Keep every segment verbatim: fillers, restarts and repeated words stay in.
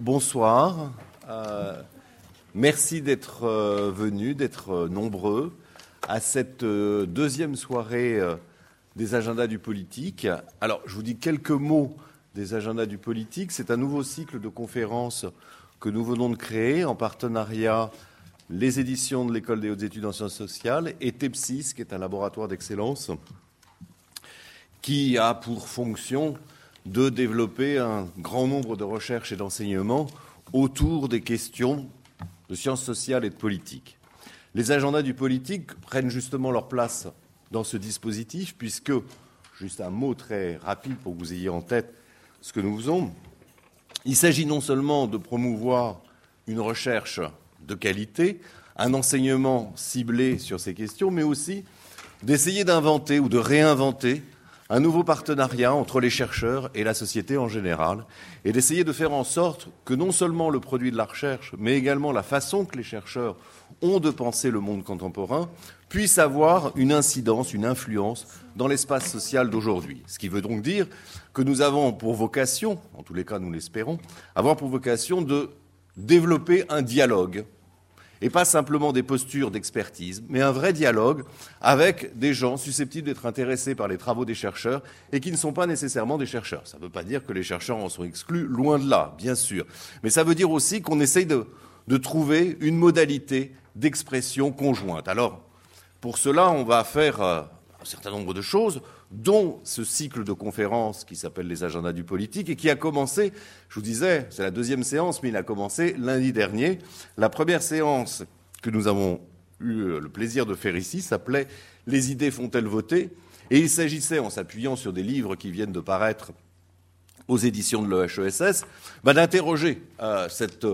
bonsoir. Euh, merci d'être euh, venus, d'être euh, nombreux à cette euh, deuxième soirée euh, des agendas du politique. Alors, je vous dis quelques mots des agendas du politique. C'est un nouveau cycle de conférences que nous venons de créer en partenariat les éditions de l'École des hautes études en sciences sociales et TEPSIS, qui est un laboratoire d'excellence, qui a pour fonction de développer un grand nombre de recherches et d'enseignements autour des questions de sciences sociales et de politique. Les agendas du politique prennent justement leur place dans ce dispositif, puisque, juste un mot très rapide pour que vous ayez en tête ce que nous faisons, il s'agit non seulement de promouvoir une recherche de qualité, un enseignement ciblé sur ces questions, mais aussi d'essayer d'inventer ou de réinventer un nouveau partenariat entre les chercheurs et la société en général, et d'essayer de faire en sorte que non seulement le produit de la recherche, mais également la façon que les chercheurs ont de penser le monde contemporain, puisse avoir une incidence, une influence dans l'espace social d'aujourd'hui. Ce qui veut donc dire que nous avons pour vocation, en tous les cas nous l'espérons, avoir pour vocation de développer un dialogue, et pas simplement des postures d'expertise, mais un vrai dialogue avec des gens susceptibles d'être intéressés par les travaux des chercheurs et qui ne sont pas nécessairement des chercheurs. Ça ne veut pas dire que les chercheurs en sont exclus, loin de là, bien sûr. Mais ça veut dire aussi qu'on essaye de, de trouver une modalité d'expression conjointe. Alors, pour cela, on va faire euh, un certain nombre de choses, dont ce cycle de conférences qui s'appelle les agendas du politique et qui a commencé, je vous disais, c'est la deuxième séance, mais il a commencé lundi dernier. La première séance que nous avons eu le plaisir de faire ici s'appelait « Les idées font-elles voter ?» Et il s'agissait, en s'appuyant sur des livres qui viennent de paraître aux éditions de l'E H E S S, bah, d'interroger euh, cette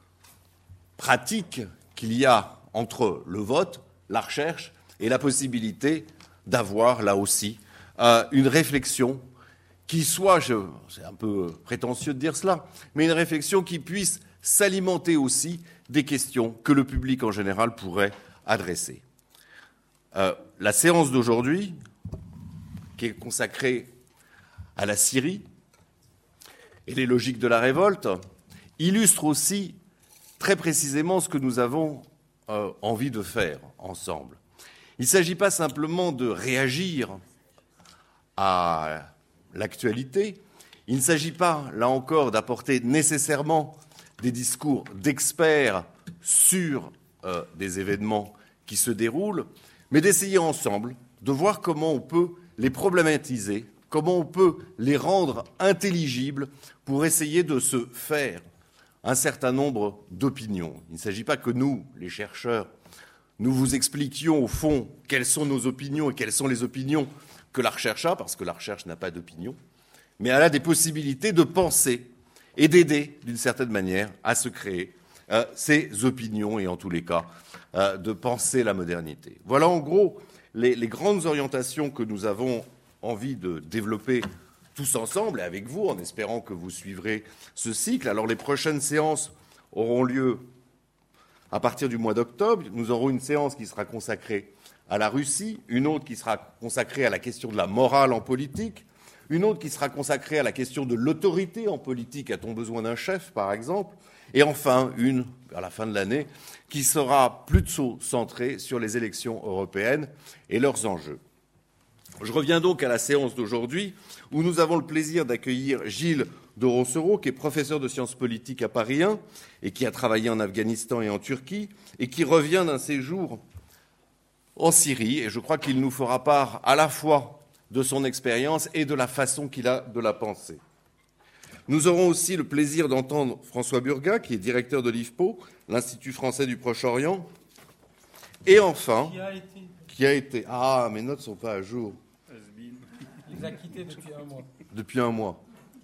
pratique qu'il y a entre le vote, la recherche et la possibilité d'avoir, là aussi, Euh, une réflexion qui soit, je, c'est un peu prétentieux de dire cela, mais une réflexion qui puisse s'alimenter aussi des questions que le public en général pourrait adresser. Euh, la séance d'aujourd'hui, qui est consacrée à la Syrie et les logiques de la révolte, illustre aussi très précisément ce que nous avons euh, envie de faire ensemble. Il ne s'agit pas simplement de réagir à l'actualité. Il ne s'agit pas, là encore, d'apporter nécessairement des discours d'experts sur euh, des événements qui se déroulent, mais d'essayer ensemble de voir comment on peut les problématiser, comment on peut les rendre intelligibles pour essayer de se faire un certain nombre d'opinions. Il ne s'agit pas que nous, les chercheurs, nous vous expliquions au fond quelles sont nos opinions et quelles sont les opinions que la recherche a, parce que la recherche n'a pas d'opinion, mais elle a des possibilités de penser et d'aider, d'une certaine manière, à se créer euh, ces opinions et, en tous les cas, euh, de penser la modernité. Voilà, en gros, les, les grandes orientations que nous avons envie de développer tous ensemble et avec vous, en espérant que vous suivrez ce cycle. Alors, les prochaines séances auront lieu à partir du mois d'octobre. Nous aurons une séance qui sera consacrée à la Russie, une autre qui sera consacrée à la question de la morale en politique, une autre qui sera consacrée à la question de l'autorité en politique. A-t-on besoin d'un chef, par exemple? Et enfin, une, à la fin de l'année, qui sera plutôt centrée sur les élections européennes et leurs enjeux. Je reviens donc à la séance d'aujourd'hui, où nous avons le plaisir d'accueillir Gilles de Rossero, qui est professeur de sciences politiques à Paris un et qui a travaillé en Afghanistan et en Turquie, et qui revient d'un séjour en Syrie, et je crois qu'il nous fera part à la fois de son expérience et de la façon qu'il a de la penser. Nous aurons aussi le plaisir d'entendre François Burgat, qui est directeur de l'I F P O, l'Institut français du Proche-Orient, et enfin, qui a été, qui a été ah, mes notes ne sont pas à jour. Il les a quittés depuis un mois. Depuis un mois.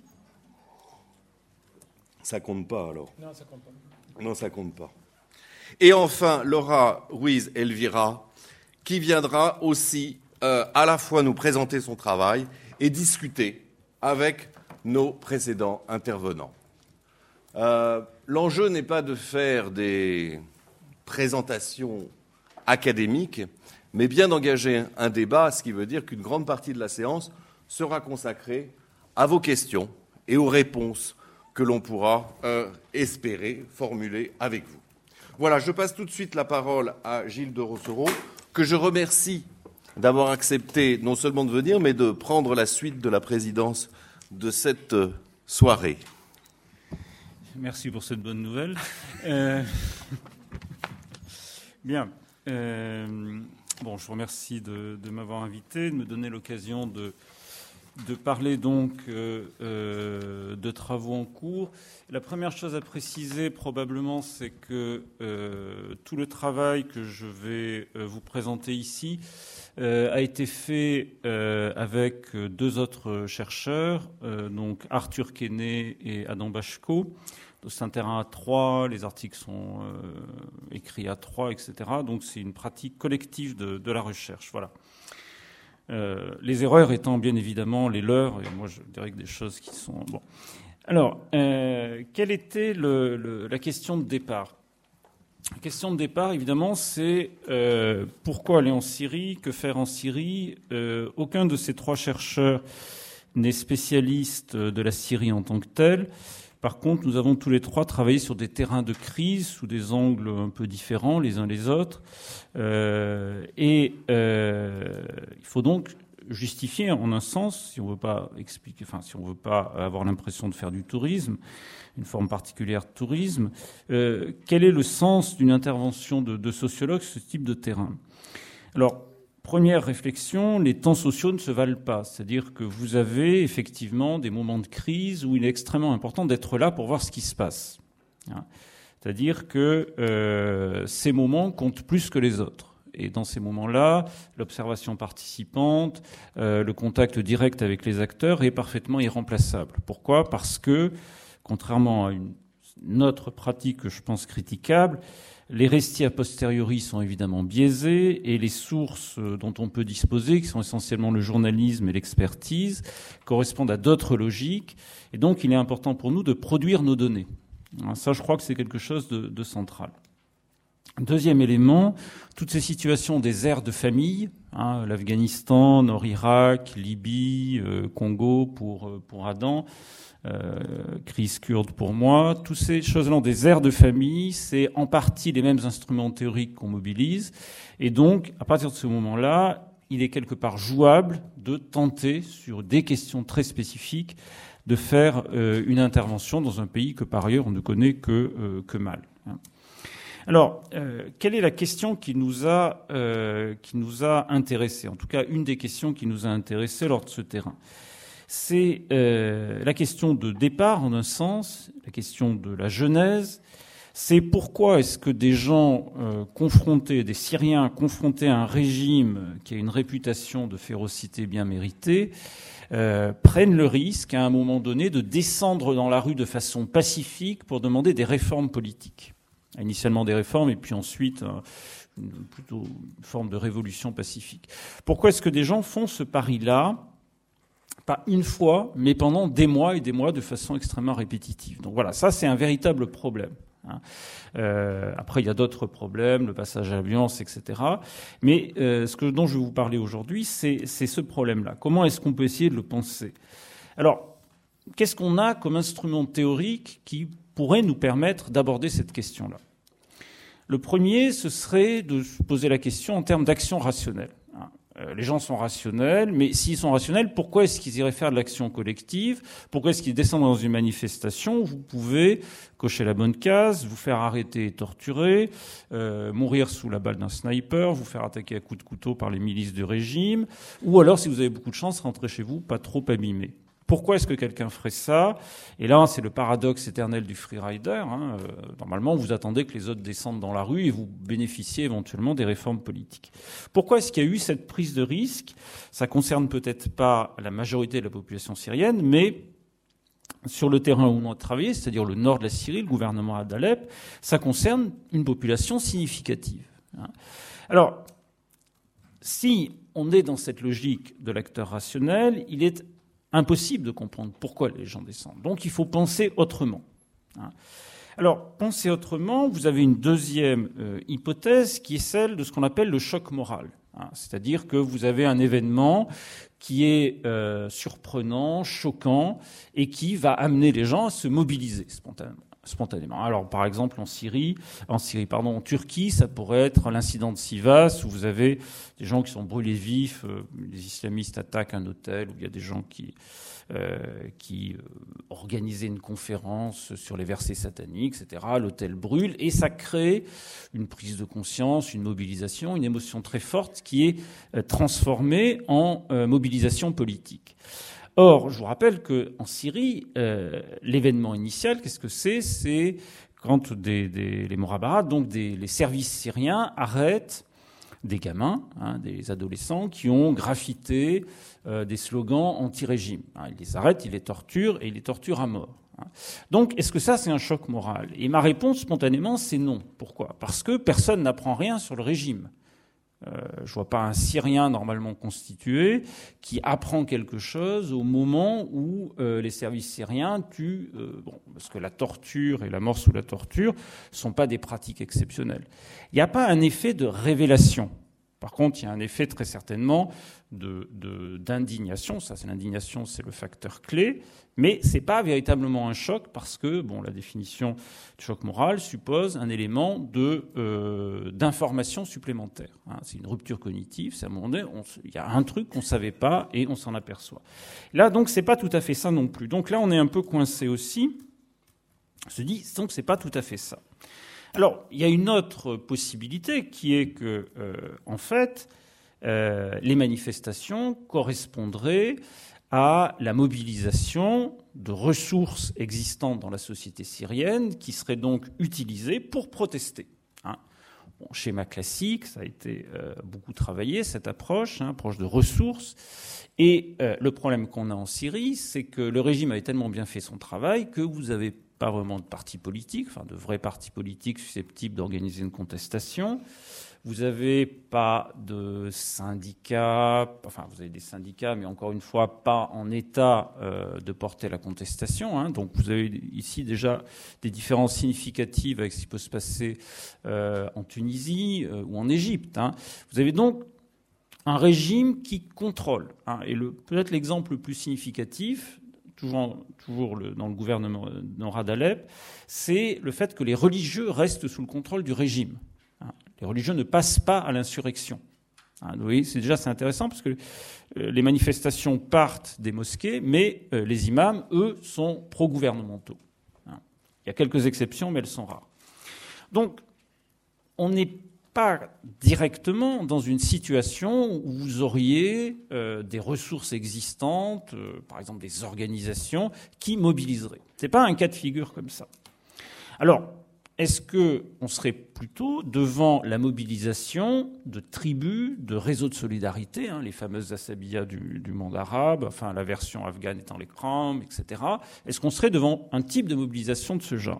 Ça compte pas, alors? Non, ça compte pas. Non, ça compte pas. Et enfin, Laura Ruiz Elvira, qui viendra aussi euh, à la fois nous présenter son travail et discuter avec nos précédents intervenants. Euh, l'enjeu n'est pas de faire des présentations académiques, mais bien d'engager un débat, ce qui veut dire qu'une grande partie de la séance sera consacrée à vos questions et aux réponses que l'on pourra euh, espérer formuler avec vous. Voilà, je passe tout de suite la parole à Gilles de Rossereau, que je remercie d'avoir accepté non seulement de venir, mais de prendre la suite de la présidence de cette soirée. Merci pour cette bonne nouvelle. Euh... Bien. Euh... Bon, je vous remercie de, de m'avoir invité, de me donner l'occasion de, de parler donc euh, euh, de travaux en cours. La première chose à préciser probablement, c'est que euh, tout le travail que je vais euh, vous présenter ici euh, a été fait euh, avec deux autres chercheurs, euh, donc Arthur Quesnay et Adam Bachko. C'est un terrain à trois, les articles sont euh, écrits à trois, et cetera. Donc c'est une pratique collective de, de la recherche. Voilà. Euh, les erreurs étant bien évidemment les leurs, et moi je dirais que des choses qui sont... Bon. Alors, euh, quelle était le, le, la question de départ ? La question de départ, évidemment, c'est euh, pourquoi aller en Syrie ? Que faire en Syrie ? euh, Aucun de ces trois chercheurs n'est spécialiste de la Syrie en tant que telle. Par contre, nous avons tous les trois travaillé sur des terrains de crise sous des angles un peu différents les uns les autres. Euh, et euh, il faut donc justifier, en un sens, si on veut pas expliquer, enfin, si on veut pas avoir l'impression de faire du tourisme, une forme particulière de tourisme, euh, quel est le sens d'une intervention de, de sociologue sur ce type de terrain ? Alors, première réflexion, les temps sociaux ne se valent pas. C'est-à-dire que vous avez effectivement des moments de crise où il est extrêmement important d'être là pour voir ce qui se passe. C'est-à-dire que euh, ces moments comptent plus que les autres. Et dans ces moments-là, l'observation participante, euh, le contact direct avec les acteurs est parfaitement irremplaçable. Pourquoi ? Parce que, contrairement à une, une autre pratique que je pense critiquable, les récits a posteriori sont évidemment biaisés et les sources dont on peut disposer, qui sont essentiellement le journalisme et l'expertise, correspondent à d'autres logiques. Et donc, il est important pour nous de produire nos données. Ça, je crois que c'est quelque chose de, de central. Deuxième élément, toutes ces situations des aires de famille, hein, l'Afghanistan, Nord-Irak, Libye, euh, Congo pour, pour Adam, euh, crise kurde pour moi, toutes ces choses-là, des aires de famille, c'est en partie les mêmes instruments théoriques qu'on mobilise. Et donc, à partir de ce moment-là, il est quelque part jouable de tenter, sur des questions très spécifiques, de faire euh, une intervention dans un pays que par ailleurs on ne connaît que, euh, que mal. Hein. Alors, euh, quelle est la question qui nous a euh, qui nous a intéressés ? En tout cas, une des questions qui nous a intéressés lors de ce terrain, c'est euh, la question de départ, en un sens, la question de la genèse. C'est pourquoi est-ce que des gens euh, confrontés, des Syriens confrontés à un régime qui a une réputation de férocité bien méritée, euh, prennent le risque, à un moment donné, de descendre dans la rue de façon pacifique pour demander des réformes politiques. Initialement des réformes et puis ensuite euh, une, plutôt une forme de révolution pacifique. Pourquoi est-ce que des gens font ce pari-là ? Pas une fois, mais pendant des mois et des mois de façon extrêmement répétitive. Donc voilà, ça c'est un véritable problème. Hein. Euh, après, il y a d'autres problèmes, le passage à l'alliance, et cetera. Mais euh, ce que, dont je vais vous parler aujourd'hui, c'est, c'est ce problème-là. Comment est-ce qu'on peut essayer de le penser ? Alors, qu'est-ce qu'on a comme instrument théorique qui pourrait nous permettre d'aborder cette question-là ? Le premier, ce serait de se poser la question en termes d'action rationnelle. Les gens sont rationnels, mais s'ils sont rationnels, pourquoi est-ce qu'ils iraient faire de l'action collective ? Pourquoi est-ce qu'ils descendent dans une manifestation où vous pouvez cocher la bonne case, vous faire arrêter et torturer, euh, mourir sous la balle d'un sniper, vous faire attaquer à coups de couteau par les milices du régime, ou alors, si vous avez beaucoup de chance, rentrer chez vous pas trop abîmé. Pourquoi est-ce que quelqu'un ferait ça ? Et là, c'est le paradoxe éternel du freerider. Hein. Euh, normalement, vous attendez que les autres descendent dans la rue et vous bénéficiez éventuellement des réformes politiques. Pourquoi est-ce qu'il y a eu cette prise de risque ? Ça concerne peut-être pas la majorité de la population syrienne, mais sur le terrain où on a travaillé, c'est-à-dire le nord de la Syrie, le gouvernement d'Alep, ça concerne une population significative. Hein. Alors, si on est dans cette logique de l'acteur rationnel, il est impossible de comprendre pourquoi les gens descendent. Donc il faut penser autrement. Alors, penser autrement, vous avez une deuxième euh, hypothèse qui est celle de ce qu'on appelle le choc moral. Hein. C'est-à-dire que vous avez un événement qui est euh, surprenant, choquant, et qui va amener les gens à se mobiliser spontanément. spontanément. Alors, par exemple, en Syrie, en Syrie, pardon, en Turquie, ça pourrait être l'incident de Sivas, où vous avez des gens qui sont brûlés vifs, euh, les islamistes attaquent un hôtel, où il y a des gens qui, euh, qui euh, organisaient une conférence sur les versets sataniques, et cetera. L'hôtel brûle, et ça crée une prise de conscience, une mobilisation, une émotion très forte qui est euh, transformée en euh, mobilisation politique. Or, je vous rappelle qu'en Syrie, euh, l'événement initial, qu'est-ce que c'est ? C'est quand des, des, les Morabarat, donc des, les services syriens, arrêtent des gamins, hein, des adolescents qui ont graffité euh, des slogans anti-régime. Hein, ils les arrêtent, ils les torturent, et ils les torturent à mort. Hein. Donc, est-ce que ça, c'est un choc moral ? Et ma réponse, spontanément, c'est non. Pourquoi ? Parce que personne n'apprend rien sur le régime. Euh, je vois pas un Syrien normalement constitué qui apprend quelque chose au moment où euh, les services syriens tuent, euh, bon, parce que la torture et la mort sous la torture sont pas des pratiques exceptionnelles. Il n'y a pas un effet de révélation. Par contre, il y a un effet très certainement de, de, d'indignation. Ça, c'est l'indignation, c'est le facteur clé. Mais c'est pas véritablement un choc parce que, bon, la définition du choc moral suppose un élément de, euh, d'information supplémentaire. Hein, c'est une rupture cognitive. C'est à un moment donné, on, il y a un truc qu'on savait pas et on s'en aperçoit. Là, donc, c'est pas tout à fait ça non plus. Donc là, on est un peu coincé aussi. On se dit, donc, c'est pas tout à fait ça. Alors, il y a une autre possibilité qui est que, euh, en fait, euh, les manifestations correspondraient à la mobilisation de ressources existantes dans la société syrienne qui seraient donc utilisées pour protester. Hein. Bon, schéma classique, ça a été euh, beaucoup travaillé, cette approche, hein, approche de ressources. Et euh, le problème qu'on a en Syrie, c'est que le régime avait tellement bien fait son travail que vous avez pas vraiment de partis politiques, enfin de vrais partis politiques susceptibles d'organiser une contestation. Vous n'avez pas de syndicats, enfin vous avez des syndicats, mais encore une fois pas en état euh, de porter la contestation. Hein. Donc vous avez ici déjà des différences significatives avec ce qui peut se passer euh, en Tunisie euh, ou en Égypte. Hein. Vous avez donc un régime qui contrôle. Hein. Et le, peut-être l'exemple le plus significatif, toujours, toujours le, dans le gouvernement d'Alep, c'est le fait que les religieux restent sous le contrôle du régime. Les religieux ne passent pas à l'insurrection. Hein, oui, c'est déjà c'est intéressant parce que euh, les manifestations partent des mosquées, mais euh, les imams, eux, sont pro-gouvernementaux. Hein. Il y a quelques exceptions, mais elles sont rares. Donc, on n'est pas directement dans une situation où vous auriez euh, des ressources existantes, euh, par exemple des organisations, qui mobiliseraient. Ce n'est pas un cas de figure comme ça. Alors, est-ce qu'on serait plutôt devant la mobilisation de tribus, de réseaux de solidarité, hein, les fameuses Assabiya du, du monde arabe, enfin la version afghane étant les Krams, et cetera. Est-ce qu'on serait devant un type de mobilisation de ce genre ?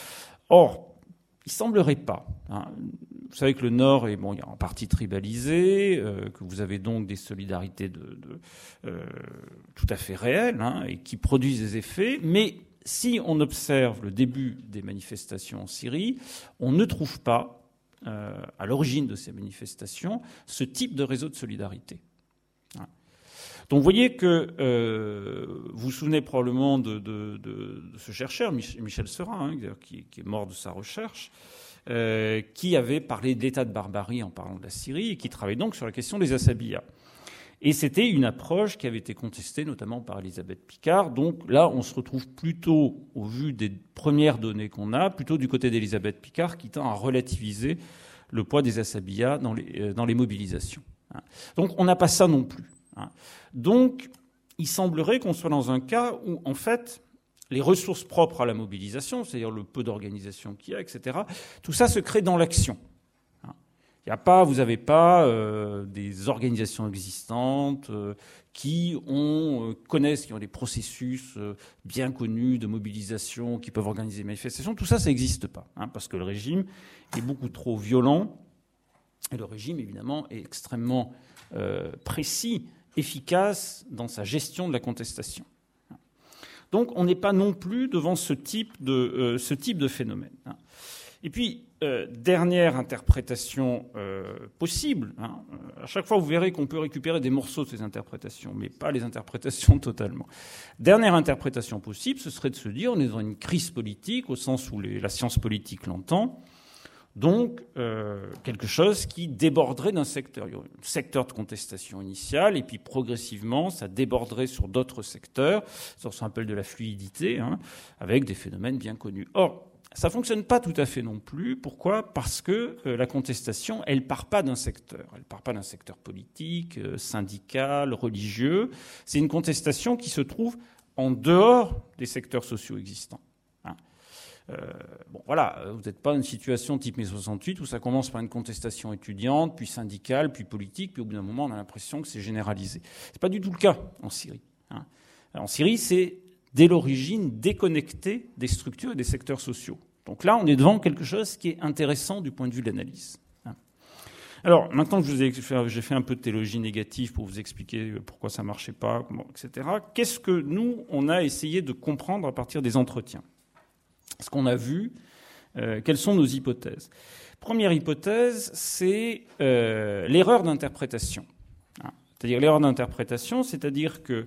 Or, il ne semblerait pas. Hein. Vous savez que le Nord est bon, il y a en partie tribalisé, euh, que vous avez donc des solidarités de, de, euh, tout à fait réelles hein, et qui produisent des effets, mais si on observe le début des manifestations en Syrie, on ne trouve pas, euh, à l'origine de ces manifestations, ce type de réseau de solidarité. Donc vous voyez que euh, vous vous souvenez probablement de, de, de, de ce chercheur, Michel Serin, hein, qui, qui est mort de sa recherche, euh, qui avait parlé d'état de barbarie en parlant de la Syrie et qui travaillait donc sur la question des Assabiya. Et c'était une approche qui avait été contestée notamment par Elisabeth Picard. Donc là, on se retrouve plutôt, au vu des premières données qu'on a, plutôt du côté d'Elisabeth Picard qui tend à relativiser le poids des Assabiya dans les, dans les mobilisations. Donc on n'a pas ça non plus. Donc il semblerait qu'on soit dans un cas où, en fait, les ressources propres à la mobilisation, c'est-à-dire le peu d'organisation qu'il y a, et cetera, tout ça se crée dans l'action. Il y a pas, vous n'avez pas euh, des organisations existantes euh, qui ont, euh, connaissent, qui ont des processus euh, bien connus de mobilisation, qui peuvent organiser des manifestations. Tout ça, ça n'existe pas, hein, parce que le régime est beaucoup trop violent. Et le régime, évidemment, est extrêmement euh, précis, efficace dans sa gestion de la contestation. Donc, on n'est pas non plus devant ce type de, euh, ce type de phénomène. Hein. Et puis, euh, dernière interprétation euh, possible. Hein, à chaque fois, vous verrez qu'on peut récupérer des morceaux de ces interprétations, mais pas les interprétations totalement. Dernière interprétation possible, ce serait de se dire on est dans une crise politique, au sens où les, la science politique l'entend, donc euh, quelque chose qui déborderait d'un secteur. Il y aurait un secteur de contestation initiale, et puis progressivement, ça déborderait sur d'autres secteurs, ça s'appelle de la fluidité, hein, avec des phénomènes bien connus. Or, ça ne fonctionne pas tout à fait non plus. Pourquoi ? Parce que euh, la contestation, elle ne part pas d'un secteur. Elle ne part pas d'un secteur politique, euh, syndical, religieux. C'est une contestation qui se trouve en dehors des secteurs sociaux existants. Hein. Euh, bon, voilà, vous n'êtes pas dans une situation type mai soixante-huit où ça commence par une contestation étudiante, puis syndicale, puis politique, puis au bout d'un moment, on a l'impression que c'est généralisé. Ce n'est pas du tout le cas en Syrie. Hein. En Syrie, c'est dès l'origine déconnecté des structures et des secteurs sociaux. Donc là, on est devant quelque chose qui est intéressant du point de vue de l'analyse. Alors, maintenant que je vous ai fait, j'ai fait un peu de théologie négative pour vous expliquer pourquoi ça ne marchait pas, comment, et cetera, qu'est-ce que nous, on a essayé de comprendre à partir des entretiens ? Ce qu'on a vu, euh, quelles sont nos hypothèses ? Première hypothèse, c'est euh, l'erreur d'interprétation. Hein. C'est-à-dire l'erreur d'interprétation, c'est-à-dire que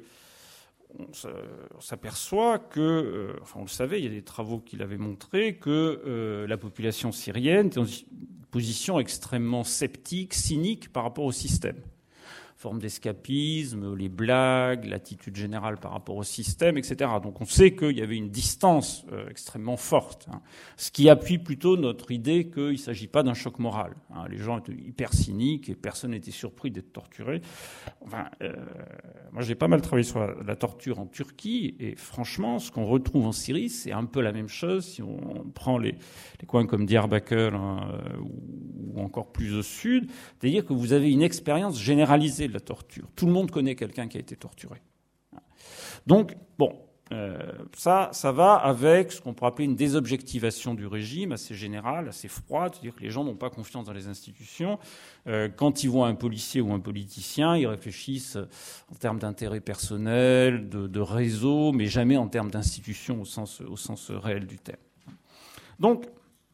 on s'aperçoit que, euh, enfin on le savait, il y a des travaux qui l'avaient montré, que euh, la population syrienne est dans une position extrêmement sceptique, cynique par rapport au système. Forme d'escapisme, les blagues, l'attitude générale par rapport au système, et cetera. Donc on sait qu'il y avait une distance euh, extrêmement forte, hein, ce qui appuie plutôt notre idée qu'il ne s'agit pas d'un choc moral. Hein. Les gens étaient hyper cyniques et personne n'était surpris d'être torturé. Enfin, euh, moi j'ai pas mal travaillé sur la, la torture en Turquie et franchement, ce qu'on retrouve en Syrie, c'est un peu la même chose si on prend les, les coins comme Diyarbakır hein, ou, ou encore plus au sud, c'est-à-dire que vous avez une expérience généralisée de la torture. Tout le monde connaît quelqu'un qui a été torturé. Donc, bon, euh, ça, ça va avec ce qu'on pourrait appeler une désobjectivation du régime, assez générale, assez froide, c'est-à-dire que les gens n'ont pas confiance dans les institutions. Euh, quand ils voient un policier ou un politicien, ils réfléchissent en termes d'intérêt personnel, de, de réseau, mais jamais en termes d'institution au sens, au sens réel du terme. Donc,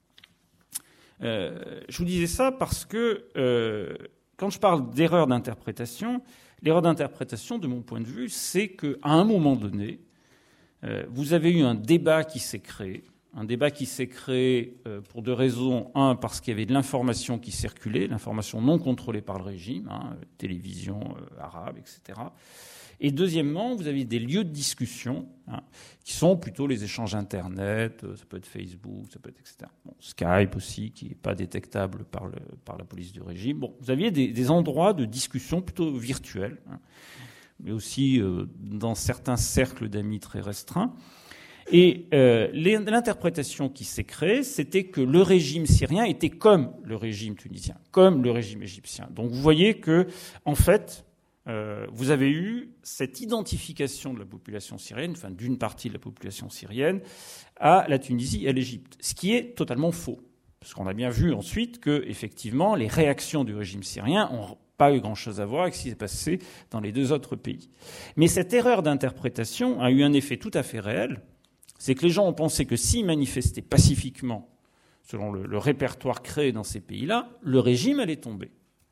euh, je vous disais ça parce que euh, quand je parle d'erreur d'interprétation, l'erreur d'interprétation, de mon point de vue, c'est qu'à un moment donné, euh, vous avez eu un débat qui s'est créé, un débat qui s'est créé euh, pour deux raisons. Un, parce qu'il y avait de l'information qui circulait, l'information non contrôlée par le régime, hein, télévision euh, arabe, et cetera. Et deuxièmement, vous avez des lieux de discussion hein, qui sont plutôt les échanges Internet, ça peut être Facebook, ça peut être et cetera. Bon, Skype aussi, qui n'est pas détectable par, le, par la police du régime. Bon, vous aviez des, des endroits de discussion plutôt virtuels, hein, mais aussi euh, dans certains cercles d'amis très restreints. Et euh, l'interprétation qui s'est créée, c'était que le régime syrien était comme le régime tunisien, comme le régime égyptien. Donc vous voyez que, en fait, Euh, vous avez eu cette identification de la population syrienne, enfin d'une partie de la population syrienne, à la Tunisie et à l'Égypte, ce qui est totalement faux. Parce qu'on a bien vu ensuite que, effectivement, les réactions du régime syrien n'ont pas eu grand-chose à voir avec ce qui s'est passé dans les deux autres pays. Mais cette erreur d'interprétation a eu un effet tout à fait réel, c'est que les gens ont pensé que s'ils manifestaient pacifiquement, selon le, le répertoire créé dans ces pays-là, le régime allait tomber.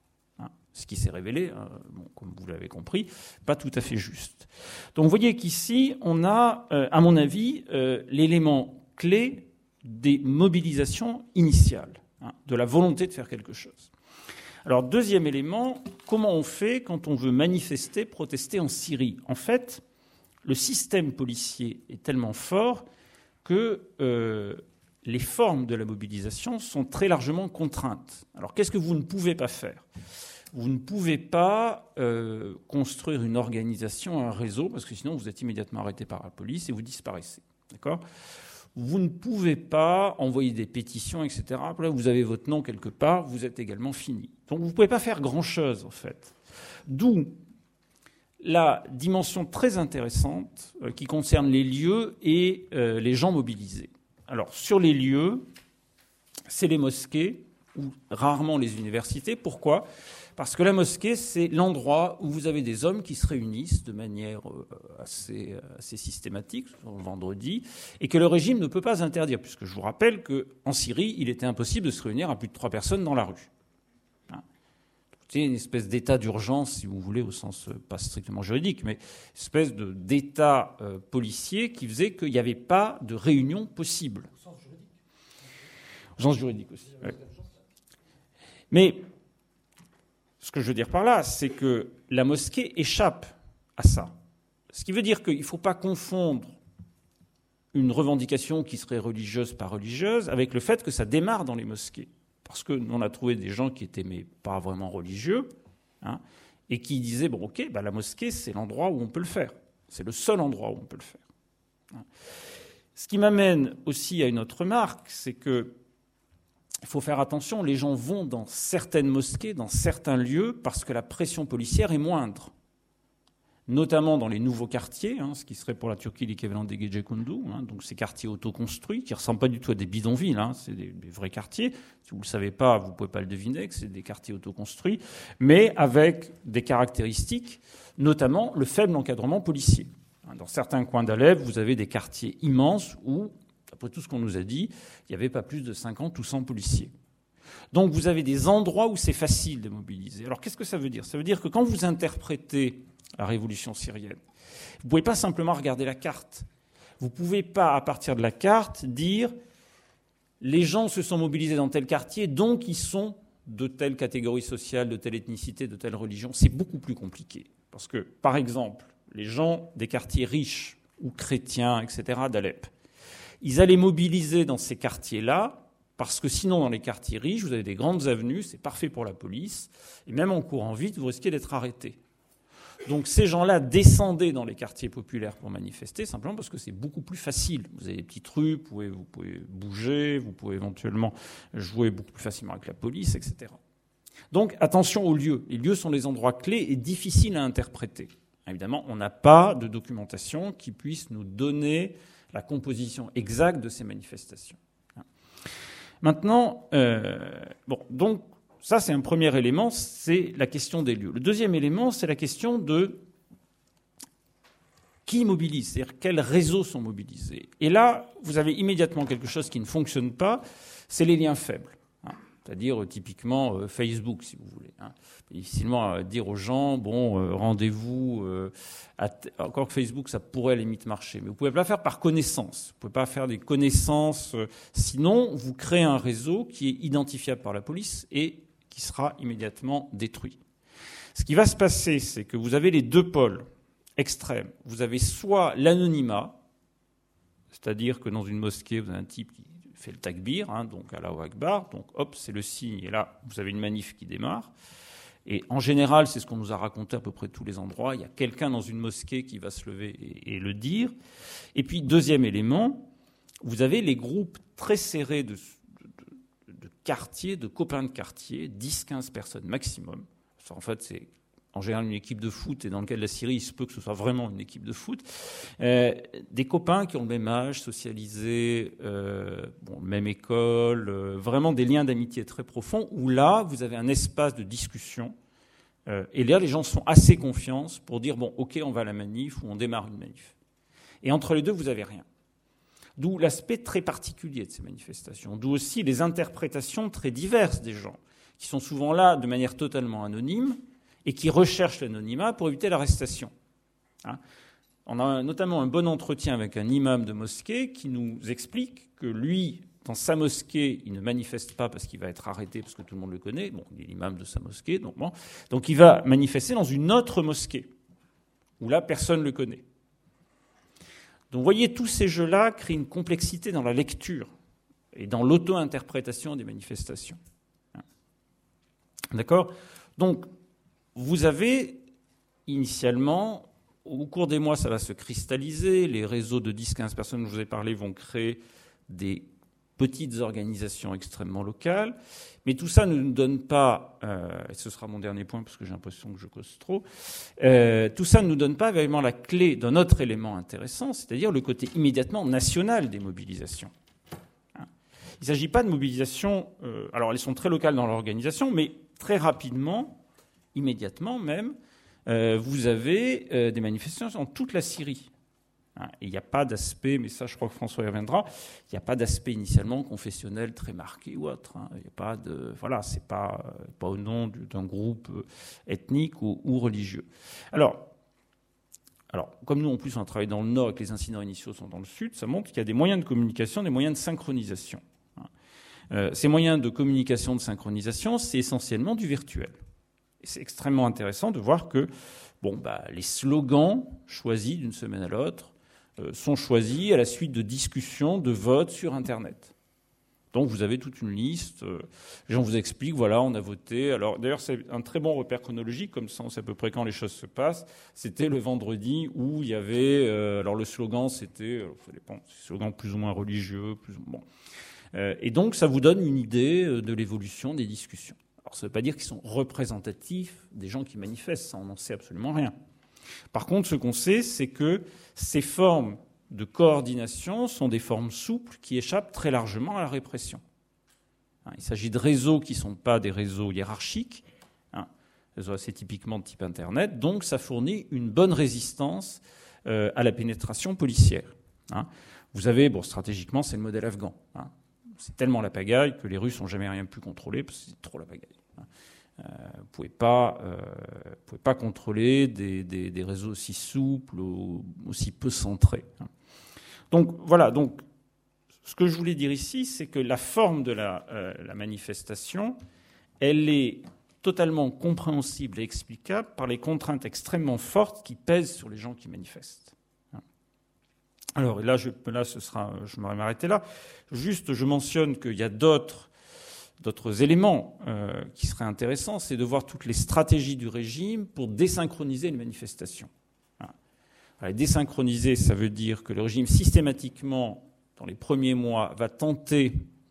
Ce qui s'est révélé, euh, bon, comme vous l'avez compris, pas tout à fait juste. Donc vous voyez qu'ici, on a, euh, à mon avis, euh, l'élément clé des mobilisations initiales, hein, de la volonté de faire quelque chose. Alors deuxième élément, comment on fait quand on veut manifester, protester en Syrie ? En fait, le système policier est tellement fort que euh, les formes de la mobilisation sont très largement contraintes. Alors qu'est-ce que vous ne pouvez pas faire ? Vous ne pouvez pas euh, construire une organisation, un réseau, parce que sinon vous êtes immédiatement arrêté par la police et vous disparaissez. D'accord ? Vous ne pouvez pas envoyer des pétitions, et cetera. Là, vous avez votre nom quelque part, vous êtes également fini. Donc vous ne pouvez pas faire grand-chose, en fait. D'où la dimension très intéressante euh, qui concerne les lieux et euh, les gens mobilisés. Alors, sur les lieux, c'est les mosquées ou rarement les universités. Pourquoi ? Parce que la mosquée, c'est l'endroit où vous avez des hommes qui se réunissent de manière assez, assez systématique, le vendredi, et que le régime ne peut pas interdire, puisque je vous rappelle qu'en Syrie, il était impossible de se réunir à plus de trois personnes dans la rue. C'est une espèce d'état d'urgence, si vous voulez, au sens pas strictement juridique, mais une espèce de, d'état euh, policier qui faisait qu'il n'y avait pas de réunion possible. Au sens juridique. Au sens juridique aussi. Ouais. Mais ce que je veux dire par là, c'est que la mosquée échappe à ça. Ce qui veut dire qu'il ne faut pas confondre une revendication qui serait religieuse par religieuse avec le fait que ça démarre dans les mosquées. Parce qu'on a trouvé des gens qui étaient mais pas vraiment religieux, hein, et qui disaient, bon, ok, bah, la mosquée, c'est l'endroit où on peut le faire. C'est le seul endroit où on peut le faire. Hein. Ce qui m'amène aussi à une autre remarque, c'est que il faut faire attention, les gens vont dans certaines mosquées, dans certains lieux, parce que la pression policière est moindre. Notamment dans les nouveaux quartiers, hein, ce qui serait pour la Turquie l'équivalent des Gecekondu, hein, donc ces quartiers autoconstruits qui ne ressemblent pas du tout à des bidonvilles, hein, c'est des, des vrais quartiers. Si vous ne le savez pas, vous ne pouvez pas le deviner, que c'est des quartiers autoconstruits, mais avec des caractéristiques, notamment le faible encadrement policier. Dans certains coins d'Alep, vous avez des quartiers immenses où, après tout ce qu'on nous a dit, il n'y avait pas plus de cinquante ou cent policiers. Donc vous avez des endroits où c'est facile de mobiliser. Alors qu'est-ce que ça veut dire ? Ça veut dire que quand vous interprétez la révolution syrienne, vous ne pouvez pas simplement regarder la carte. Vous ne pouvez pas, à partir de la carte, dire les gens se sont mobilisés dans tel quartier, donc ils sont de telle catégorie sociale, de telle ethnicité, de telle religion. C'est beaucoup plus compliqué. Parce que, par exemple, les gens des quartiers riches ou chrétiens, et cetera, d'Alep, ils allaient mobiliser dans ces quartiers-là, parce que sinon, dans les quartiers riches, vous avez des grandes avenues, c'est parfait pour la police, et même en courant vite, vous risquez d'être arrêté. Donc ces gens-là descendaient dans les quartiers populaires pour manifester, simplement parce que c'est beaucoup plus facile. Vous avez des petites rues, vous pouvez, vous pouvez bouger, vous pouvez éventuellement jouer beaucoup plus facilement avec la police, et cetera. Donc attention aux lieux. Les lieux sont les endroits clés et difficiles à interpréter. Évidemment, on n'a pas de documentation qui puisse nous donner la composition exacte de ces manifestations. Maintenant, euh, bon, donc, ça, c'est un premier élément, c'est la question des lieux. Le deuxième élément, c'est la question de qui mobilise, c'est-à-dire quels réseaux sont mobilisés. Et là, vous avez immédiatement quelque chose qui ne fonctionne pas, c'est les liens faibles. Hein, c'est-à-dire, euh, typiquement, euh, Facebook, si vous voulez. Hein. Difficilement à dire aux gens, bon, euh, rendez-vous, euh, à t- encore que Facebook, ça pourrait à la limite marcher, mais vous ne pouvez pas le faire par connaissance. Vous ne pouvez pas faire des connaissances, euh, sinon, vous créez un réseau qui est identifiable par la police et qui sera immédiatement détruit. Ce qui va se passer, c'est que vous avez les deux pôles extrêmes. Vous avez soit l'anonymat, c'est-à-dire que dans une mosquée, vous avez un type qui fait le takbir, hein, donc Allahu Akbar, donc hop, c'est le signe, et là, vous avez une manif qui démarre. Et en général, c'est ce qu'on nous a raconté à peu près tous les endroits, il y a quelqu'un dans une mosquée qui va se lever et, et le dire. Et puis, deuxième élément, vous avez les groupes très serrés de de quartiers, de copains de quartier, dix à quinze personnes maximum. En fait, c'est en général une équipe de foot, et dans le cas de la Syrie, il se peut que ce soit vraiment une équipe de foot. Euh, des copains qui ont le même âge, socialisés, euh, bon, même école, euh, vraiment des liens d'amitié très profonds, où là, vous avez un espace de discussion. Euh, et là, les gens sont assez confiants pour dire, bon, ok, on va à la manif, ou on démarre une manif. Et entre les deux, vous n'avez rien. D'où l'aspect très particulier de ces manifestations, d'où aussi les interprétations très diverses des gens, qui sont souvent là de manière totalement anonyme et qui recherchent l'anonymat pour éviter l'arrestation. Hein. On a notamment un bon entretien avec un imam de mosquée qui nous explique que lui, dans sa mosquée, il ne manifeste pas parce qu'il va être arrêté, parce que tout le monde le connaît. Bon, il est l'imam de sa mosquée, donc bon. Donc il va manifester dans une autre mosquée, où là, personne ne le connaît. Donc vous voyez, tous ces jeux-là créent une complexité dans la lecture et dans l'auto-interprétation des manifestations. D'accord ? Donc, vous avez initialement, au cours des mois, ça va se cristalliser, les réseaux de dix à quinze personnes dont je vous ai parlé vont créer des petites organisations extrêmement locales, mais tout ça ne nous donne pas, euh, et ce sera mon dernier point parce que j'ai l'impression que je cause trop, euh, tout ça ne nous donne pas vraiment la clé d'un autre élément intéressant, c'est-à-dire le côté immédiatement national des mobilisations. Hein. Il ne s'agit pas de mobilisation, euh, alors elles sont très locales dans l'organisation, mais très rapidement, immédiatement même, euh, vous avez euh, des manifestations dans toute la Syrie. Hein, et il n'y a pas d'aspect, mais ça je crois que François y reviendra, il n'y a pas d'aspect initialement confessionnel très marqué ou autre. Hein. Il n'y a pas de, voilà, c'est pas, pas au nom d'un groupe ethnique ou, ou religieux. Alors, Alors, comme nous, en plus, on a travaillé dans le Nord et que les incidents initiaux sont dans le Sud, ça montre qu'il y a des moyens de communication, des moyens de synchronisation. Euh, ces moyens de communication, de synchronisation, c'est essentiellement du virtuel. Et c'est extrêmement intéressant de voir que bon, bah, les slogans choisis d'une semaine à l'autre euh, sont choisis à la suite de discussions, de votes sur Internet. Donc vous avez toute une liste. Les gens vous expliquent, voilà, on a voté. Alors d'ailleurs, c'est un très bon repère chronologique, comme ça on sait à peu près quand les choses se passent. C'était le vendredi où il y avait... Euh, alors le slogan, c'était... Ça dépend, slogan plus ou moins religieux. Plus ou, bon. euh, et donc ça vous donne une idée de l'évolution des discussions. Alors ça ne veut pas dire qu'ils sont représentatifs des gens qui manifestent. Ça, on n'en sait absolument rien. Par contre, ce qu'on sait, c'est que ces formes de coordination sont des formes souples qui échappent très largement à la répression. Il s'agit de réseaux qui ne sont pas des réseaux hiérarchiques, hein, réseaux assez typiquement de type Internet, donc ça fournit une bonne résistance euh, à la pénétration policière. Hein. Vous avez, bon, stratégiquement, c'est le modèle afghan. Hein. C'est tellement la pagaille que les Russes n'ont jamais rien pu contrôler, parce que c'est trop la pagaille. Hein. Euh, vous ne pouvez pas, euh, pouvez pas contrôler des, des, des réseaux aussi souples, aussi peu centrés. Hein. Donc voilà, donc, ce que je voulais dire ici, c'est que la forme de la, euh, la manifestation, elle est totalement compréhensible et explicable par les contraintes extrêmement fortes qui pèsent sur les gens qui manifestent. Alors là, je, là ce sera, je m'aurais m'arrêter là. Juste, je mentionne qu'il y a d'autres, d'autres éléments euh, qui seraient intéressants, c'est de voir toutes les stratégies du régime pour désynchroniser les manifestations. Alors, désynchroniser, ça veut dire que le régime, systématiquement, dans les premiers mois, va tenter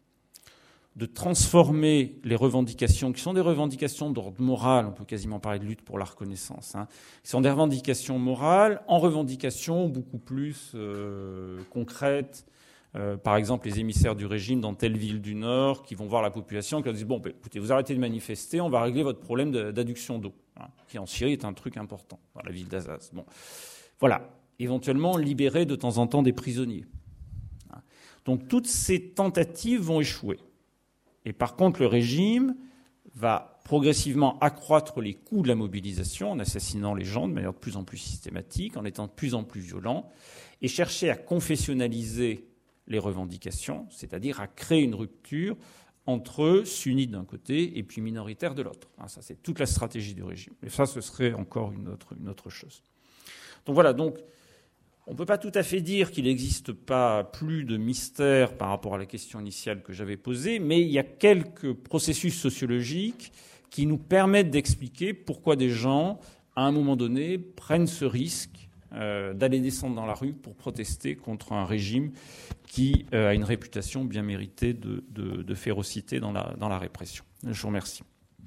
de transformer les revendications, qui sont des revendications d'ordre moral, on peut quasiment parler de lutte pour la reconnaissance, hein, qui sont des revendications morales, en revendications beaucoup plus euh, concrètes. Euh, par exemple, les émissaires du régime dans telle ville du Nord qui vont voir la population et qui leur disent « Bon, ben, écoutez, vous arrêtez de manifester, on va régler votre problème d'adduction d'eau, hein, qui en Syrie est un truc important, dans la ville d'Azaz. Bon. » Voilà, éventuellement libérer de temps en temps des prisonniers. Donc toutes ces tentatives vont échouer. Et par contre, le régime va progressivement accroître les coûts de la mobilisation en assassinant les gens de manière de plus en plus systématique, en étant de plus en plus violent, et chercher à confessionnaliser les revendications, c'est-à-dire à créer une rupture entre sunnites d'un côté et puis minoritaires de l'autre. Ça, c'est toute la stratégie du régime. Et ça, ce serait encore une autre, une autre chose. Donc voilà, donc, on ne peut pas tout à fait dire qu'il n'existe pas plus de mystère par rapport à la question initiale que j'avais posée, mais il y a quelques processus sociologiques qui nous permettent d'expliquer pourquoi des gens, à un moment donné, prennent ce risque euh, d'aller descendre dans la rue pour protester contre un régime qui euh, a une réputation bien méritée de, de, de férocité dans la, dans la répression. Je vous remercie.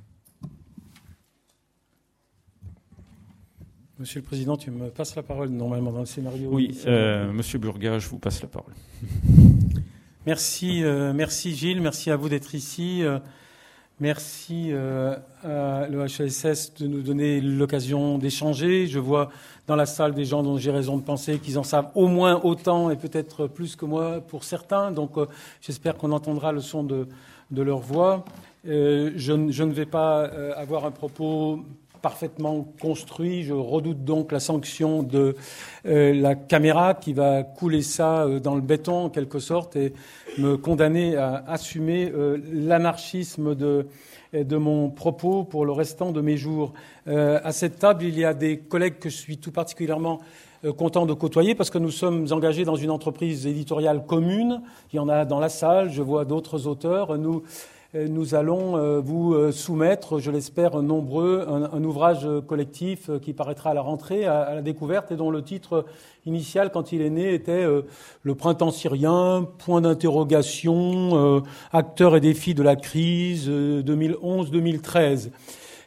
Monsieur le Président, tu me passes la parole normalement dans le scénario. Oui, euh, Monsieur Burga, je vous passe la parole. Merci, euh, merci Gilles, merci à vous d'être ici. Euh, merci euh, à l'E H E S S de nous donner l'occasion d'échanger. Je vois dans la salle des gens dont j'ai raison de penser qu'ils en savent au moins autant et peut-être plus que moi pour certains. Donc euh, j'espère qu'on entendra le son de, de leur voix. Euh, je, je ne vais pas euh, avoir un propos parfaitement construit. Je redoute donc la sanction de euh, la caméra qui va couler ça euh, dans le béton en quelque sorte et me condamner à assumer euh, l'anarchisme de, de mon propos pour le restant de mes jours. Euh, à cette table, il y a des collègues que je suis tout particulièrement euh, content de côtoyer parce que nous sommes engagés dans une entreprise éditoriale commune. Il y en a dans la salle, je vois d'autres auteurs. Nous Nous allons vous soumettre, je l'espère, nombreux, un, un ouvrage collectif qui paraîtra à la rentrée, à, à la découverte, et dont le titre initial, quand il est né, était euh, « Le printemps syrien, point d'interrogation, euh, acteurs et défis de la crise euh, deux mille onze deux mille treize ».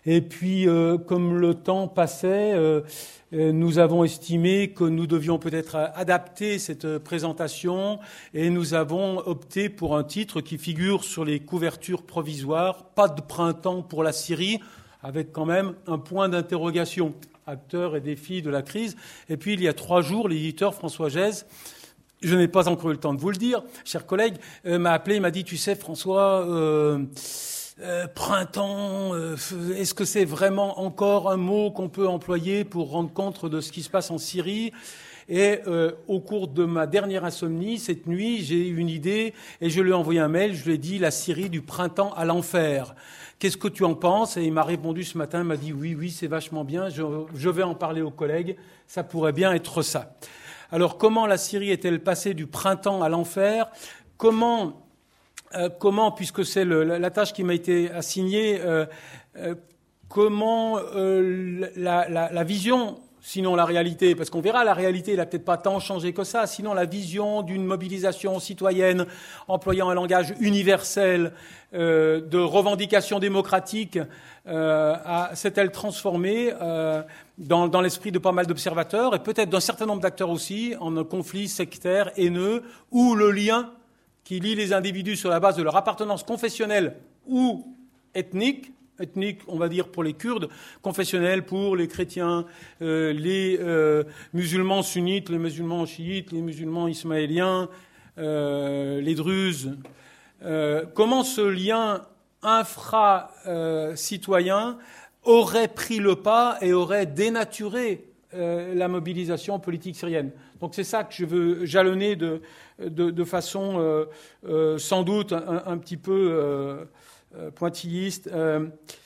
Et puis, euh, comme le temps passait, euh, euh, nous avons estimé que nous devions peut-être adapter cette présentation et nous avons opté pour un titre qui figure sur les couvertures provisoires, « Pas de printemps pour la Syrie », avec quand même un point d'interrogation, acteurs et défis de la crise. Et puis, il y a trois jours, l'éditeur François Gèze, je n'ai pas encore eu le temps de vous le dire, chers collègues, euh, m'a appelé, il m'a dit, tu sais, François, euh, euh, printemps, euh, est-ce que c'est vraiment encore un mot qu'on peut employer pour rendre compte de ce qui se passe en Syrie ? Et euh, au cours de ma dernière insomnie, cette nuit, j'ai eu une idée et je lui ai envoyé un mail, je lui ai dit, la Syrie du printemps à l'enfer. Qu'est-ce que tu en penses ? Et il m'a répondu ce matin, il m'a dit, oui, oui, c'est vachement bien, je, je vais en parler aux collègues, ça pourrait bien être ça. Alors, comment la Syrie est-elle passée du printemps à l'enfer ? Comment, euh, comment, puisque c'est le, la, la tâche qui m'a été assignée, euh, euh, comment euh, la, la, la vision, sinon la réalité, parce qu'on verra, la réalité n'a peut-être pas tant changé que ça, sinon la vision d'une mobilisation citoyenne employant un langage universel, euh, de revendication démocratique, euh, a, s'est-elle transformée euh, dans, dans l'esprit de pas mal d'observateurs et peut-être d'un certain nombre d'acteurs aussi en un conflit sectaire, haineux, où le lien qui lie les individus sur la base de leur appartenance confessionnelle ou ethnique, ethnique, on va dire pour les Kurdes, confessionnelle pour les chrétiens, euh, les euh, musulmans sunnites, les musulmans chiites, les musulmans ismaéliens, euh, les druzes. Euh, comment ce lien infra-citoyen euh, aurait pris le pas et aurait dénaturé euh, la mobilisation politique syrienne. Donc c'est ça que je veux jalonner de, de, de façon euh, euh, sans doute un, un petit peu euh, euh, pointilliste, euh,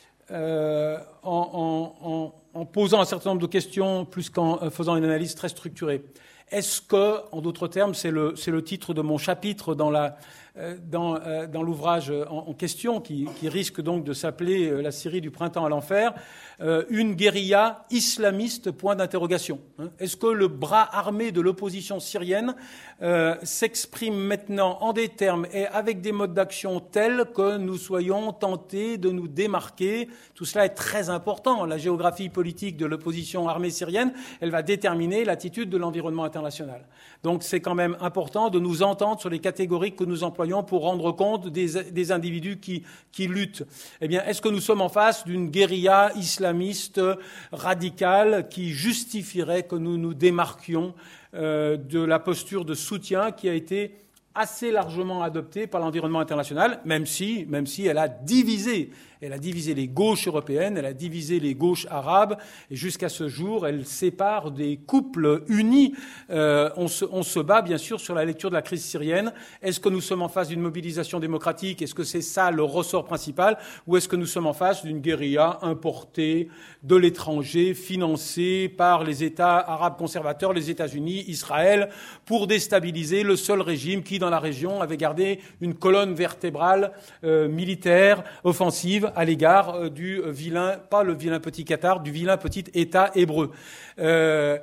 euh, en, en, en posant un certain nombre de questions plus qu'en faisant une analyse très structurée. Est-ce que, en d'autres termes, c'est le, c'est le titre de mon chapitre dans la Dans, dans l'ouvrage en, en question, qui, qui risque donc de s'appeler « La Syrie du printemps à l'enfer euh, », une guérilla islamiste, point d'interrogation. Hein. Est-ce que le bras armé de l'opposition syrienne euh, s'exprime maintenant en des termes et avec des modes d'action tels que nous soyons tentés de nous démarquer ? Tout cela est très important. La géographie politique de l'opposition armée syrienne, elle va déterminer l'attitude de l'environnement international. Donc c'est quand même important de nous entendre sur les catégories que nous employons pour rendre compte des, des individus qui, qui luttent. Eh bien, est-ce que nous sommes en face d'une guérilla islamiste radicale qui justifierait que nous nous démarquions euh, de la posture de soutien qui a été assez largement adoptée par l'environnement international, même si, même si elle a divisé. Elle a divisé les gauches européennes, elle a divisé les gauches arabes, et jusqu'à ce jour, elle sépare des couples unis. Euh, on, se, on se bat, bien sûr, sur la lecture de la crise syrienne. Est-ce que nous sommes en face d'une mobilisation démocratique ? Est-ce que c'est ça le ressort principal ? Ou est-ce que nous sommes en face d'une guérilla importée de l'étranger, financée par les États arabes conservateurs, les États-Unis, Israël, pour déstabiliser le seul régime qui, dans la région, avait gardé une colonne vertébrale euh, militaire, offensive, à l'égard du vilain, pas le vilain petit Qatar, du vilain petit État hébreu. Euh,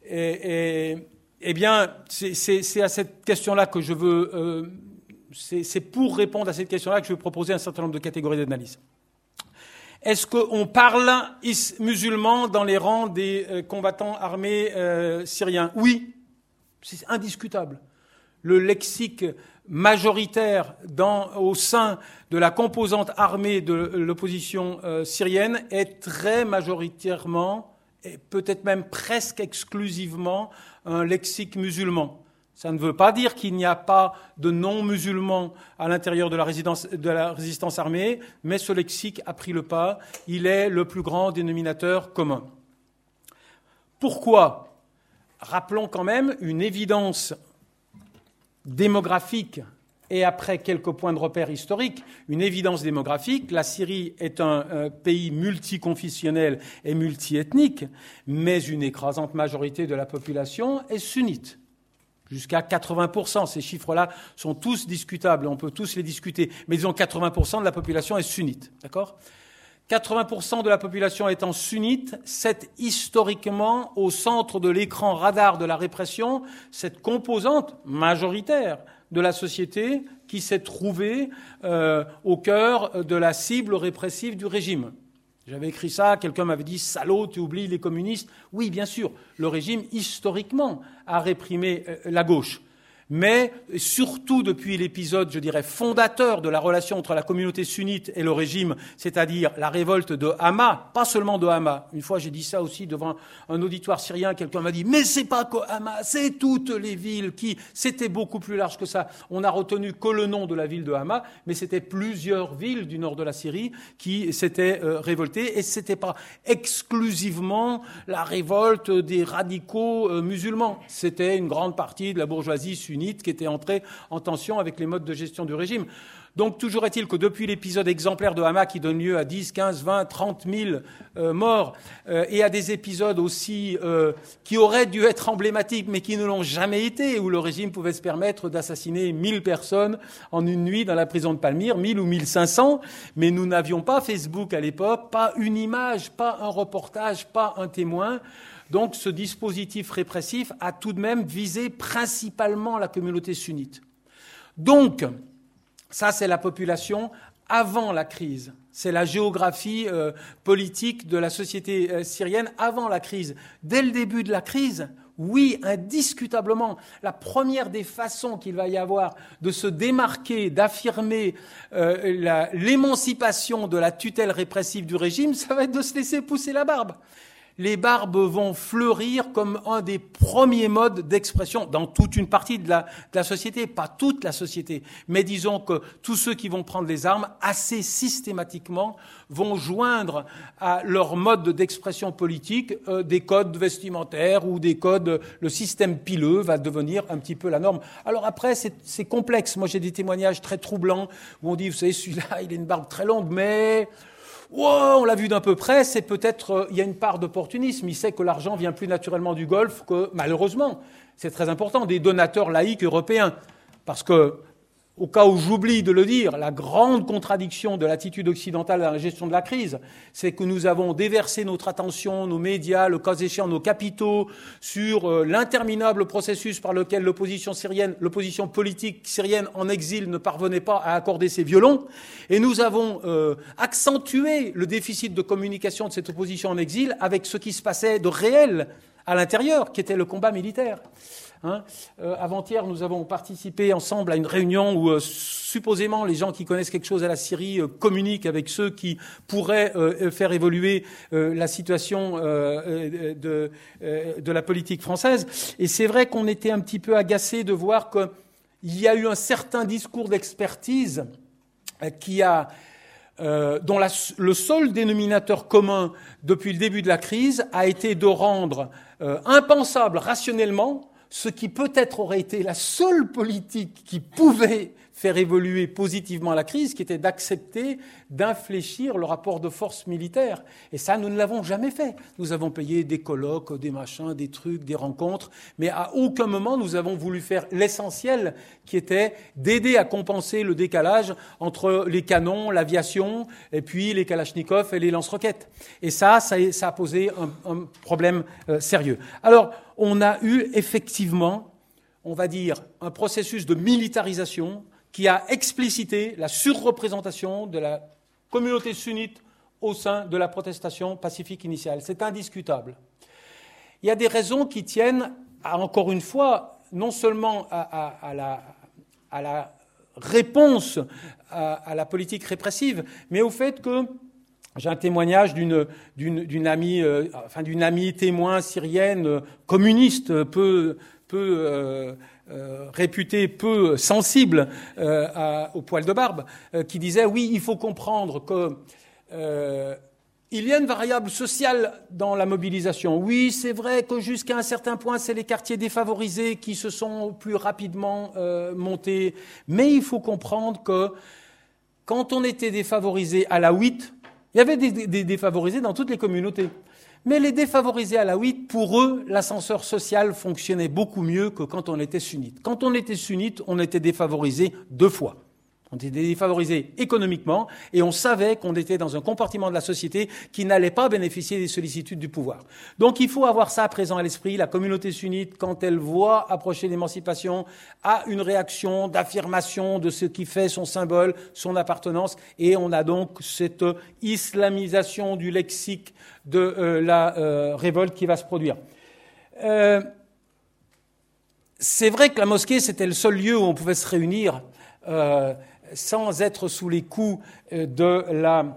et, et, eh bien, c'est, c'est, c'est à cette question-là que je veux, euh, c'est, c'est pour répondre à cette question-là que je veux proposer un certain nombre de catégories d'analyse. Est-ce qu'on parle is- musulman dans les rangs des euh, combattants armés euh, syriens ? Oui, c'est indiscutable. Le lexique majoritaire dans, au sein de la composante armée de l'opposition euh, syrienne est très majoritairement, et peut-être même presque exclusivement, un lexique musulman. Ça ne veut pas dire qu'il n'y a pas de non-musulmans à l'intérieur de la, résidence, de la résistance armée, mais ce lexique a pris le pas. Il est le plus grand dénominateur commun. Pourquoi ? Rappelons quand même une évidence démographique et après quelques points de repère historiques, une évidence démographique. La Syrie est un, un pays multiconfessionnel et multiethnique, mais une écrasante majorité de la population est sunnite. Jusqu'à quatre-vingts pour cent. Ces chiffres-là sont tous discutables, on peut tous les discuter, mais disons quatre-vingts pour cent de la population est sunnite. D'accord ? quatre-vingts pour cent de la population étant sunnite, c'est historiquement au centre de l'écran radar de la répression, cette composante majoritaire de la société qui s'est trouvée euh, au cœur de la cible répressive du régime. J'avais écrit ça, quelqu'un m'avait dit « Salaud, tu oublies les communistes ». Oui, bien sûr, le régime, historiquement, a réprimé la gauche. Mais surtout depuis l'épisode, je dirais, fondateur de la relation entre la communauté sunnite et le régime, c'est-à-dire la révolte de Hama, pas seulement de Hama. Une fois, j'ai dit ça aussi devant un auditoire syrien, quelqu'un m'a dit « Mais c'est pas que Hama, c'est toutes les villes qui... » C'était beaucoup plus large que ça. On a retenu que le nom de la ville de Hama, mais c'était plusieurs villes du nord de la Syrie qui s'étaient euh, révoltées, et c'était pas exclusivement la révolte des radicaux euh, musulmans. C'était une grande partie de la bourgeoisie sunnite qui était entrée en tension avec les modes de gestion du régime. Donc, toujours est-il que depuis l'épisode exemplaire de Hama qui donne lieu à dix, quinze, vingt, trente mille euh, morts, euh, et à des épisodes aussi euh, qui auraient dû être emblématiques, mais qui ne l'ont jamais été, où le régime pouvait se permettre d'assassiner mille personnes en une nuit dans la prison de Palmyre, mille ou mille cinq cents, mais nous n'avions pas Facebook à l'époque, pas une image, pas un reportage, pas un témoin. Donc ce dispositif répressif a tout de même visé principalement la communauté sunnite. Donc, ça c'est la population avant la crise. C'est la géographie euh, politique de la société euh, syrienne avant la crise. Dès le début de la crise, oui, indiscutablement, la première des façons qu'il va y avoir de se démarquer, d'affirmer euh, la, l'émancipation de la tutelle répressive du régime, ça va être de se laisser pousser la barbe. Les barbes vont fleurir comme un des premiers modes d'expression dans toute une partie de la, de la société, pas toute la société, mais disons que tous ceux qui vont prendre les armes, assez systématiquement, vont joindre à leur mode d'expression politique euh, des codes vestimentaires ou des codes, le système pileux va devenir un petit peu la norme. Alors après, c'est, c'est complexe. Moi, j'ai des témoignages très troublants où on dit, vous savez, celui-là, il a une barbe très longue, mais... Wow, on l'a vu d'un peu près, c'est peut-être, euh, il y a une part d'opportunisme. Il sait que l'argent vient plus naturellement du Golfe que, malheureusement, c'est très important, des donateurs laïcs européens. Parce que, au cas où j'oublie de le dire, la grande contradiction de l'attitude occidentale dans la gestion de la crise, c'est que nous avons déversé notre attention, nos médias, le cas échéant, nos capitaux, sur euh, l'interminable processus par lequel l'opposition syrienne, l'opposition politique syrienne en exil ne parvenait pas à accorder ses violons. Et nous avons euh, accentué le déficit de communication de cette opposition en exil avec ce qui se passait de réel à l'intérieur, qui était le combat militaire. Hein, euh, avant-hier, nous avons participé ensemble à une réunion où, euh, supposément, les gens qui connaissent quelque chose à la Syrie euh, communiquent avec ceux qui pourraient euh, faire évoluer euh, la situation euh, de, euh, de la politique française. Et c'est vrai qu'on était un petit peu agacés de voir qu'il y a eu un certain discours d'expertise euh, qui a... Euh, dont la, le seul dénominateur commun depuis le début de la crise a été de rendre euh, impensable rationnellement ce qui peut-être aurait été la seule politique qui pouvait faire évoluer positivement la crise, qui était d'accepter d'infléchir le rapport de force militaire. Et ça, nous ne l'avons jamais fait. Nous avons payé des colloques, des machins, des trucs, des rencontres, mais à aucun moment nous avons voulu faire l'essentiel, qui était d'aider à compenser le décalage entre les canons, l'aviation, et puis les kalachnikovs et les lance-roquettes. Et ça, ça, ça a posé un, un problème euh, sérieux. Alors, on a eu effectivement, on va dire, un processus de militarisation qui a explicité la surreprésentation de la communauté sunnite au sein de la protestation pacifique initiale. C'est indiscutable. Il y a des raisons qui tiennent, à, encore une fois, non seulement à, à, à, la, à la réponse à, à la politique répressive, mais au fait que j'ai un témoignage d'une, d'une, d'une amie, euh, enfin d'une amie témoin syrienne euh, communiste, peu, peu euh, euh, réputée, peu sensible euh, à, au poil de barbe, euh, qui disait oui, il faut comprendre que euh, il y a une variable sociale dans la mobilisation. Oui, c'est vrai que jusqu'à un certain point, c'est les quartiers défavorisés qui se sont plus rapidement euh, montés, mais il faut comprendre que quand on était défavorisé à la huit, il y avait des, des défavorisés dans toutes les communautés. Mais les défavorisés alaouites, pour eux, l'ascenseur social fonctionnait beaucoup mieux que quand on était sunnite. Quand on était sunnite, on était défavorisé deux fois. On était défavorisés économiquement et on savait qu'on était dans un compartiment de la société qui n'allait pas bénéficier des sollicitudes du pouvoir. Donc il faut avoir ça présent à l'esprit. La communauté sunnite, quand elle voit approcher l'émancipation, a une réaction d'affirmation de ce qui fait son symbole, son appartenance, et on a donc cette islamisation du lexique de euh, la euh, révolte qui va se produire. Euh, c'est vrai que la mosquée, c'était le seul lieu où on pouvait se réunir euh, sans être sous les coups de la,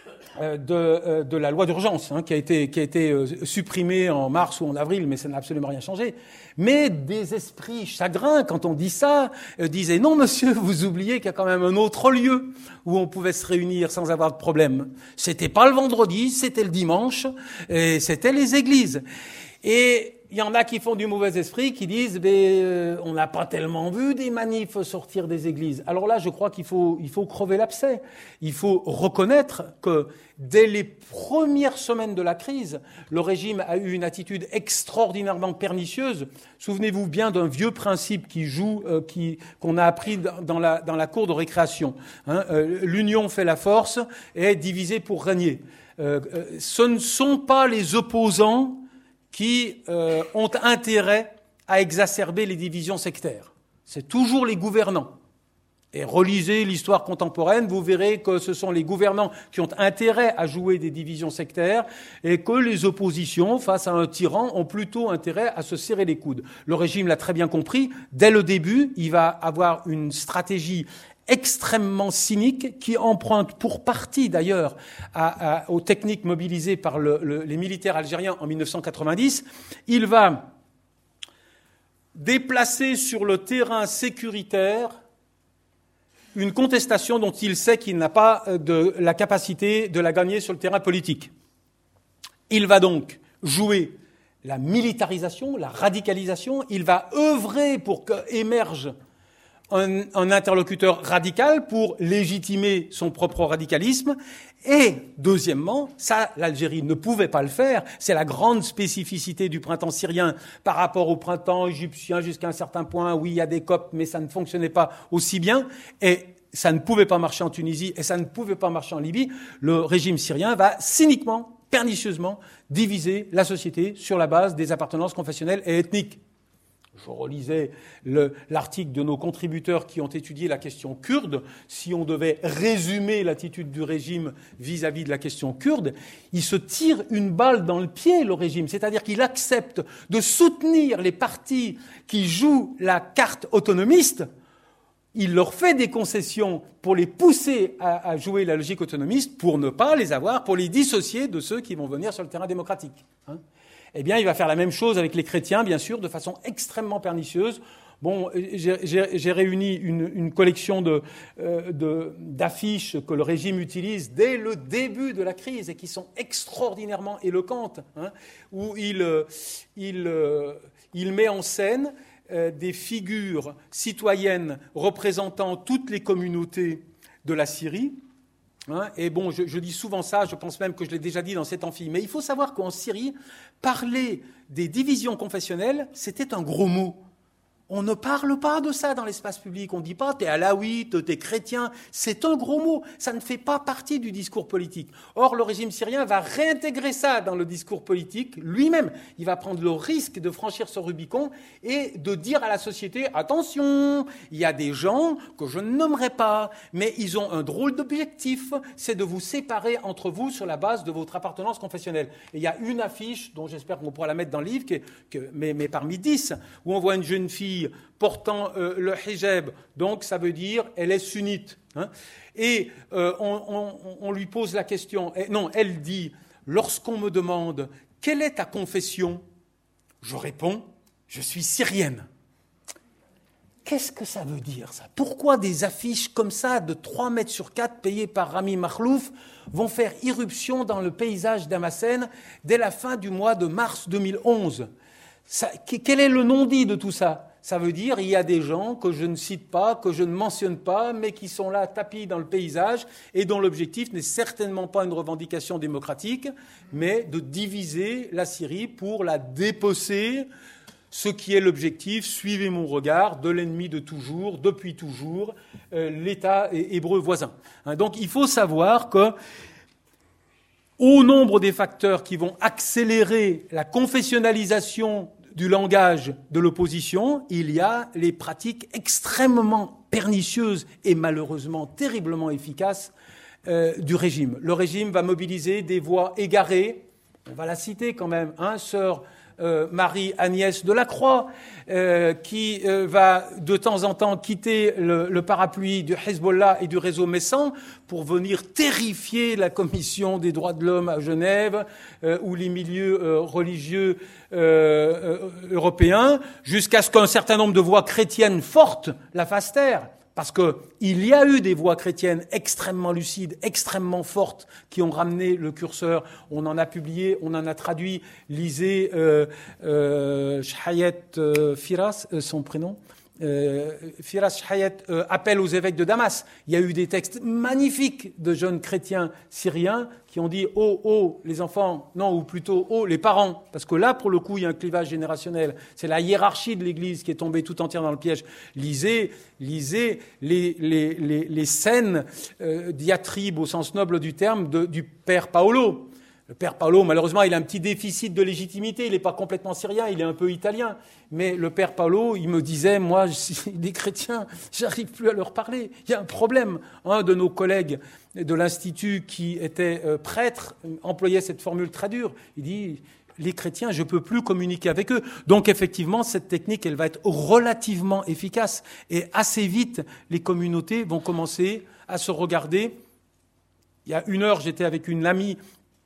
de, de la loi d'urgence, hein, qui a été, qui a été supprimée en mars ou en avril, mais ça n'a absolument rien changé. Mais des esprits chagrins, quand on dit ça, disaient « Non, monsieur, vous oubliez qu'il y a quand même un autre lieu où on pouvait se réunir sans avoir de problème. C'était pas le vendredi, c'était le dimanche, et c'était les églises. » Et il y en a qui font du mauvais esprit, qui disent mais, euh, on n'a pas tellement vu des manifs sortir des églises. Alors là, je crois qu'il faut, il faut crever l'abcès. Il faut reconnaître que dès les premières semaines de la crise, le régime a eu une attitude extraordinairement pernicieuse. Souvenez-vous bien d'un vieux principe qui joue, euh, qui, qu'on a appris dans la, dans la cour de récréation. Hein, euh, l'union fait la force et est divisée pour régner. Euh, euh, ce ne sont pas les opposants qui euh, ont intérêt à exacerber les divisions sectaires. C'est toujours les gouvernants. Et relisez l'histoire contemporaine, vous verrez que ce sont les gouvernants qui ont intérêt à jouer des divisions sectaires et que les oppositions, face à un tyran, ont plutôt intérêt à se serrer les coudes. Le régime l'a très bien compris. Dès le début, il va avoir une stratégie extrêmement cynique, qui emprunte pour partie d'ailleurs à, à, aux techniques mobilisées par le, le, les militaires algériens en mille neuf cent quatre-vingt-dix. Il va déplacer sur le terrain sécuritaire une contestation dont il sait qu'il n'a pas de la capacité de la gagner sur le terrain politique. Il va donc jouer la militarisation, la radicalisation. Il va œuvrer pour qu'émerge Un, un interlocuteur radical pour légitimer son propre radicalisme. Et, deuxièmement, ça, l'Algérie ne pouvait pas le faire. C'est la grande spécificité du printemps syrien par rapport au printemps égyptien jusqu'à un certain point. Oui, il y a des coptes, mais ça ne fonctionnait pas aussi bien. Et ça ne pouvait pas marcher en Tunisie et ça ne pouvait pas marcher en Libye. Le régime syrien va cyniquement, pernicieusement diviser la société sur la base des appartenances confessionnelles et ethniques. Je relisais le, l'article de nos contributeurs qui ont étudié la question kurde. Si on devait résumer l'attitude du régime vis-à-vis de la question kurde, il se tire une balle dans le pied, le régime. C'est-à-dire qu'il accepte de soutenir les partis qui jouent la carte autonomiste. Il leur fait des concessions pour les pousser à, à jouer la logique autonomiste, pour ne pas les avoir, pour les dissocier de ceux qui vont venir sur le terrain démocratique. Hein. Eh bien, il va faire la même chose avec les chrétiens, bien sûr, de façon extrêmement pernicieuse. Bon, j'ai, j'ai, j'ai réuni une, une collection de, euh, de, d'affiches que le régime utilise dès le début de la crise et qui sont extraordinairement éloquentes, hein, où il, euh, il, euh, il met en scène euh, des figures citoyennes représentant toutes les communautés de la Syrie. Hein, et bon, je, je dis souvent ça, je pense même que je l'ai déjà dit dans cet amphi, mais il faut savoir qu'en Syrie, parler des divisions confessionnelles, c'était un gros mot. On ne parle pas de ça dans l'espace public. On ne dit pas « t'es alawite, t'es chrétien ». C'est un gros mot. Ça ne fait pas partie du discours politique. Or, le régime syrien va réintégrer ça dans le discours politique lui-même. Il va prendre le risque de franchir ce Rubicon et de dire à la société « attention, il y a des gens que je ne nommerai pas, mais ils ont un drôle d'objectif, c'est de vous séparer entre vous sur la base de votre appartenance confessionnelle ». Et il y a une affiche, dont j'espère qu'on pourra la mettre dans le livre, que, que, mais, mais parmi dix, où on voit une jeune fille portant euh, le hijab, donc ça veut dire elle est sunnite. Hein, et euh, on, on, on lui pose la question, et, non, elle dit, lorsqu'on me demande quelle est ta confession, je réponds, je suis syrienne. Qu'est-ce que ça veut dire, ça ? Pourquoi des affiches comme ça, de trois mètres sur quatre, payées par Rami Makhlouf, vont faire irruption dans le paysage damascène dès la fin du mois de mars deux mille onze ? Ça, quel est le non-dit de tout ça ? Ça veut dire il y a des gens que je ne cite pas, que je ne mentionne pas, mais qui sont là tapis dans le paysage et dont l'objectif n'est certainement pas une revendication démocratique, mais de diviser la Syrie pour la dépecer ce qui est l'objectif, suivez mon regard, de l'ennemi de toujours, depuis toujours, euh, l'État hébreu voisin. Hein, donc il faut savoir que, au nombre des facteurs qui vont accélérer la confessionnalisation du langage de l'opposition, il y a les pratiques extrêmement pernicieuses et malheureusement terriblement efficaces euh, du régime. Le régime va mobiliser des voix égarées, on va la citer quand même, hein, sœur euh, Marie-Agnès de la Croix, euh, qui euh, va de temps en temps quitter le, le parapluie du Hezbollah et du réseau Messan pour venir terrifier la Commission des droits de l'homme à Genève euh, ou les milieux euh, religieux euh, euh, européens, jusqu'à ce qu'un certain nombre de voix chrétiennes fortes la fassent taire. Parce qu'il y a eu des voix chrétiennes extrêmement lucides, extrêmement fortes, qui ont ramené le curseur. On en a publié, on en a traduit. Lisez euh, euh, Shahayet euh, Firas, euh, son prénom. Euh, Firas Shahayet, euh, appel aux évêques de Damas. Il y a eu des textes magnifiques de jeunes chrétiens syriens qui ont dit « Oh, oh, les enfants », non, ou plutôt « Oh, les parents », parce que là, pour le coup, il y a un clivage générationnel. C'est la hiérarchie de l'Église qui est tombée tout entière dans le piège. Lisez, lisez les, les, les, les scènes euh, diatribes au sens noble du terme de, du père Paolo. Le père Paolo, malheureusement, il a un petit déficit de légitimité. Il n'est pas complètement syrien, il est un peu italien. Mais le père Paolo, il me disait, moi, les chrétiens, j'arrive plus à leur parler. Il y a un problème. Un de nos collègues de l'Institut qui était euh, prêtre employait cette formule très dure. Il dit, les chrétiens, je peux plus communiquer avec eux. Donc, effectivement, cette technique, elle va être relativement efficace. Et assez vite, les communautés vont commencer à se regarder. Il y a une heure, j'étais avec une amie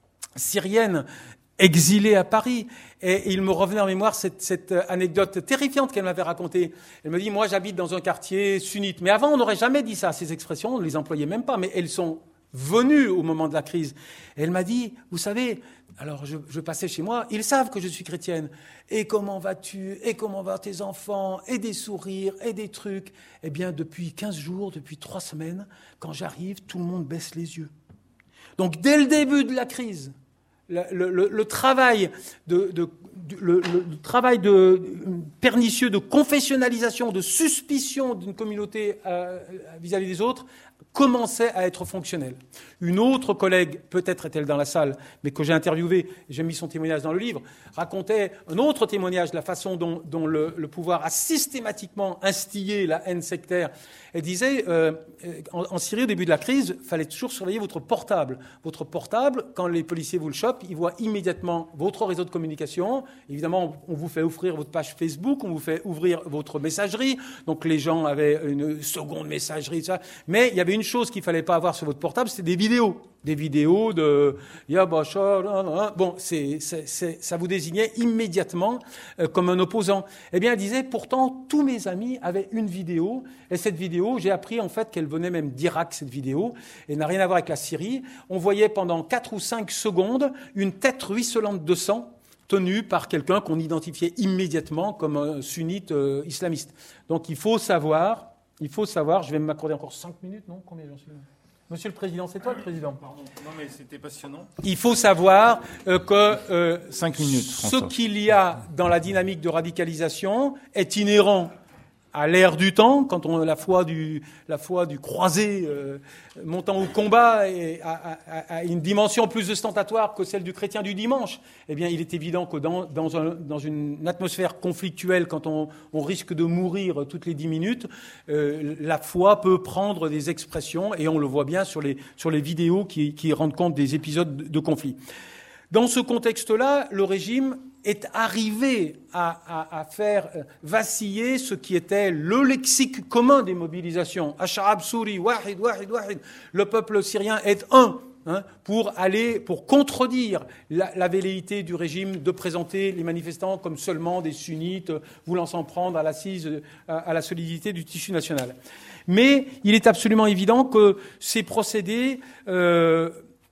syrienne exilée à Paris, et il me revenait en mémoire cette, cette anecdote terrifiante qu'elle m'avait racontée. Elle me dit, moi j'habite dans un quartier sunnite, mais avant on n'aurait jamais dit ça, ces expressions, on ne les employait même pas, mais elles sont venues au moment de la crise. Et elle m'a dit, vous savez, alors je, je passais chez moi, ils savent que je suis chrétienne, et comment vas-tu, et comment vont tes enfants, et des sourires, et des trucs. Eh bien depuis quinze jours, depuis trois semaines, quand j'arrive, tout le monde baisse les yeux. Donc dès le début de la crise, le, le, le travail, de, de, de, le, le travail de, pernicieux de confessionnalisation, de suspicion d'une communauté euh, vis-à-vis des autres commençait à être fonctionnel. Une autre collègue, peut-être est-elle dans la salle, mais que j'ai interviewée, j'ai mis son témoignage dans le livre, racontait un autre témoignage de la façon dont, dont le, le pouvoir a systématiquement instillé la haine sectaire. Elle disait, euh, en, en Syrie, au début de la crise, il fallait toujours surveiller votre portable. Votre portable, quand les policiers vous le chopent, ils voient immédiatement votre réseau de communication. Évidemment, on vous fait ouvrir votre page Facebook, on vous fait ouvrir votre messagerie. Donc les gens avaient une seconde messagerie, ça. Mais il y avait une chose qu'il ne fallait pas avoir sur votre portable, c'était des vidéos. Des vidéos de Ya Bachar, bon, c'est, c'est, c'est, ça vous désignait immédiatement euh, comme un opposant. Eh bien, elle disait, pourtant, tous mes amis avaient une vidéo, et cette vidéo, j'ai appris en fait qu'elle venait même d'Irak, cette vidéo, et n'a rien à voir avec la Syrie. On voyait pendant quatre ou cinq secondes une tête ruisselante de sang tenue par quelqu'un qu'on identifiait immédiatement comme un sunnite euh, islamiste. Donc, il faut savoir, il faut savoir, je vais m'accorder encore cinq minutes, non ? Combien j'en suis ? Monsieur le Président, c'est toi le Président. Pardon, non mais c'était passionnant. Il faut savoir euh, que euh, Cinq minutes, ce qu'il y a dans la dynamique de radicalisation est inhérent à l'ère du temps, quand on a la foi du, la foi du croisé euh, montant au combat et à, à, à une dimension plus ostentatoire que celle du chrétien du dimanche, eh bien, il est évident que dans, dans, un, dans une atmosphère conflictuelle, quand on, on risque de mourir toutes les dix minutes, euh, la foi peut prendre des expressions, et on le voit bien sur les, sur les vidéos qui, qui rendent compte des épisodes de, de conflit. Dans ce contexte-là, le régime est arrivé à, à, à faire vaciller ce qui était le lexique commun des mobilisations. Ash'ab Souri, wahid, wahid, wahid. Le peuple syrien est un, hein, pour aller, pour contredire la, la velléité du régime de présenter les manifestants comme seulement des sunnites voulant s'en prendre à l'assise, à, à la solidité du tissu national. Mais il est absolument évident que ces procédés euh,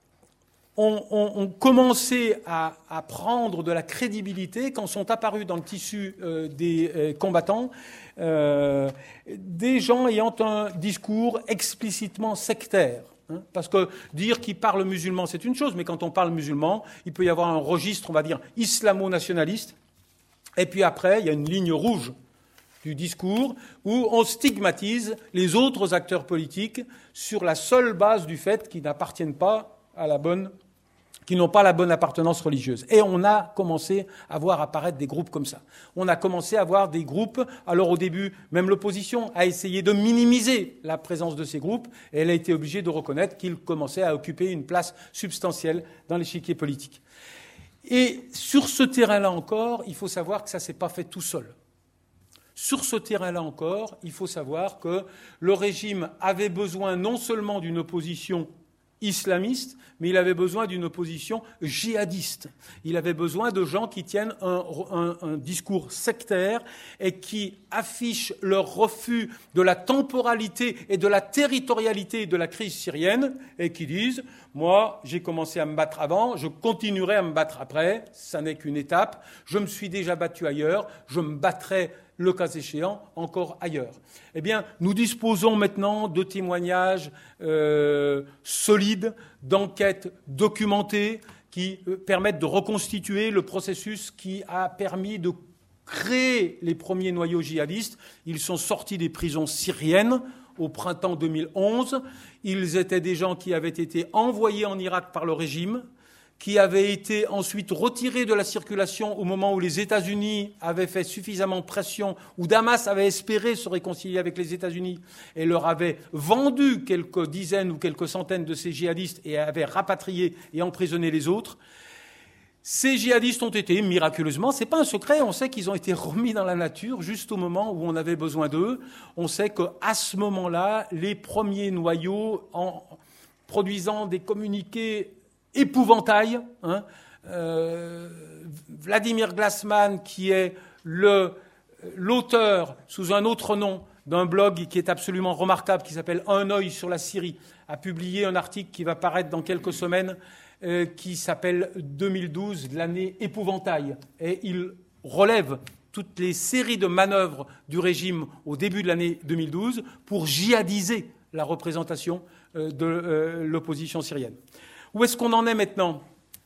ont, ont, ont commencé à, à prendre de la crédibilité quand sont apparus dans le tissu euh, des euh, combattants euh, des gens ayant un discours explicitement sectaire. Hein, parce que dire qu'ils parlent musulman, c'est une chose, mais quand on parle musulman, il peut y avoir un registre, on va dire, islamo-nationaliste, Et puis après, il y a une ligne rouge du discours où on stigmatise les autres acteurs politiques sur la seule base du fait qu'ils n'appartiennent pas à la bonne, qui n'ont pas la bonne appartenance religieuse. Et on a commencé à voir apparaître des groupes comme ça. On a commencé à voir des groupes, alors au début, même l'opposition a essayé de minimiser la présence de ces groupes, et elle a été obligée de reconnaître qu'ils commençaient à occuper une place substantielle dans l'échiquier politique. Et sur ce terrain-là encore, il faut savoir que ça ne s'est pas fait tout seul. Sur ce terrain-là encore, il faut savoir que le régime avait besoin non seulement d'une opposition islamiste, mais il avait besoin d'une opposition djihadiste. Il avait besoin de gens qui tiennent un, un, un discours sectaire et qui affichent leur refus de la temporalité et de la territorialité de la crise syrienne et qui disent « Moi, j'ai commencé à me battre avant, je continuerai à me battre après, ça n'est qu'une étape, je me suis déjà battu ailleurs, je me battrai le cas échéant, encore ailleurs. » Eh bien, nous disposons maintenant de témoignages euh, solides, d'enquêtes documentées qui euh, permettent de reconstituer le processus qui a permis de créer les premiers noyaux djihadistes. Ils sont sortis des prisons syriennes au printemps deux mille onze. Ils étaient des gens qui avaient été envoyés en Irak par le régime, qui avait été ensuite retiré de la circulation au moment où les États-Unis avaient fait suffisamment pression, où Damas avait espéré se réconcilier avec les États-Unis et leur avait vendu quelques dizaines ou quelques centaines de ces djihadistes et avait rapatrié et emprisonné les autres. Ces djihadistes ont été, miraculeusement, c'est pas un secret, on sait qu'ils ont été remis dans la nature juste au moment où on avait besoin d'eux. On sait qu'à ce moment-là, les premiers noyaux, en produisant des communiqués épouvantail, hein, euh, Vladimir Glassman, qui est le, l'auteur, sous un autre nom, d'un blog qui est absolument remarquable, qui s'appelle Un œil sur la Syrie, a publié un article qui va paraître dans quelques semaines, euh, qui s'appelle deux mille douze, l'année épouvantail. Et il relève toutes les séries de manœuvres du régime au début de l'année deux mille douze pour djihadiser la représentation euh, de euh, l'opposition syrienne. Où est-ce qu'on en est maintenant ?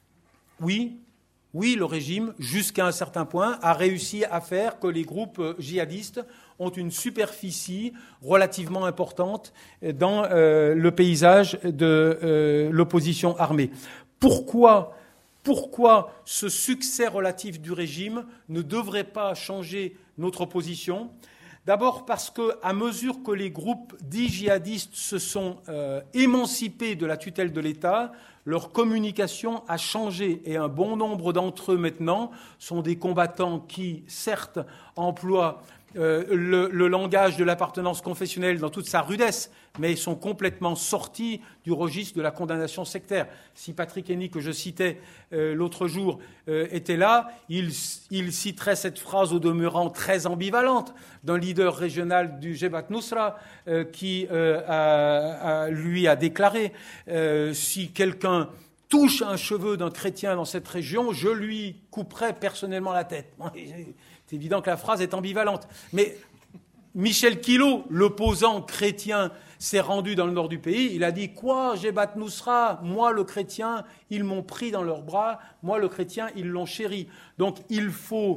Oui, oui, le régime, jusqu'à un certain point, a réussi à faire que les groupes djihadistes ont une superficie relativement importante dans euh, le paysage de euh, l'opposition armée. Pourquoi, pourquoi ce succès relatif du régime ne devrait pas changer notre position ? D'abord parce qu'à mesure que les groupes dits djihadistes se sont euh, émancipés de la tutelle de l'État, leur communication a changé et un bon nombre d'entre eux maintenant sont des combattants qui, certes, emploient euh, le, le langage de l'appartenance confessionnelle dans toute sa rudesse, mais sont complètement sortis du registre de la condamnation sectaire. Si Patrick Henny, que je citais euh, l'autre jour, euh, était là, il, il citerait cette phrase au demeurant très ambivalente d'un leader régional du Jebhat Nusra euh, qui euh, a, a, lui a déclaré euh, « Si quelqu'un touche un cheveu d'un chrétien dans cette région, je lui couperai personnellement la tête. » C'est évident que la phrase est ambivalente. Mais Michel Quillot, l'opposant chrétien, s'est rendu dans le nord du pays. Il a dit « Quoi, Jebhat Nusra ? Moi, le chrétien, ils m'ont pris dans leurs bras. Moi, le chrétien, ils l'ont chéri. » Donc, il faut,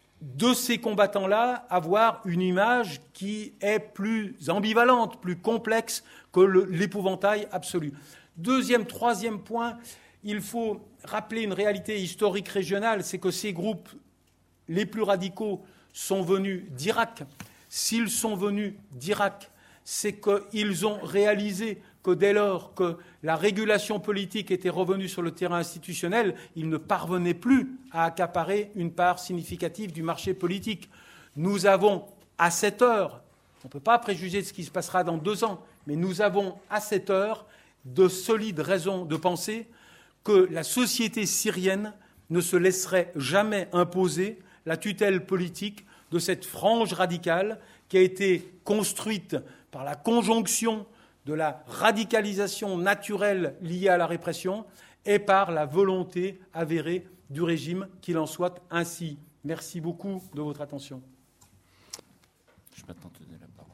de ces combattants-là, avoir une image qui est plus ambivalente, plus complexe que le, l'épouvantail absolu. Deuxième, troisième point, il faut rappeler une réalité historique régionale, c'est que ces groupes les plus radicaux sont venus d'Irak. S'ils sont venus d'Irak, c'est qu'ils ont réalisé que dès lors que la régulation politique était revenue sur le terrain institutionnel, ils ne parvenaient plus à accaparer une part significative du marché politique. Nous avons, à cette heure, on ne peut pas préjuger de ce qui se passera dans deux ans, mais nous avons, à cette heure, de solides raisons de penser que la société syrienne ne se laisserait jamais imposer la tutelle politique de cette frange radicale qui a été construite par la conjonction de la radicalisation naturelle liée à la répression et par la volonté avérée du régime, qu'il en soit ainsi. Merci beaucoup de votre attention. Je vais maintenant te donner la parole.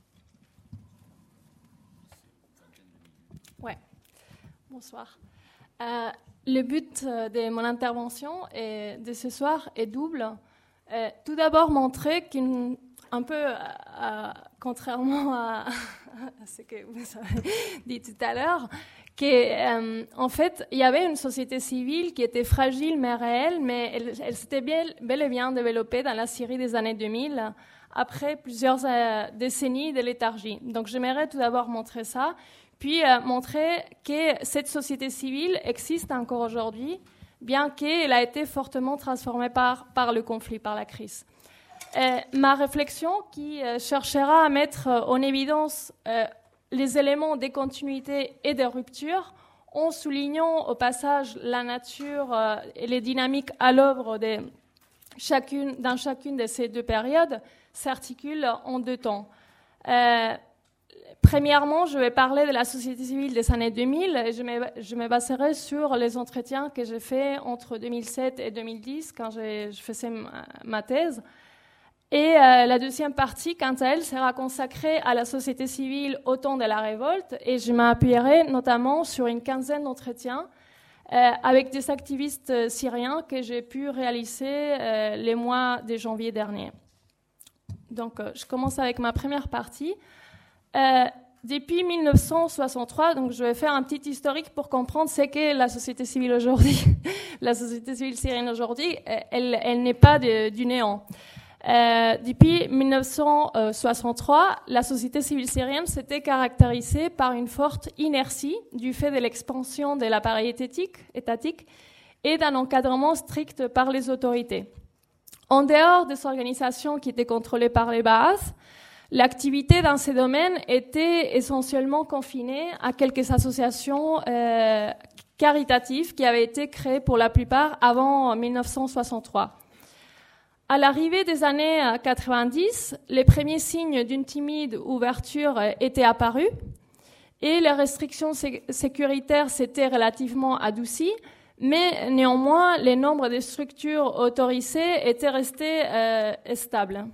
Ouais. Bonsoir. Euh, le but de mon intervention et de ce soir est double. Euh, tout d'abord, montrer qu'un peu, euh, euh, contrairement à, à ce que vous avez dit tout à l'heure, qu'en euh, en fait, il y avait une société civile qui était fragile mais réelle, mais elle, elle s'était bien, bel et bien développée dans la Syrie des années deux mille, après plusieurs euh, décennies de léthargie. Donc, j'aimerais tout d'abord montrer ça, puis euh, montrer que cette société civile existe encore aujourd'hui, bien qu'elle a été fortement transformée par, par le conflit, par la crise. Euh, ma réflexion qui euh, cherchera à mettre euh, en évidence euh, les éléments de continuité et de rupture, en soulignant au passage la nature euh, et les dynamiques à l'œuvre de chacune, dans chacune de ces deux périodes, s'articulent en deux temps. Euh, premièrement, je vais parler de la société civile des années deux mille et je me, je me baserai sur les entretiens que j'ai faits entre deux mille sept et deux mille dix quand je, je faisais ma, ma thèse. Et euh, la deuxième partie, quant à elle, sera consacrée à la société civile au temps de la révolte et je m'appuierai notamment sur une quinzaine d'entretiens euh, avec des activistes syriens que j'ai pu réaliser euh, les mois de janvier dernier. Donc, euh, je commence avec ma première partie. Euh, depuis mille neuf cent soixante-trois, donc je vais faire un petit historique pour comprendre ce qu'est la société civile aujourd'hui. La société civile syrienne aujourd'hui, elle, elle n'est pas de, du néant. Euh, depuis mille neuf cent soixante-trois, la société civile syrienne s'était caractérisée par une forte inertie du fait de l'expansion de l'appareil étatique, étatique et d'un encadrement strict par les autorités. En dehors des organisations qui étaient contrôlées par les Ba'ath, l'activité dans ces domaines était essentiellement confinée à quelques associations euh, caritatives qui avaient été créées pour la plupart avant mille neuf cent soixante-trois. À l'arrivée des années quatre-vingt-dix, les premiers signes d'une timide ouverture étaient apparus et les restrictions sé- sécuritaires s'étaient relativement adoucies, mais néanmoins, les nombres de structures autorisées étaient restés euh, stables.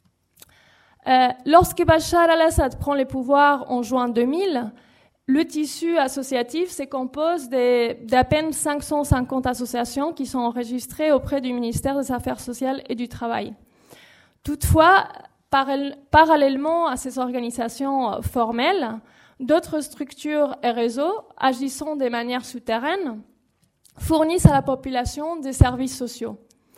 Euh, lorsque Bachar al-Assad prend le pouvoir en juin deux mille, le tissu associatif se compose de, d'à peine cinq cent cinquante associations qui sont enregistrées auprès du ministère des Affaires sociales et du Travail. Toutefois, paral- parallèlement à ces organisations formelles, d'autres structures et réseaux, agissant de manière souterraine, fournissent à la population des services sociaux.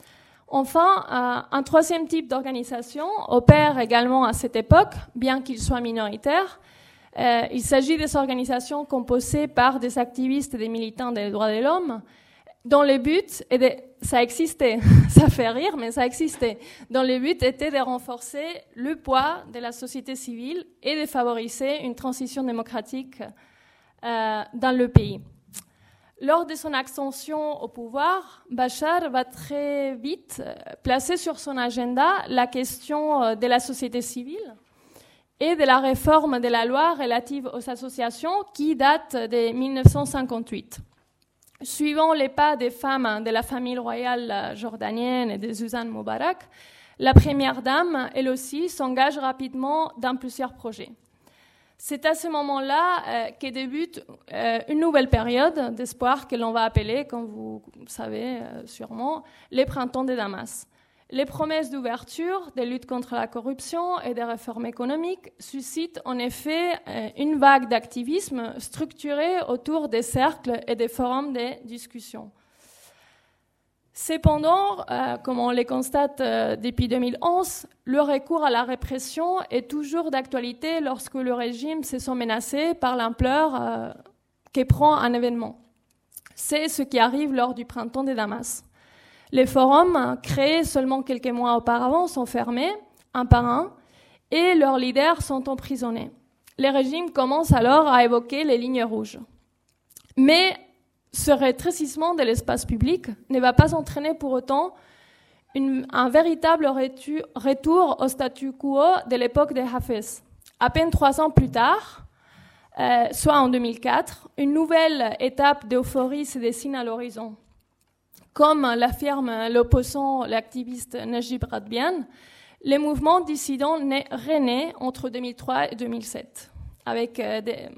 Enfin, un troisième type d'organisation opère également à cette époque, bien qu'il soit minoritaire. Euh, il s'agit des organisations composées par des activistes et des militants des droits de l'homme, dont le but, et de, ça existait, ça fait rire, mais ça existait, dont le but était de renforcer le poids de la société civile et de favoriser une transition démocratique euh, dans le pays. Lors de son ascension au pouvoir, Bachar va très vite placer sur son agenda la question de la société civile et de la réforme de la loi relative aux associations qui date de mille neuf cent cinquante-huit. Suivant les pas des femmes de la famille royale jordanienne et de Suzanne Moubarak, la première dame, elle aussi, s'engage rapidement dans plusieurs projets. C'est à ce moment-là euh, que débute euh, une nouvelle période d'espoir que l'on va appeler, comme vous savez euh, sûrement, les printemps de Damas. Les promesses d'ouverture, de lutte contre la corruption et des réformes économiques suscitent en effet euh, une vague d'activisme structuré autour des cercles et des forums de discussion. Cependant, euh, comme on les constate euh, depuis deux mille onze, le recours à la répression est toujours d'actualité lorsque le régime se sent menacé par l'ampleur euh, que prend un événement. C'est ce qui arrive lors du printemps de Damas. Les forums, créés seulement quelques mois auparavant, sont fermés, un par un, et leurs leaders sont emprisonnés. Les régimes commencent alors à évoquer les lignes rouges. Mais ce rétrécissement de l'espace public ne va pas entraîner pour autant une, un véritable retu, retour au statu quo de l'époque de Hafez. À peine trois ans plus tard, euh, soit en deux mille quatre, une nouvelle étape d'euphorie se dessine à l'horizon. Comme l'affirme l'opposant, l'activiste Najib Radbian, les mouvements dissidents renaissent entre deux mille trois et deux mille sept, avec euh, des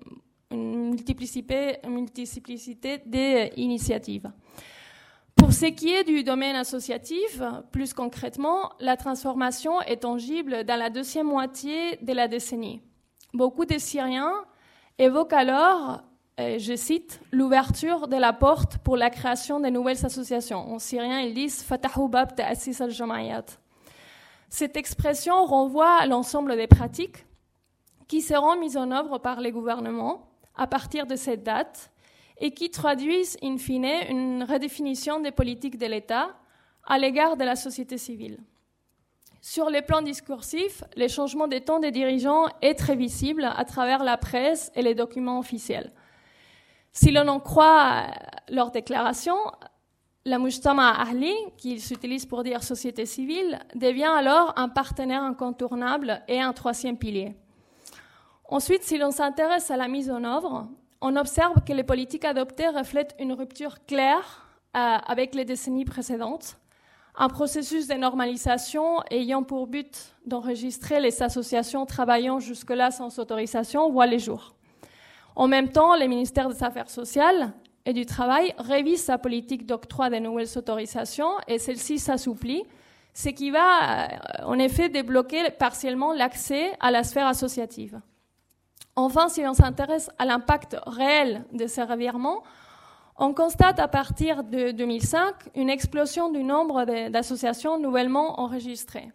une multiplicité, une multiplicité d'initiatives. Pour ce qui est du domaine associatif, plus concrètement, la transformation est tangible dans la deuxième moitié de la décennie. Beaucoup de Syriens évoquent alors, et je cite, l'ouverture de la porte pour la création de nouvelles associations. En syrien, ils disent « Fatahu bab ta'assis al-jamayat ». Cette expression renvoie à l'ensemble des pratiques qui seront mises en œuvre par les gouvernements à partir de cette date et qui traduisent in fine une redéfinition des politiques de l'État à l'égard de la société civile. Sur le plan discursif, le changement des tons des dirigeants est très visible à travers la presse et les documents officiels. Si l'on en croit leurs déclarations, la Mujtama Ahli, qui s'utilise pour dire société civile, devient alors un partenaire incontournable et un troisième pilier. Ensuite, si l'on s'intéresse à la mise en œuvre, on observe que les politiques adoptées reflètent une rupture claire euh, avec les décennies précédentes, un processus de normalisation ayant pour but d'enregistrer les associations travaillant jusque-là sans autorisation voit les jours. En même temps, le ministère des Affaires sociales et du Travail révise sa politique d'octroi de nouvelles autorisations et celle-ci s'assouplit, ce qui va euh, en effet débloquer partiellement l'accès à la sphère associative. Enfin, si l'on s'intéresse à l'impact réel de ces revirements, on constate à partir de deux mille cinq une explosion du nombre d'associations nouvellement enregistrées.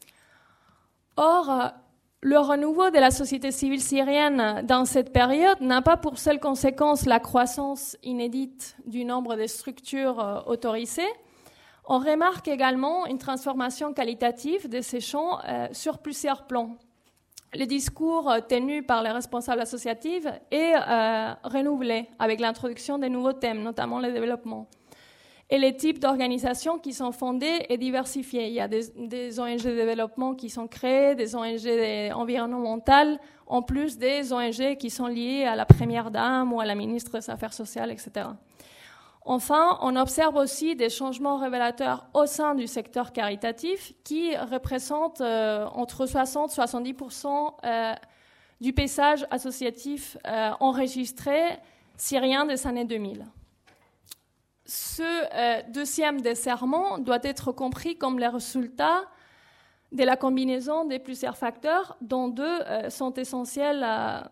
Or, le renouveau de la société civile syrienne dans cette période n'a pas pour seule conséquence la croissance inédite du nombre de structures autorisées. On remarque également une transformation qualitative de ces champs euh, sur plusieurs plans. Le discours tenu par les responsables associatifs est euh, renouvelé avec l'introduction de nouveaux thèmes, notamment le développement. Et les types d'organisations qui sont fondées et diversifiés. Il y a des, des O N G de développement qui sont créées, des O N G environnementales, en plus des O N G qui sont liées à la Première Dame ou à la ministre des Affaires sociales, et cetera. Enfin, on observe aussi des changements révélateurs au sein du secteur caritatif qui représentent euh, entre soixante et soixante-dix pour cent euh, du paysage associatif euh, enregistré syrien des années deux mille. Ce euh, deuxième desserrement doit être compris comme le résultat de la combinaison de plusieurs facteurs, dont deux euh, sont essentiels à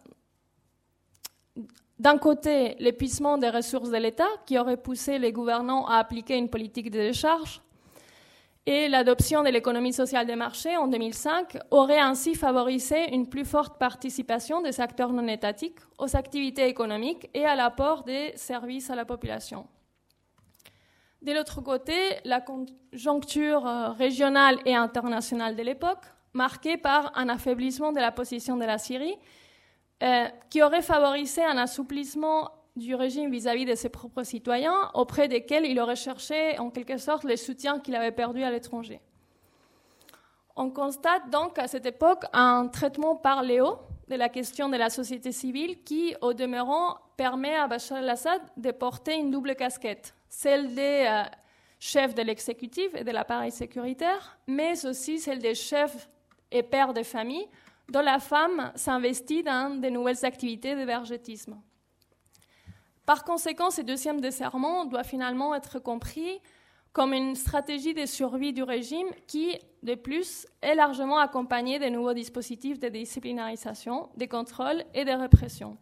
d'un côté, l'épuisement des ressources de l'État qui aurait poussé les gouvernants à appliquer une politique de décharge et l'adoption de l'économie sociale des marchés en deux mille cinq aurait ainsi favorisé une plus forte participation des acteurs non étatiques aux activités économiques et à l'apport des services à la population. De l'autre côté, la conjoncture régionale et internationale de l'époque, marquée par un affaiblissement de la position de la Syrie, Euh, qui aurait favorisé un assouplissement du régime vis-à-vis de ses propres citoyens, auprès desquels il aurait cherché en quelque sorte les soutiens qu'il avait perdus à l'étranger. On constate donc à cette époque un traitement par les hauts de la question de la société civile qui, au demeurant, permet à Bachar el-Assad de porter une double casquette, celle des euh, chefs de l'exécutif et de l'appareil sécuritaire, mais aussi celle des chefs et pères de famille, dont la femme s'investit dans de nouvelles activités de vergétisme. Par conséquent, ce deuxième desserrement doit finalement être compris comme une stratégie de survie du régime qui, de plus, est largement accompagnée de nouveaux dispositifs de disciplinarisation, de contrôle et de répression.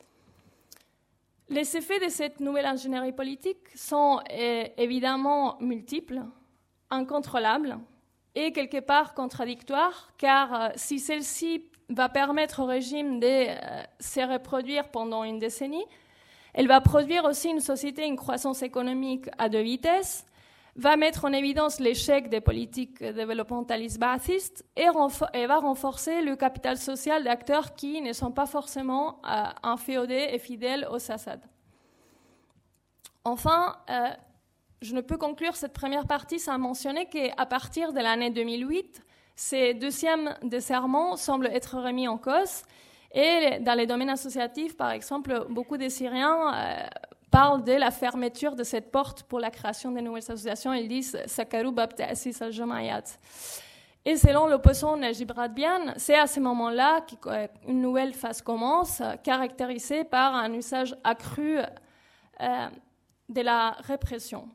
Les effets de cette nouvelle ingénierie politique sont eh, évidemment multiples, incontrôlables, et quelque part contradictoire, car euh, si celle-ci va permettre au régime de euh, se reproduire pendant une décennie, elle va produire aussi une société, une croissance économique à deux vitesses, va mettre en évidence l'échec des politiques développementalistes baathistes et, renfor- et va renforcer le capital social d'acteurs qui ne sont pas forcément euh, inféodés et fidèles au Assad. Enfin, euh, je ne peux conclure cette première partie sans mentionner qu'à partir de l'année deux mille huit, ces deuxièmes desserrements semblent être remis en cause. Et dans les domaines associatifs, par exemple, beaucoup de Syriens euh, parlent de la fermeture de cette porte pour la création de nouvelles associations. Ils disent « Sakaru bab ta'assis al-jamayat ». Et selon l'opposant Najib Radbian, c'est à ce moment-là qu'une nouvelle phase commence, caractérisée par un usage accru euh, de la répression.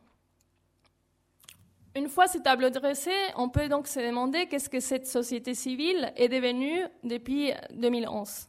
Une fois ce tableau dressé, on peut donc se demander qu'est-ce que cette société civile est devenue depuis deux mille onze.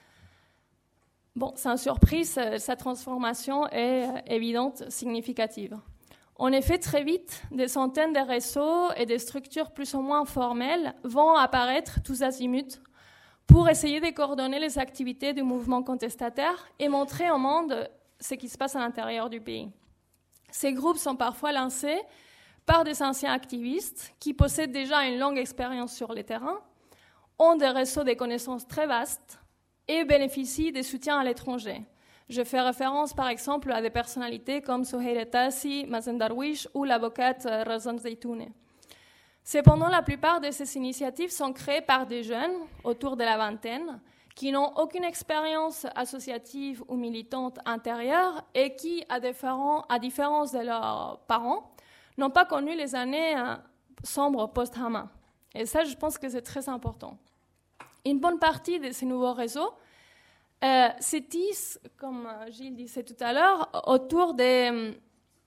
Bon, sans surprise, sa transformation est évidente, significative. En effet, très vite, des centaines de réseaux et de structures plus ou moins formelles vont apparaître tous azimuts pour essayer de coordonner les activités du mouvement contestataire et montrer au monde ce qui se passe à l'intérieur du pays. Ces groupes sont parfois lancés par des anciens activistes qui possèdent déjà une longue expérience sur le terrain, ont des réseaux de connaissances très vastes et bénéficient des soutiens à l'étranger. Je fais référence par exemple à des personnalités comme Souheir Tassi, Mazen Darwish ou l'avocate Razan Zeytouni. Cependant, la plupart de ces initiatives sont créées par des jeunes, autour de la vingtaine, qui n'ont aucune expérience associative ou militante antérieure et qui, à, à différence de leurs parents, n'ont pas connu les années euh, sombres post-Hama. Et ça, je pense que c'est très important. Une bonne partie de ces nouveaux réseaux euh, se tissent, comme Gilles disait tout à l'heure, autour des,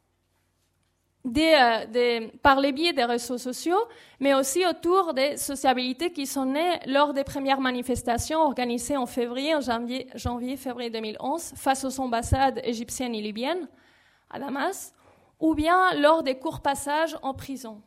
des, euh, des, par les biais des réseaux sociaux, mais aussi autour des sociabilités qui sont nées lors des premières manifestations organisées en février, en janvier, janvier-février deux mille onze, face aux ambassades égyptiennes et libyennes à Damas, ou bien lors des courts passages en prison.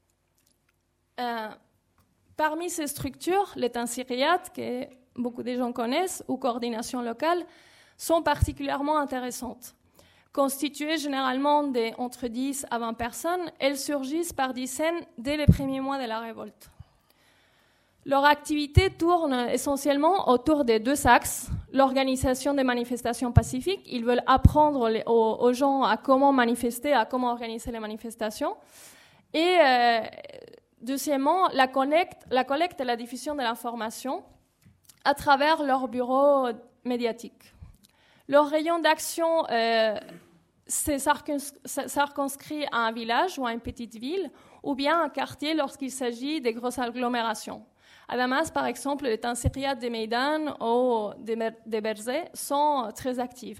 Euh, parmi ces structures, les Tansiriyat, que beaucoup de gens connaissent, ou coordination locale, sont particulièrement intéressantes. Constituées généralement d'entre dix à vingt personnes, elles surgissent par dizaines dès les premiers mois de la révolte. Leur activité tourne essentiellement autour de deux axes. L'organisation des manifestations pacifiques. Ils veulent apprendre les, aux, aux gens à comment manifester, à comment organiser les manifestations. Et euh, deuxièmement, la collecte, la collecte et la diffusion de l'information à travers leurs bureaux médiatiques. Leur rayon d'action euh, s'est circonscrit à un village ou à une petite ville, ou bien un quartier lorsqu'il s'agit des grosses agglomérations. À Damas, par exemple, les Tansiriyat de Meydan ou de Berzé sont très actives.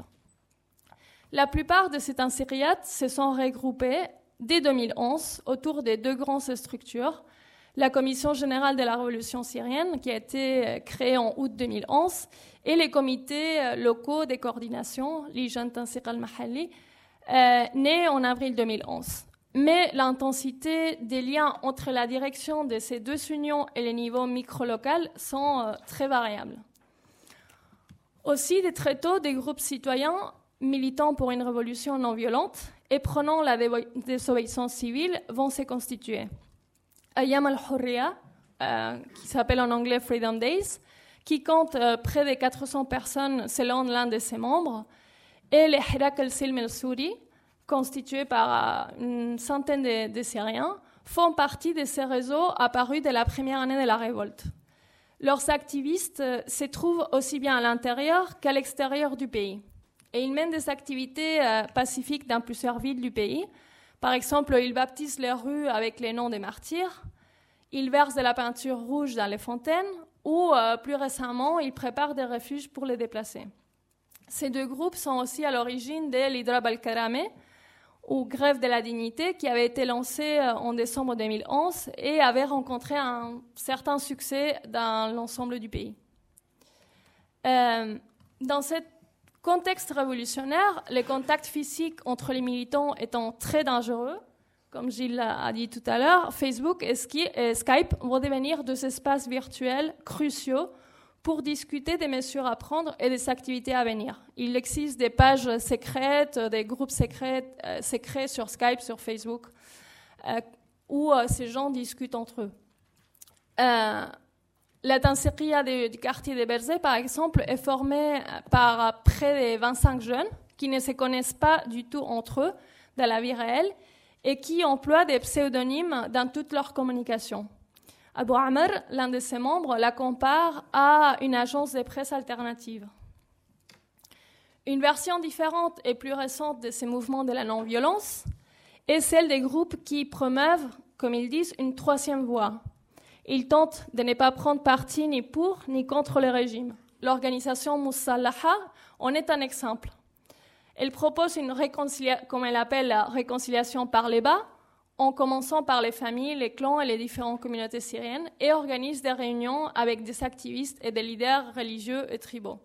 La plupart de ces Tansiriyat se sont regroupés dès deux mille onze autour de deux grandes structures. La Commission générale de la Révolution syrienne, qui a été créée en août deux mille onze, et les comités locaux de coordination, l'Ijan Tansir al-Mahalli, euh, nés en avril deux mille onze. Mais l'intensité des liens entre la direction de ces deux unions et les niveaux micro-local sont euh, très variables. Aussi, de très tôt, des groupes citoyens militant pour une révolution non violente et prenant la désobéissance civile vont se constituer. Ayam al-Hurriya, euh, qui s'appelle en anglais Freedom Days, qui compte euh, près de quatre cents personnes selon l'un de ses membres, et les Hirak al-Silm al-Souri, constitués par une centaine de, de Syriens, font partie de ces réseaux apparus dès la première année de la révolte. Leurs activistes se trouvent aussi bien à l'intérieur qu'à l'extérieur du pays. Et ils mènent des activités euh, pacifiques dans plusieurs villes du pays. Par exemple, ils baptisent les rues avec les noms des martyrs, ils versent de la peinture rouge dans les fontaines, ou euh, plus récemment, ils préparent des refuges pour les déplacés. Ces deux groupes sont aussi à l'origine de l'Idrab al-Karame, ou Grève de la dignité, qui avait été lancée en décembre deux mille onze et avait rencontré un certain succès dans l'ensemble du pays. Euh, dans ce contexte révolutionnaire, les contacts physiques entre les militants étant très dangereux, comme Gilles a dit tout à l'heure, Facebook et Skype vont devenir deux espaces virtuels cruciaux pour discuter des mesures à prendre et des activités à venir. Il existe des pages secrètes, des groupes secrets, euh, secrets sur Skype, sur Facebook, euh, où euh, ces gens discutent entre eux. Euh, la Tansiriyat du, du quartier de Berzé, par exemple, est formée par près de vingt-cinq jeunes qui ne se connaissent pas du tout entre eux dans la vie réelle et qui emploient des pseudonymes dans toute leur communication. Abu Amr, l'un de ses membres, la compare à une agence de presse alternative. Une version différente et plus récente de ces mouvements de la non-violence est celle des groupes qui promeuvent, comme ils disent, une troisième voie. Il tente de ne pas prendre parti ni pour ni contre le régime. L'organisation Musallaha en est un exemple. Elle propose une réconciliation, comme elle appelle la réconciliation par les bas, en commençant par les familles, les clans et les différentes communautés syriennes, et organise des réunions avec des activistes et des leaders religieux et tribaux.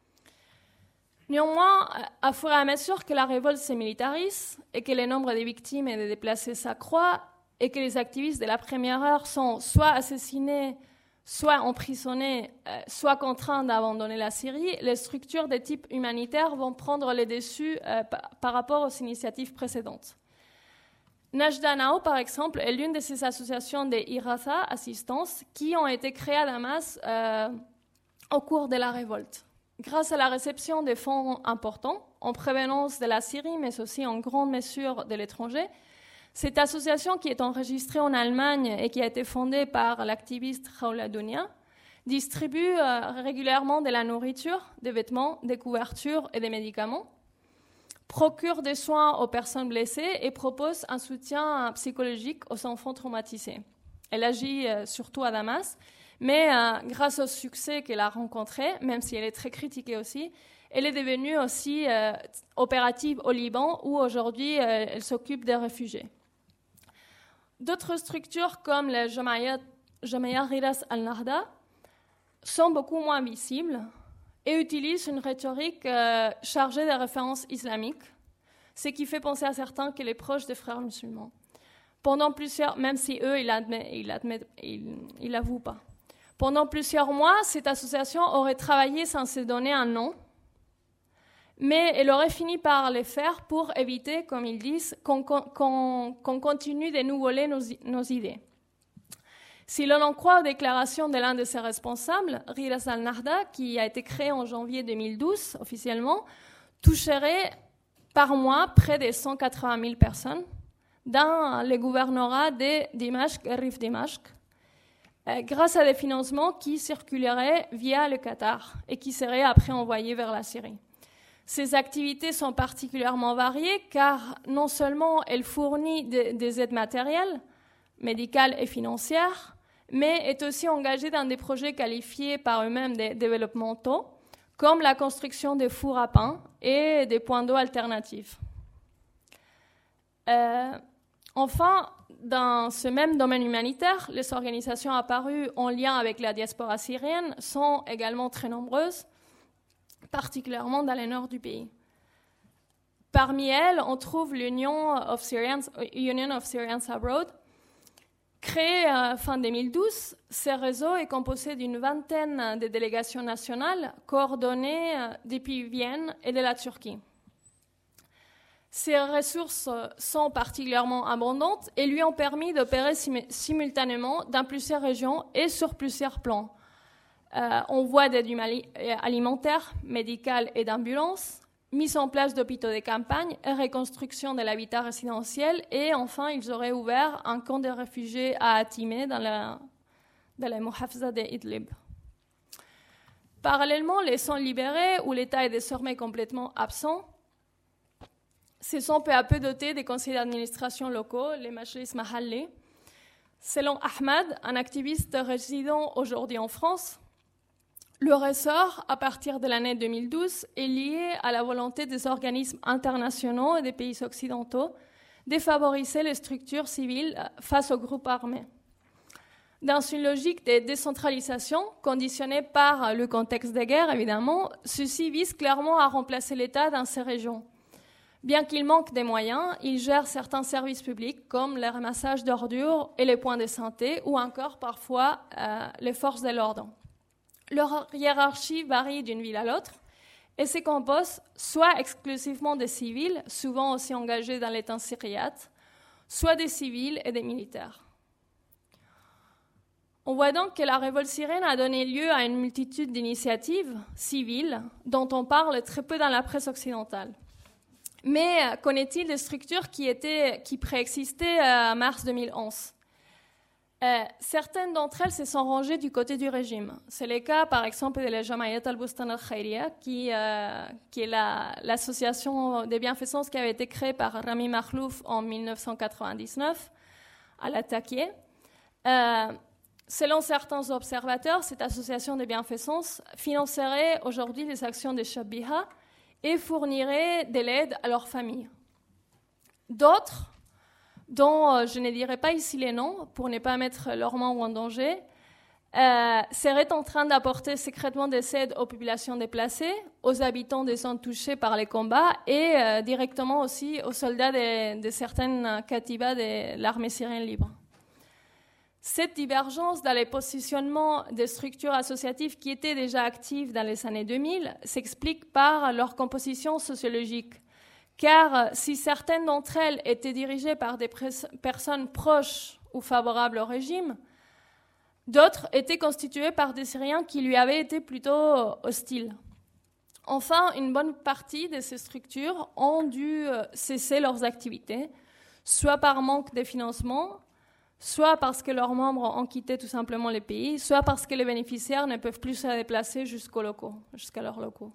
Néanmoins, à fur et à mesure que la révolte se militarise et que le nombre de victimes et de déplacés s'accroît, et que les activistes de la première heure sont soit assassinés, soit emprisonnés, euh, soit contraints d'abandonner la Syrie, les structures de type humanitaire vont prendre le dessus euh, par, par rapport aux initiatives précédentes. Najda Now, par exemple, est l'une de ces associations de Iratha, assistance, qui ont été créées à Damas euh, au cours de la révolte. Grâce à la réception de fonds importants, en prévenance de la Syrie, mais aussi en grande mesure de l'étranger, cette association, qui est enregistrée en Allemagne et qui a été fondée par l'activiste Khawla Dounia, distribue euh, régulièrement de la nourriture, des vêtements, des couvertures et des médicaments, procure des soins aux personnes blessées et propose un soutien psychologique aux enfants traumatisés. Elle agit euh, surtout à Damas, mais euh, grâce au succès qu'elle a rencontré, même si elle est très critiquée aussi, elle est devenue aussi euh, opérative au Liban, où aujourd'hui euh, elle s'occupe des réfugiés. D'autres structures comme le Jamaya Ghiras al-Nahda sont beaucoup moins visibles et utilisent une rhétorique euh, chargée de références islamiques, ce qui fait penser à certains qu'elle est proche des frères musulmans. Pendant plusieurs, même si eux, ils l'admettent, ils l'admettent, ils, ils l'avouent pas. Pendant plusieurs mois, cette association aurait travaillé sans se donner un nom, mais elle aurait fini par le faire pour éviter, comme ils disent, qu'on, qu'on, qu'on continue de nous voler nos, nos idées. Si l'on en croit aux déclarations de l'un de ses responsables, Ghiras al-Nahda, qui a été créé en janvier deux mille douze officiellement, toucherait par mois près de cent quatre-vingt mille personnes dans les gouvernorats de Dimashq et Rif Dimashq, euh, grâce à des financements qui circuleraient via le Qatar et qui seraient après envoyés vers la Syrie. Ces activités sont particulièrement variées car non seulement elles fournissent des, des aides matérielles, médicales et financières, mais est aussi engagée dans des projets qualifiés par eux-mêmes de développementaux, comme la construction de fours à pain et des points d'eau alternatifs. Euh, enfin, dans ce même domaine humanitaire, les organisations apparues en lien avec la diaspora syrienne sont également très nombreuses, particulièrement dans le nord du pays. Parmi elles, on trouve l'Union of Syrians, Union of Syrians Abroad. Créé euh, fin deux mille douze, ce réseau est composé d'une vingtaine de délégations nationales coordonnées euh, depuis Vienne et de la Turquie. Ces ressources sont particulièrement abondantes et lui ont permis d'opérer sim- simultanément dans plusieurs régions et sur plusieurs plans. Euh, on voit d'aide alimentaire, médicale et d'ambulance, mise en place d'hôpitaux de campagne et reconstruction de l'habitat résidentiel. Et enfin, ils auraient ouvert un camp de réfugiés à Atimé, dans la, dans la Muhafza de Idlib. Parallèlement, les zones libérées, où l'État est désormais complètement absent, se sont peu à peu dotés des conseils d'administration locaux, les Majlis Mahalli. Selon Ahmad, un activiste résidant aujourd'hui en France, le ressort, à partir de l'année deux mille douze, est lié à la volonté des organismes internationaux et des pays occidentaux de favoriser les structures civiles face aux groupes armés. Dans une logique de décentralisation, conditionnée par le contexte de guerre, évidemment, ceci vise clairement à remplacer l'État dans ces régions. Bien qu'il manque des moyens, il gère certains services publics comme le ramassage d'ordures et les points de santé, ou encore parfois euh, les forces de l'ordre. Leur hiérarchie varie d'une ville à l'autre et se compose soit exclusivement des civils, souvent aussi engagés dans l'État syriate, soit des civils et des militaires. On voit donc que la révolte syrienne a donné lieu à une multitude d'initiatives civiles dont on parle très peu dans la presse occidentale. Mais qu'en est-il des structures qui, étaient, qui préexistaient en mars deux mille onze ? Euh, certaines d'entre elles se sont rangées du côté du régime. C'est le cas, par exemple, de la Jamayat al-Bustan al-Khayriya, qui, euh, qui est la, l'association de bienfaisance qui avait été créée par Rami Makhlouf en mille neuf cent quatre-vingt-dix-neuf à la Takié. Euh, Selon certains observateurs, cette association de bienfaisance financerait aujourd'hui les actions des Shabiha et fournirait de l'aide à leurs familles. D'autres, dont je ne dirai pas ici les noms pour ne pas mettre leurs membres en danger, euh, seraient en train d'apporter secrètement des aides aux populations déplacées, aux habitants des zones touchées par les combats et euh, directement aussi aux soldats de, de certaines katibas de l'armée syrienne libre. Cette divergence dans les positionnements des structures associatives qui étaient déjà actives dans les années deux mille s'explique par leur composition sociologique. Car si certaines d'entre elles étaient dirigées par des personnes proches ou favorables au régime, d'autres étaient constituées par des Syriens qui lui avaient été plutôt hostiles. Enfin, une bonne partie de ces structures ont dû cesser leurs activités, soit par manque de financement, soit parce que leurs membres ont quitté tout simplement les pays, soit parce que les bénéficiaires ne peuvent plus se déplacer jusqu'aux locaux, jusqu'à leurs locaux.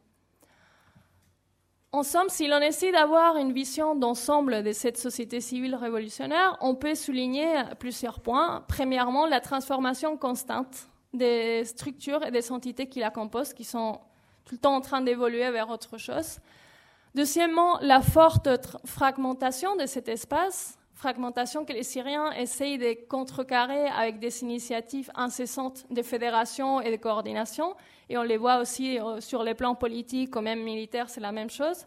En somme, si l'on essaie d'avoir une vision d'ensemble de cette société civile révolutionnaire, on peut souligner plusieurs points. Premièrement, la transformation constante des structures et des entités qui la composent, qui sont tout le temps en train d'évoluer vers autre chose. Deuxièmement, la forte fragmentation de cet espace, fragmentation que les Syriens essayent de contrecarrer avec des initiatives incessantes de fédération et de coordination. Et on les voit aussi sur les plans politiques ou même militaires, c'est la même chose.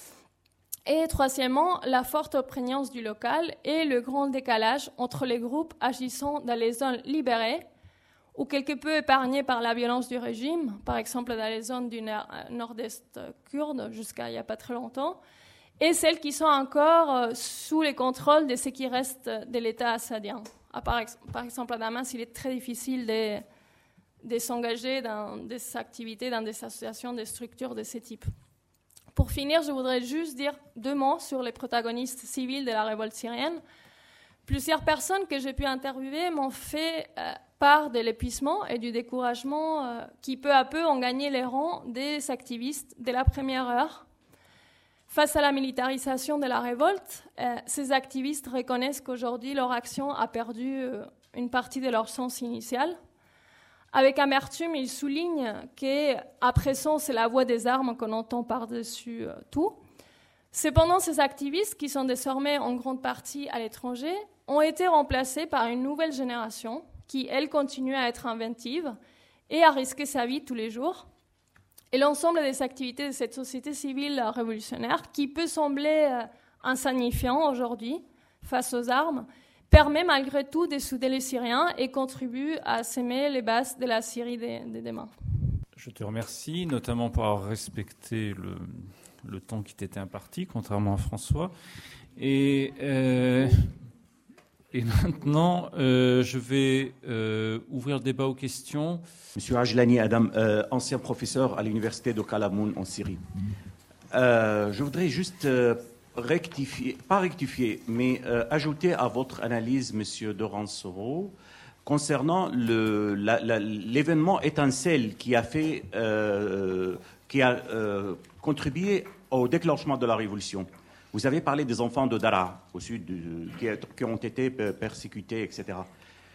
Et troisièmement, la forte prégnance du local et le grand décalage entre les groupes agissant dans les zones libérées ou quelque peu épargnées par la violence du régime, par exemple dans les zones du nord-est kurde jusqu'à il n'y a pas très longtemps, et celles qui sont encore sous les contrôles de ce qui reste de l'État assadien. Par exemple, à Damas, il est très difficile de, de s'engager dans des activités, dans des associations, des structures de ce type. Pour finir, je voudrais juste dire deux mots sur les protagonistes civils de la révolte syrienne. Plusieurs personnes que j'ai pu interviewer m'ont fait euh, part de l'épuisement et du découragement euh, qui, peu à peu, ont gagné les rangs des activistes dès la première heure. Face à la militarisation de la révolte, euh, ces activistes reconnaissent qu'aujourd'hui, leur action a perdu euh, une partie de leur sens initial. Avec amertume, ils soulignent qu'à présent, c'est la voix des armes qu'on entend par-dessus euh, tout. Cependant, ces activistes, qui sont désormais en grande partie à l'étranger, ont été remplacés par une nouvelle génération qui, elle, continue à être inventive et à risquer sa vie tous les jours. Et l'ensemble des activités de cette société civile révolutionnaire, qui peut sembler euh, insignifiant aujourd'hui face aux armes, permet malgré tout de souder les Syriens et contribue à s'aimer les bases de la Syrie de, de demain. Je te remercie, notamment pour avoir respecté le, le temps qui t'était imparti, contrairement à François. Et, euh, et maintenant, euh, je vais euh, ouvrir le débat aux questions. Monsieur Ajlani Adam, euh, ancien professeur à l'université de Kalamoun en Syrie. Euh, je voudrais juste euh, rectifier, pas rectifier, mais euh, ajouter à votre analyse, Monsieur Doran-Soro, concernant le, la, la, l'événement étincelle qui a fait, euh, qui a euh, contribué au déclenchement de la révolution. Vous avez parlé des enfants de Daraa, au sud, de, qui, qui ont été persécutés, et cetera.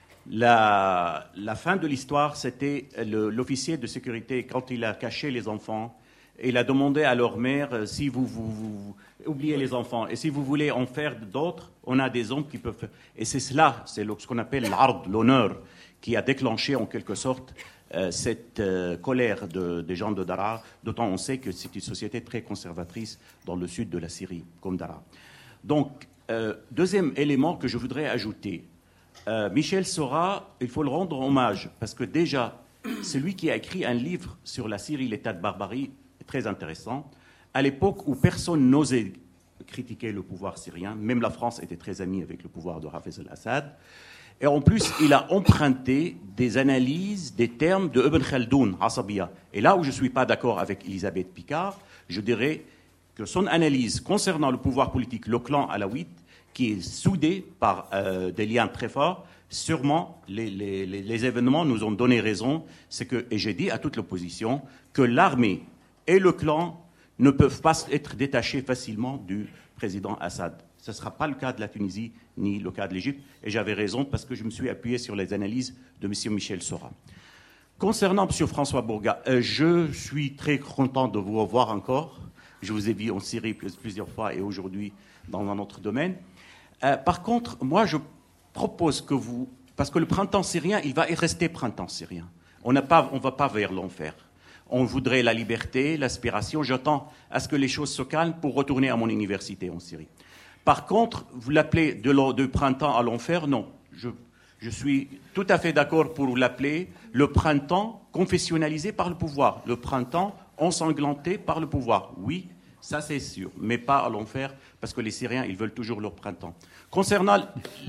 La, la fin de l'histoire, c'était le, l'officier de sécurité, quand il a caché les enfants, il a demandé à leur mère, si vous, vous, vous oubliez les enfants, et si vous voulez en faire d'autres, on a des hommes qui peuvent faire. Et c'est cela, c'est ce qu'on appelle l'ard, l'honneur, qui a déclenché en quelque sorte euh, cette euh, colère de, des gens de Daraa, d'autant on sait que c'est une société très conservatrice dans le sud de la Syrie, comme Daraa. Donc, euh, deuxième élément que je voudrais ajouter, Euh, Michel Sora, il faut le rendre hommage, parce que déjà, c'est lui qui a écrit un livre sur la Syrie, l'état de barbarie, très intéressant, à l'époque où personne n'osait critiquer le pouvoir syrien, même la France était très amie avec le pouvoir de Hafez al-Assad, et en plus, il a emprunté des analyses, des termes de Ibn Khaldoun, Asabiya. Et là où je ne suis pas d'accord avec Elisabeth Picard, je dirais que son analyse concernant le pouvoir politique, le clan alaouite, qui est soudé par euh, des liens très forts, sûrement les, les, les événements nous ont donné raison. C'est que, et j'ai dit à toute l'opposition, que l'armée et le clan ne peuvent pas être détachés facilement du président Assad. Ce ne sera pas le cas de la Tunisie ni le cas de l'Égypte. Et j'avais raison parce que je me suis appuyé sur les analyses de M. Michel Sora. Concernant M. François Bourga, euh, je suis très content de vous revoir encore. Je vous ai vu en Syrie plusieurs fois et aujourd'hui dans un autre domaine. Euh, par contre, moi, je propose que vous... Parce que le printemps syrien, il va rester printemps syrien. On ne va pas vers l'enfer. On voudrait la liberté, l'aspiration. J'attends à ce que les choses se calment pour retourner à mon université en Syrie. Par contre, vous l'appelez de, de printemps à l'enfer? Non. Je, je suis tout à fait d'accord pour l'appeler le printemps confessionnalisé par le pouvoir. Le printemps ensanglanté par le pouvoir. Oui, ça c'est sûr. Mais pas à l'enfer, parce que les Syriens, ils veulent toujours leur printemps. Concernant...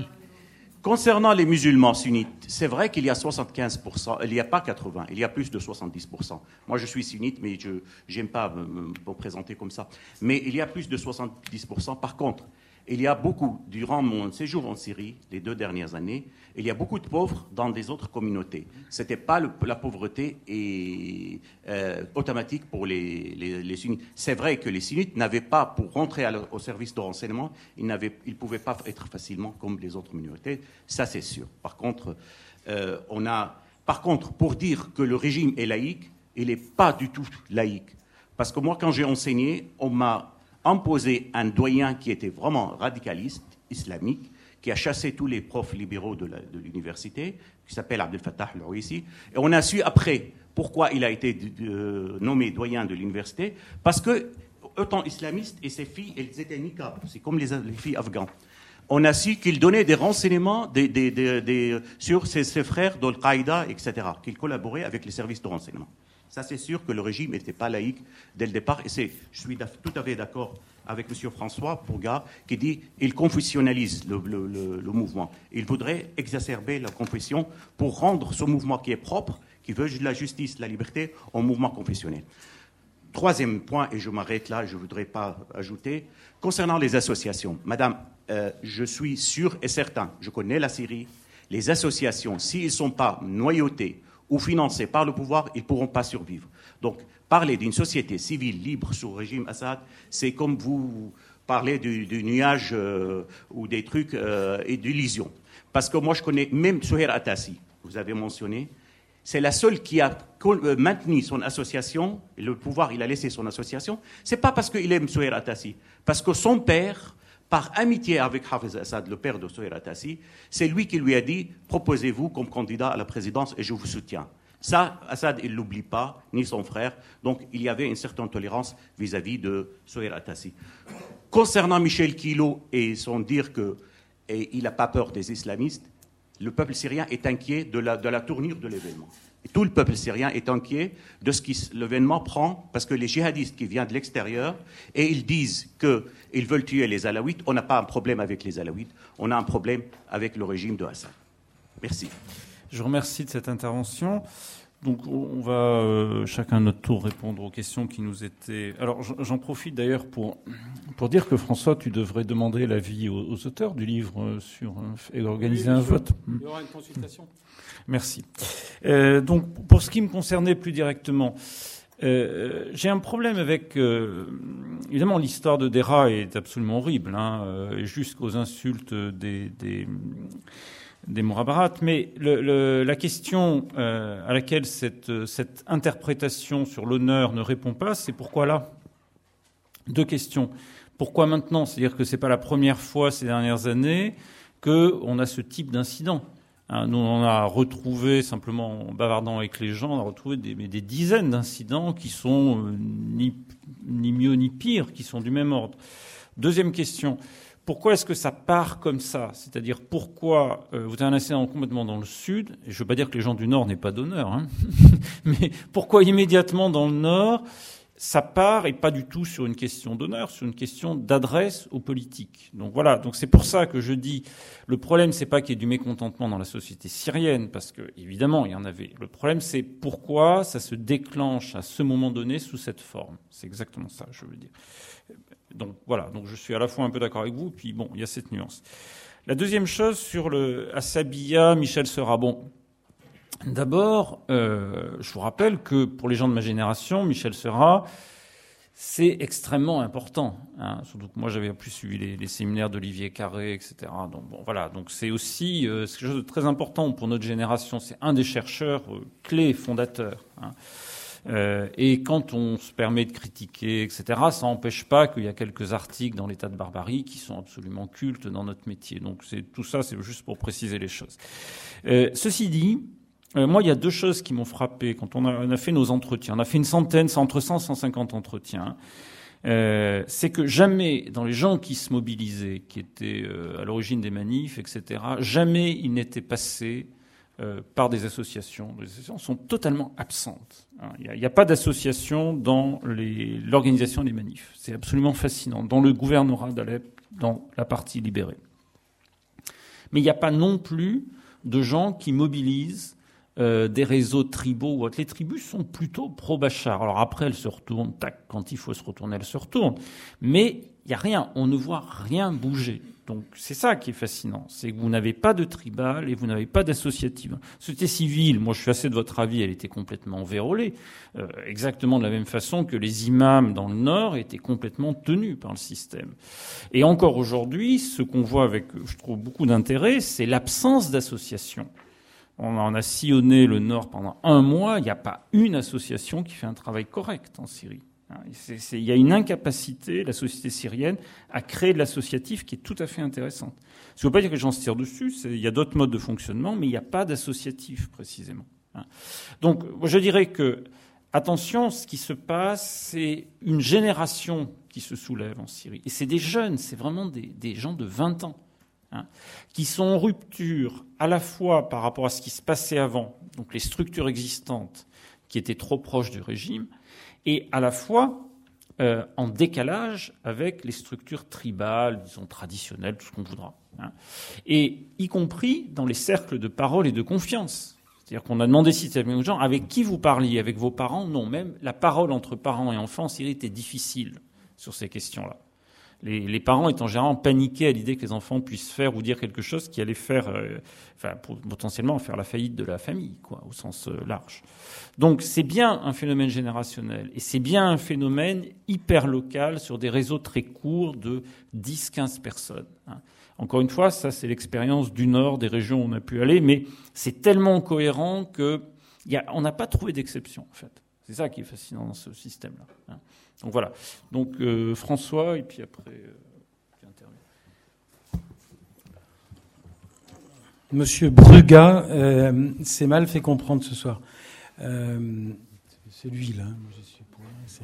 Concernant les musulmans sunnites, c'est vrai qu'il y a soixante-quinze pour cent, il n'y a pas quatre-vingts, il y a plus de soixante-dix pour cent. Moi, je suis sunnite, mais je n'aime pas me, me présenter comme ça. Mais il y a plus de soixante-dix pour cent. Par contre, il y a beaucoup, durant mon séjour en Syrie, les deux dernières années, il y a beaucoup de pauvres dans des autres communautés. Ce n'était pas le, la pauvreté et, euh, automatique pour les, les, les sunnites. C'est vrai que les sunnites n'avaient pas, pour rentrer à leur, au service de renseignement, ils ne ils pouvaient pas être facilement comme les autres communautés. Ça, c'est sûr. Par contre, euh, on a, par contre, pour dire que le régime est laïque, il n'est pas du tout laïque. Parce que moi, quand j'ai enseigné, on m'a imposé un doyen qui était vraiment radicaliste, islamique, qui a chassé tous les profs libéraux de l'université, qui s'appelle Abdel Fattah El-Ouaissi. Et on a su après pourquoi il a été euh, nommé doyen de l'université, parce que, autant islamiste, et ses filles, elles étaient niqab, c'est comme les, les filles afghanes. On a su qu'il donnait des renseignements des, des, des, des, sur ses, ses frères d'Al-Qaïda, et cetera, qu'il collaborait avec les services de renseignement. Ça, c'est sûr que le régime n'était pas laïque dès le départ. Et c'est, je suis tout à fait d'accord avec M. François Bourga qui dit qu'il confessionnalise le, le, le, le mouvement. Il voudrait exacerber la confession pour rendre ce mouvement qui est propre, qui veut la justice, la liberté, en mouvement confessionnel. Troisième point, et je m'arrête là, je ne voudrais pas ajouter, concernant les associations. Madame, euh, je suis sûr et certain, je connais la Syrie, les associations, s'ils ne sont pas noyautés ou financés par le pouvoir, ils ne pourront pas survivre. Donc, parler d'une société civile libre sous le régime Assad, c'est comme vous parlez du, du nuage euh, ou des trucs euh, et d'illusions. Parce que moi, je connais même Souhair Atassi, vous avez mentionné, c'est la seule qui a maintenu son association, et le pouvoir, il a laissé son association. Ce n'est pas parce qu'il aime Souhair Atassi, parce que son père, par amitié avec Hafez Assad, le père de Souhair Atassi, c'est lui qui lui a dit « Proposez-vous comme candidat à la présidence et je vous soutiens ». Ça, Assad, il ne l'oublie pas, ni son frère. Donc, il y avait une certaine tolérance vis-à-vis de Souhair Atassi. Concernant Michel Kilo et son dire qu'il n'a pas peur des islamistes, le peuple syrien est inquiet de la, de la tournure de l'événement. Et tout le peuple syrien est inquiet de ce que l'événement prend, parce que les djihadistes qui viennent de l'extérieur, et ils disent qu'ils veulent tuer les Alaouites, on n'a pas un problème avec les Alaouites, on a un problème avec le régime de Assad. Merci. Je vous remercie de cette intervention. Donc, on va euh, chacun à notre tour répondre aux questions qui nous étaient... Alors, j'en profite d'ailleurs pour, pour dire que, François, tu devrais demander l'avis aux, aux auteurs du livre sur, et organiser oui, un vote. Il y aura une consultation. Merci. Euh, donc, pour ce qui me concernait plus directement, euh, j'ai un problème avec... Euh, évidemment, l'histoire de Deraa est absolument horrible, hein, euh, jusqu'aux insultes des... des des Mourabarat, mais le, le, la question euh, à laquelle cette, cette interprétation sur l'honneur ne répond pas, c'est pourquoi là? Deux questions. Pourquoi maintenant? C'est-à-dire que c'est pas la première fois ces dernières années qu'on a ce type d'incident. Hein, nous, on a retrouvé, simplement en bavardant avec les gens, on a retrouvé des, des dizaines d'incidents qui sont euh, ni, ni mieux ni pire, qui sont du même ordre. Deuxième question. Pourquoi est-ce que ça part comme ça? C'est-à-dire pourquoi euh, vous avez un incident complètement dans le sud, et je ne veux pas dire que les gens du nord n'aient pas d'honneur, hein, mais pourquoi immédiatement dans le nord, ça part et pas du tout sur une question d'honneur, sur une question d'adresse aux politiques. Donc voilà, donc c'est pour ça que je dis, le problème c'est pas qu'il y ait du mécontentement dans la société syrienne, parce que évidemment il y en avait. Le problème c'est pourquoi ça se déclenche à ce moment donné sous cette forme. C'est exactement ça, je veux dire. Donc voilà, donc je suis à la fois un peu d'accord avec vous, puis bon, il y a cette nuance. La deuxième chose sur le Assabiya, Michel Sera. Bon, d'abord, euh, je vous rappelle que pour les gens de ma génération, Michel Sera, c'est extrêmement important. Hein. Surtout que moi, j'avais plus suivi les, les séminaires d'Olivier Carré, et cetera. Donc bon, voilà. Donc c'est aussi euh, c'est quelque chose de très important pour notre génération. C'est un des chercheurs euh, clés, fondateurs. Hein. Euh, et quand on se permet de critiquer, et cetera, ça n'empêche pas qu'il y a quelques articles dans l'État de barbarie qui sont absolument cultes dans notre métier. Donc c'est, tout ça, c'est juste pour préciser les choses. Euh, ceci dit, euh, moi, il y a deux choses qui m'ont frappé quand on a, on a fait nos entretiens. On a fait une centaine, c'est entre cent et cent cinquante entretiens. Euh, c'est que jamais, dans les gens qui se mobilisaient, qui étaient euh, à l'origine des manifs, et cetera, jamais ils n'étaient passés Euh, par des associations. Les associations sont totalement absentes. Il n'y a, a pas d'association dans les, l'organisation des manifs. C'est absolument fascinant. Dans le gouvernorat d'Alep, dans la partie libérée. Mais il n'y a pas non plus de gens qui mobilisent euh, des réseaux tribaux ou autres. Les tribus sont plutôt pro-Bachar. Alors après, elles se retournent, tac, quand il faut se retourner, elles se retournent. Mais il n'y a rien. On ne voit rien bouger. Donc c'est ça qui est fascinant, c'est que vous n'avez pas de tribal et vous n'avez pas d'associative. La société civile, moi je suis assez de votre avis, elle était complètement vérolée, euh, exactement de la même façon que les imams dans le Nord étaient complètement tenus par le système. Et encore aujourd'hui, ce qu'on voit avec, je trouve, beaucoup d'intérêt, c'est l'absence d'association. On en a sillonné le Nord pendant un mois, il n'y a pas une association qui fait un travail correct en Syrie. C'est, c'est, il y a une incapacité, la société syrienne, à créer de l'associatif qui est tout à fait intéressante. Ça ne veut pas dire que les gens se tirent dessus, c'est, il y a d'autres modes de fonctionnement, mais il n'y a pas d'associatif, précisément. Donc, je dirais que, attention, ce qui se passe, c'est une génération qui se soulève en Syrie. Et c'est des jeunes, c'est vraiment des, des gens de vingt ans, hein, qui sont en rupture à la fois par rapport à ce qui se passait avant, donc les structures existantes qui étaient trop proches du régime, et à la fois euh, en décalage avec les structures tribales, disons traditionnelles, tout ce qu'on voudra. Hein. Et y compris dans les cercles de parole et de confiance. C'est-à-dire qu'on a demandé systématiquement aux gens, avec qui vous parliez, avec vos parents? Non, même la parole entre parents et enfants en Syrie était difficile sur ces questions-là. Les, les parents étant généralement paniqués à l'idée que les enfants puissent faire ou dire quelque chose qui allait faire, euh, enfin, pour, potentiellement faire la faillite de la famille, quoi, au sens euh, large. Donc c'est bien un phénomène générationnel et c'est bien un phénomène hyper local sur des réseaux très courts de dix à quinze personnes. Hein. Encore une fois, ça c'est l'expérience du Nord, des régions où on a pu aller, mais c'est tellement cohérent que y a, on n'a pas trouvé d'exception en fait. C'est ça qui est fascinant dans ce système-là. Hein. Donc voilà. Donc euh, François, et puis après, euh, qui intervient. Monsieur Bruga euh, s'est mal fait comprendre ce soir. Euh, c'est lui là. Je suis, pour, c'est,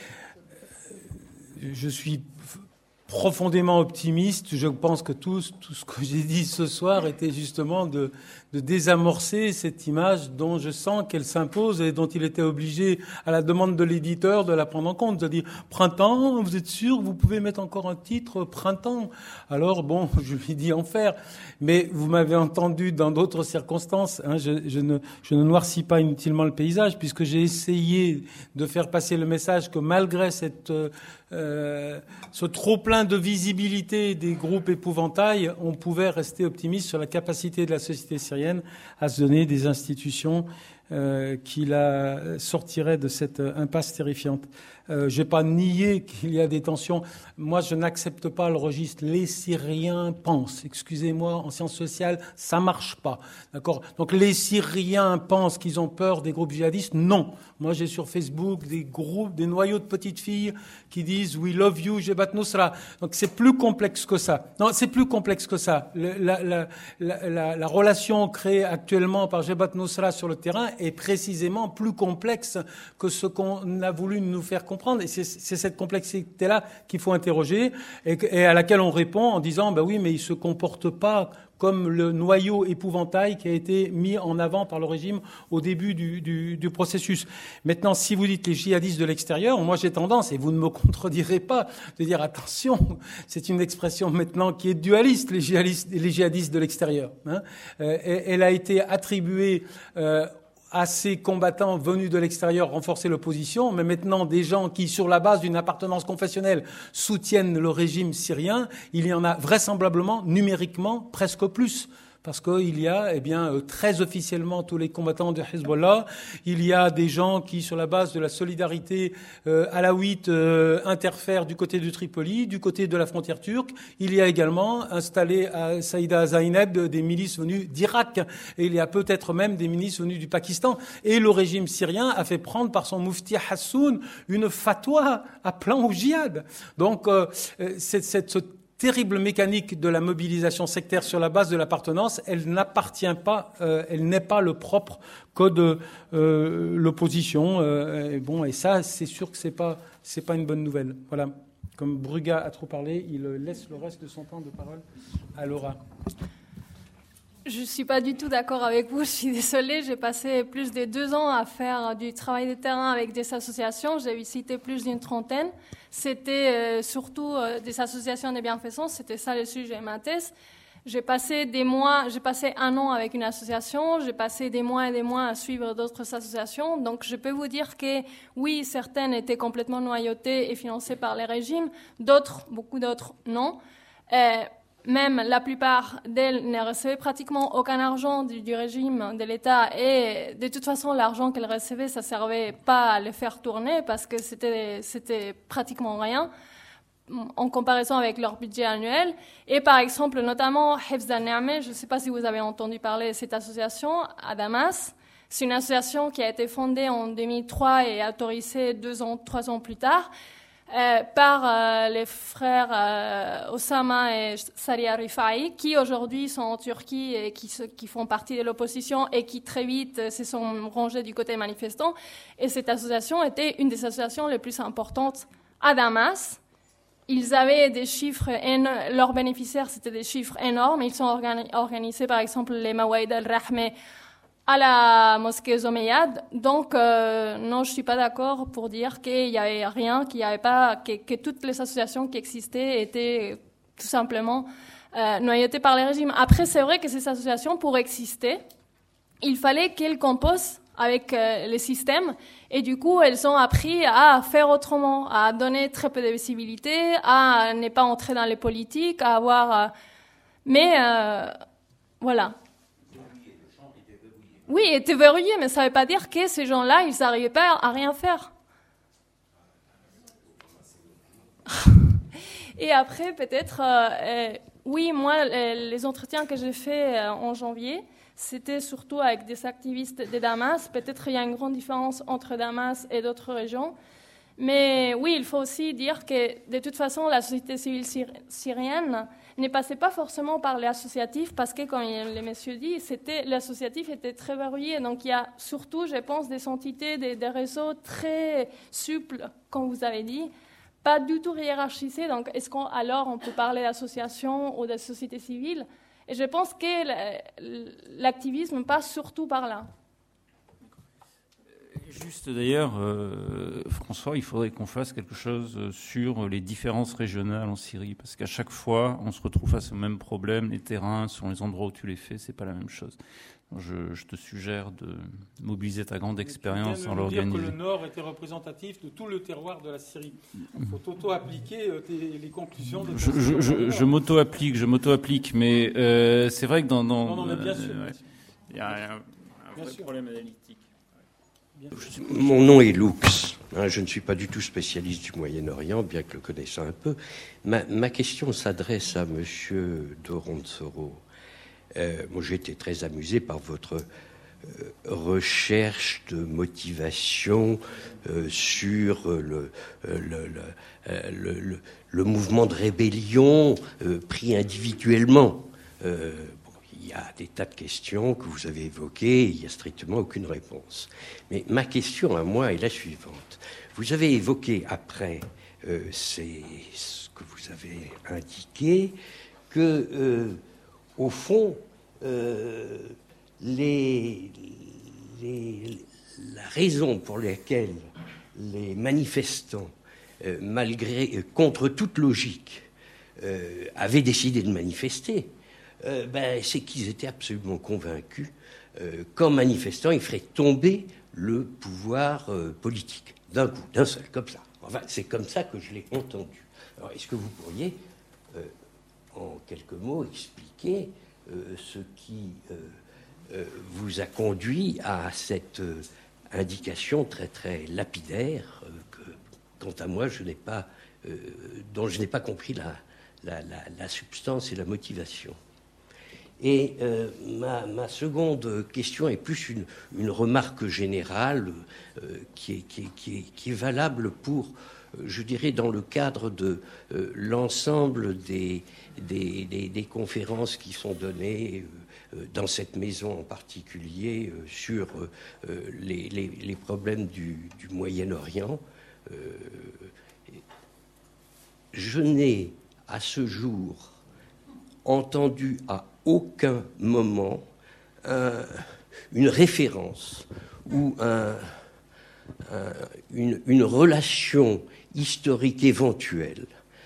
euh, je suis profondément optimiste. Je pense que tout, tout ce que j'ai dit ce soir était justement de, de désamorcer cette image dont je sens qu'elle s'impose et dont il était obligé, à la demande de l'éditeur, de la prendre en compte. C'est-à-dire, printemps, vous êtes sûr que vous pouvez mettre encore un titre, printemps? Alors, bon, je lui dis enfer. Mais vous m'avez entendu dans d'autres circonstances. Hein, je, je, ne, je ne noircis pas inutilement le paysage, puisque j'ai essayé de faire passer le message que malgré cette, euh, ce trop-plein de visibilité des groupes épouvantails, on pouvait rester optimiste sur la capacité de la société syrienne à se donner des institutions euh, qui la sortiraient de cette impasse terrifiante. Euh, je n'ai pas nié qu'il y a des tensions. Moi, je n'accepte pas le registre. Les Syriens pensent. Excusez-moi, en sciences sociales, ça marche pas. D'accord? Donc, les Syriens pensent qu'ils ont peur des groupes djihadistes. Non. Moi, j'ai sur Facebook des groupes, des noyaux de petites filles qui disent « We love you, Jebhat Nusra ». Donc, c'est plus complexe que ça. Non, c'est plus complexe que ça. Le, la, la, la, la, la relation créée actuellement par Jebhat Nusra sur le terrain est précisément plus complexe que ce qu'on a voulu nous faire comprendre. Et c'est, c'est cette complexité-là qu'il faut interroger et, et à laquelle on répond en disant ben oui, mais il ne se comporte pas comme le noyau épouvantail qui a été mis en avant par le régime au début du, du, du processus. Maintenant, si vous dites les djihadistes de l'extérieur, moi j'ai tendance, et vous ne me contredirez pas, de dire attention, c'est une expression maintenant qui est dualiste, les djihadistes, les djihadistes de l'extérieur. Hein. Euh, elle a été attribuée euh, à ces combattants venus de l'extérieur renforcer l'opposition, mais maintenant des gens qui, sur la base d'une appartenance confessionnelle, soutiennent le régime syrien, il y en a vraisemblablement, numériquement, presque plus. parce qu'il y a, eh bien, euh, très officiellement tous les combattants de Hezbollah. Il y a des gens qui, sur la base de la solidarité euh, alaouite, euh, interfèrent du côté de Tripoli, du côté de la frontière turque. Il y a également installé à Saïda Zainab des milices venues d'Irak. Et il y a peut-être même des milices venues du Pakistan. Et le régime syrien a fait prendre par son moufti Hassoun une fatwa appelant au djihad. Donc, euh, cette, cette, cette terrible mécanique de la mobilisation sectaire sur la base de l'appartenance, elle n'appartient pas, euh, elle n'est pas le propre code euh, l'opposition. Euh, et bon, et ça, c'est sûr que c'est pas, c'est pas une bonne nouvelle. Voilà. Comme Bruga a trop parlé, il laisse le reste de son temps de parole à Laura. Je ne suis pas du tout d'accord avec vous, je suis désolée. J'ai passé plus de deux ans à faire du travail de terrain avec des associations. J'ai cité plus d'une trentaine. C'était euh, surtout euh, des associations de bienfaisance. C'était ça le sujet de ma thèse. J'ai passé des mois, j'ai passé un an avec une association. J'ai passé des mois et des mois à suivre d'autres associations. Donc, je peux vous dire que oui, certaines étaient complètement noyautées et financées par les régimes. D'autres, beaucoup d'autres, non. Euh, Même la plupart d'elles ne recevaient pratiquement aucun argent du, du régime, de l'État, et de toute façon, l'argent qu'elles recevaient, ça ne servait pas à les faire tourner parce que c'était, c'était pratiquement rien en comparaison avec leur budget annuel. Et par exemple, notamment, Hifz al-Ni'mah, je ne sais pas si vous avez entendu parler de cette association à Damas. C'est une association qui a été fondée en deux mille trois et autorisée deux ans, trois ans plus tard. Euh, par euh, les frères euh, Osama et Saria Rifai, qui aujourd'hui sont en Turquie et qui, se, qui font partie de l'opposition et qui très vite se sont rangés du côté manifestant. Et cette association était une des associations les plus importantes à Damas. Ils avaient des chiffres, éno- leurs bénéficiaires, c'était des chiffres énormes. Ils sont organi- organisés, par exemple, les Mawaïd al-Rahmeh à la mosquée Omeyyade. Donc, euh, non, je suis pas d'accord pour dire qu'il y avait rien, qu'il y avait pas, que, que toutes les associations qui existaient étaient tout simplement euh, noyautées par les régimes. Après, c'est vrai que ces associations, pour exister, il fallait qu'elles composent avec euh, les systèmes, et du coup, elles ont appris à faire autrement, à donner très peu de visibilité, à ne pas entrer dans les politiques, à avoir, euh, mais euh, voilà. Oui, il était verrouillé, mais ça ne veut pas dire que ces gens-là, ils n'arrivaient pas à rien faire. Et après, peut-être, euh, euh, oui, moi, les, les entretiens que j'ai faits euh, en janvier, c'était surtout avec des activistes de Damas. Peut-être il y a une grande différence entre Damas et d'autres régions. Mais oui, il faut aussi dire que, de toute façon, la société civile syri- syrienne ne passait pas forcément par l'associatif, parce que, comme le monsieur dit, c'était, l'associatif était très verrouillé. Donc, il y a surtout, je pense, des entités, des, des réseaux très souples, comme vous avez dit, pas du tout hiérarchisés. Donc, est-ce qu'on, alors on peut parler d'association ou de société civile? Et je pense que l'activisme passe surtout par là. Juste d'ailleurs, euh, François, il faudrait qu'on fasse quelque chose sur les différences régionales en Syrie, parce qu'à chaque fois, on se retrouve face au même problème. Les terrains, sur les endroits où tu les fais, c'est pas la même chose. Je, je te suggère de mobiliser ta grande expérience en l'organisant. Tu viens de dire que le Nord était représentatif de tout le terroir de la Syrie. Il faut auto-appliquer les conclusions de... Je, je, je, je m'auto-applique, je m'auto-applique, mais euh, c'est vrai que dans... dans non, non, mais bien sûr. Euh, ouais, il y a un, un vrai problème analytique. Mon nom est Lux. Hein, je ne suis pas du tout spécialiste du Moyen-Orient, bien que le connaissant un peu. Ma, ma question s'adresse à Monsieur Doronsoro. Euh, moi, j'ai été très amusé par votre euh, recherche de motivation euh, sur le, euh, le, le, euh, le, le, le mouvement de rébellion euh, pris individuellement. Euh, Il y a des tas de questions que vous avez évoquées, il n'y a strictement aucune réponse. Mais ma question à moi est la suivante. Vous avez évoqué après euh, c'est ce que vous avez indiqué, que, euh, au fond, euh, les, les, la raison pour laquelle les manifestants, euh, malgré, euh, contre toute logique, euh, avaient décidé de manifester, Euh, ben, c'est qu'ils étaient absolument convaincus euh, qu'en manifestant, ils feraient tomber le pouvoir euh, politique, d'un coup, d'un seul, comme ça. Enfin, c'est comme ça que je l'ai entendu. Alors, est-ce que vous pourriez, euh, en quelques mots, expliquer euh, ce qui euh, euh, vous a conduit à cette euh, indication très très lapidaire euh, que, quant à moi, je n'ai pas, euh, dont je n'ai pas compris la, la, la, la substance et la motivation. Et euh, ma, ma seconde question est plus une, une remarque générale euh, qui, est, qui, est, qui, est, qui est valable pour, euh, je dirais, dans le cadre de euh, l'ensemble des, des, des, des conférences qui sont données euh, dans cette maison en particulier euh, sur euh, les, les, les problèmes du, du Moyen-Orient. Euh, je n'ai à ce jour entendu à aucun moment un, une référence ou un, un, une, une relation historique éventuelle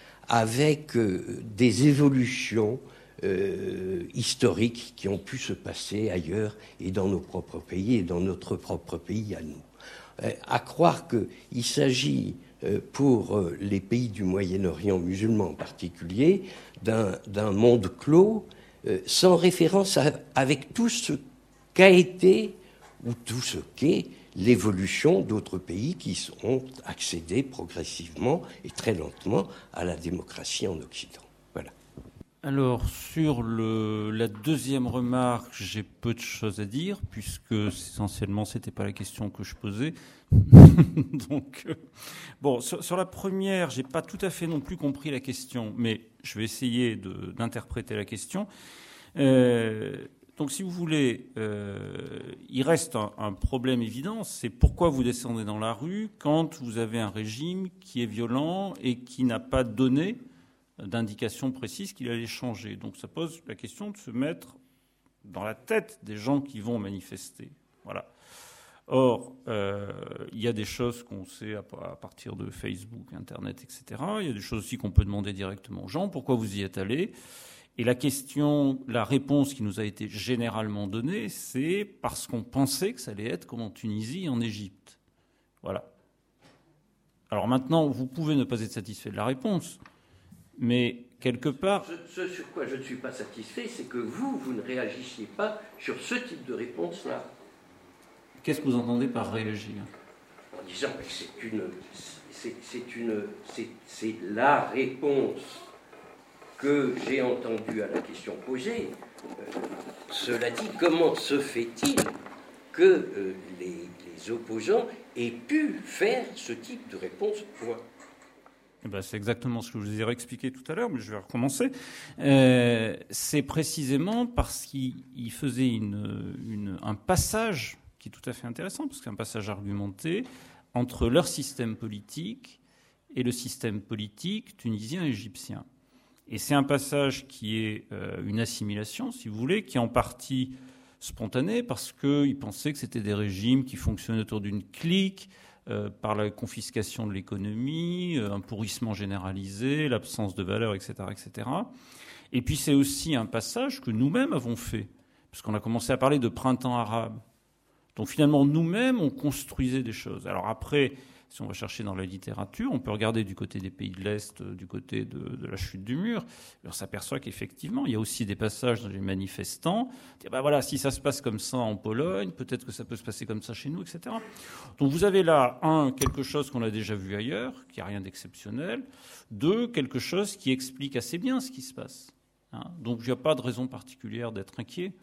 avec euh, des évolutions euh, historiques qui ont pu se passer ailleurs et dans nos propres pays et dans notre propre pays à nous. Euh, à croire qu'il s'agit euh, pour euh, les pays du Moyen-Orient musulman en particulier d'un, d'un monde clos Euh, sans référence à, avec tout ce qu'a été ou tout ce qu'est l'évolution d'autres pays qui ont accédé progressivement et très lentement à la démocratie en Occident. Voilà. Alors, sur le, la deuxième remarque, j'ai peu de choses à dire, puisque essentiellement, ce n'était pas la question que je posais. Donc, euh, bon, sur, sur la première, je n'ai pas tout à fait non plus compris la question, mais je vais essayer de, d'interpréter la question. Euh, donc, si vous voulez, euh, il reste un, un problème évident, c'est pourquoi vous descendez dans la rue quand vous avez un régime qui est violent et qui n'a pas donné d'indication précise qu'il allait changer. Donc ça pose la question de se mettre dans la tête des gens qui vont manifester. Voilà. Or, euh, il y a des choses qu'on sait à partir de Facebook, Internet, et cetera. Il y a des choses aussi qu'on peut demander directement aux gens. Pourquoi vous y êtes allés ? Et la question, la réponse qui nous a été généralement donnée, c'est parce qu'on pensait que ça allait être comme en Tunisie et en Égypte. Voilà. Alors maintenant, vous pouvez ne pas être satisfait de la réponse, mais quelque part... Ce, ce sur quoi je ne suis pas satisfait, c'est que vous, vous ne réagissiez pas sur ce type de réponse-là. Qu'est-ce que vous entendez par réagir ? En disant que c'est une... C'est, c'est, une, c'est, c'est la réponse que j'ai entendue à la question posée. Euh, cela dit, comment se fait-il que euh, les, les opposants aient pu faire ce type de réponse ? Point. Eh ben, c'est exactement ce que je vous ai expliqué tout à l'heure, mais je vais recommencer. Euh, c'est précisément parce qu'il faisait une, une, un passage qui est tout à fait intéressant, parce que c'est un passage argumenté entre leur système politique et le système politique tunisien et égyptien. Et c'est un passage qui est euh, une assimilation, si vous voulez, qui est en partie spontanée, parce qu'ils pensaient que c'était des régimes qui fonctionnaient autour d'une clique, Euh, par la confiscation de l'économie, euh, un pourrissement généralisé, l'absence de valeur, et cetera, et cetera. Et puis c'est aussi un passage que nous-mêmes avons fait, puisqu'on a commencé à parler de printemps arabe. Donc finalement, nous-mêmes, on construisait des choses. Alors après, si on va chercher dans la littérature, on peut regarder du côté des pays de l'Est, du côté de, de la chute du mur, et on s'aperçoit qu'effectivement, il y a aussi des passages dans les manifestants, dire, ben voilà, si ça se passe comme ça en Pologne, peut-être que ça peut se passer comme ça chez nous, et cetera. Donc vous avez là, un, quelque chose qu'on a déjà vu ailleurs, qui n'a rien d'exceptionnel, deux, quelque chose qui explique assez bien ce qui se passe. Hein. Donc il n'y a pas de raison particulière d'être inquiet.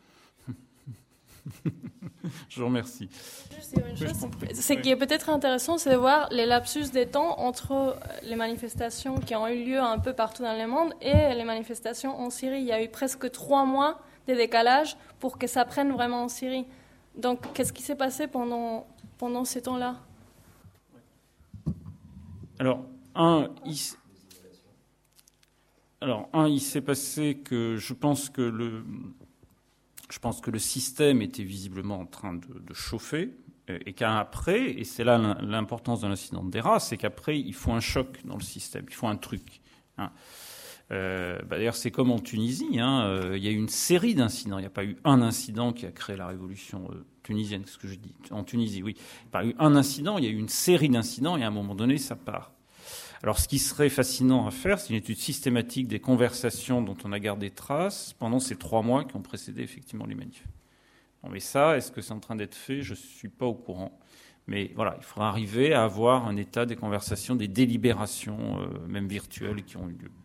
Je vous remercie. Juste dire une chose, c'est qui est peut-être intéressant, c'est de voir les lapsus des temps entre les manifestations qui ont eu lieu un peu partout dans le monde et les manifestations en Syrie. Il y a eu presque trois mois de décalage pour que ça prenne vraiment en Syrie. Donc, qu'est-ce qui s'est passé pendant, pendant ces temps-là ? Alors, un, il, alors, un, il s'est passé que je pense que le... Je pense que le système était visiblement en train de, de chauffer et qu'après, et c'est là l'importance de l'incident de Deraa, c'est qu'après, il faut un choc dans le système, il faut un truc. Hein. Euh, bah d'ailleurs, c'est comme en Tunisie, hein, euh, il y a eu une série d'incidents. Il n'y a pas eu un incident qui a créé la révolution euh, tunisienne, c'est ce que je dis. En Tunisie, oui. Il n'y a pas eu un incident, il y a eu une série d'incidents et à un moment donné, ça part. Alors, ce qui serait fascinant à faire, c'est une étude systématique des conversations dont on a gardé trace pendant ces trois mois qui ont précédé effectivement les manifs. Bon, mais ça, est-ce que c'est en train d'être fait? Je ne suis pas au courant. Mais voilà, il faudra arriver à avoir un état des conversations, des délibérations, euh, même virtuelles, qui ont eu lieu.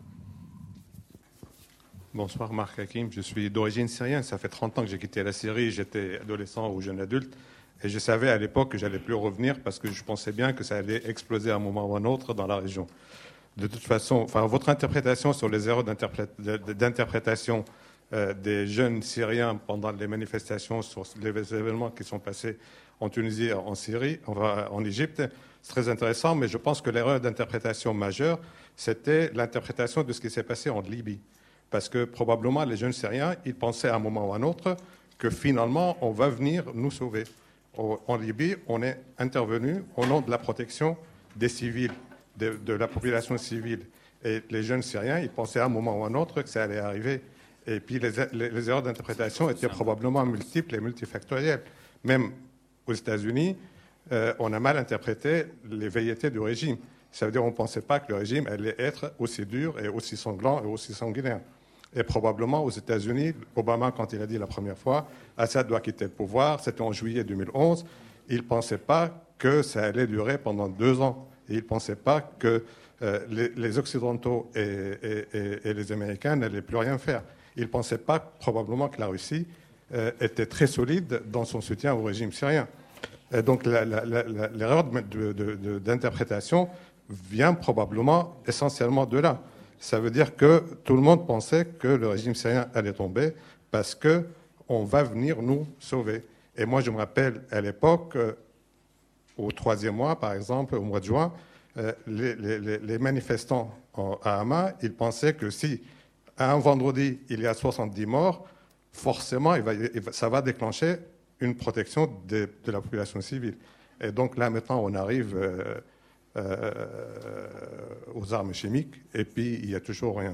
Bonsoir, Marc Hakim. Je suis d'origine syrienne. Ça fait trente ans que j'ai quitté la Syrie. J'étais adolescent ou jeune adulte. Et je savais à l'époque que j'allais plus revenir parce que je pensais bien que ça allait exploser à un moment ou à un autre dans la région. De toute façon, enfin, votre interprétation sur les erreurs d'interprétation euh, des jeunes Syriens pendant les manifestations sur les événements qui sont passés en Tunisie, en Syrie, en Égypte, c'est très intéressant, mais je pense que l'erreur d'interprétation majeure, c'était l'interprétation de ce qui s'est passé en Libye. Parce que probablement les jeunes Syriens, ils pensaient à un moment ou à un autre que finalement, on va venir nous sauver. En Libye, on est intervenu au nom de la protection des civils, de, de la population civile. Et les jeunes Syriens, ils pensaient à un moment ou à un autre que ça allait arriver. Et puis les, les, les erreurs d'interprétation étaient probablement multiples et multifactorielles. Même aux États-Unis, euh, on a mal interprété les velléités du régime. Ça veut dire qu'on ne pensait pas que le régime allait être aussi dur et aussi sanglant et aussi sanguinaire. Et probablement aux États-Unis, Obama, quand il a dit la première fois, Assad doit quitter le pouvoir, c'était en juillet deux mille onze, il ne pensait pas que ça allait durer pendant deux ans. Et il ne pensait pas que euh, les, les Occidentaux et, et, et, et les Américains n'allaient plus rien faire. Il ne pensait pas probablement que la Russie euh, était très solide dans son soutien au régime syrien. Et donc la, la, la, l'erreur de, de, de, d'interprétation vient probablement essentiellement de là. Ça veut dire que tout le monde pensait que le régime syrien allait tomber parce qu'on va venir nous sauver. Et moi, je me rappelle à l'époque, euh, au troisième mois, par exemple, au mois de juin, euh, les, les, les manifestants en, à Hama, ils pensaient que si, un vendredi, il y a soixante-dix morts, forcément, il va, il va, ça va déclencher une protection de, de la population civile. Et donc là, maintenant, on arrive... Euh, Euh, aux armes chimiques, et puis il n'y a toujours rien.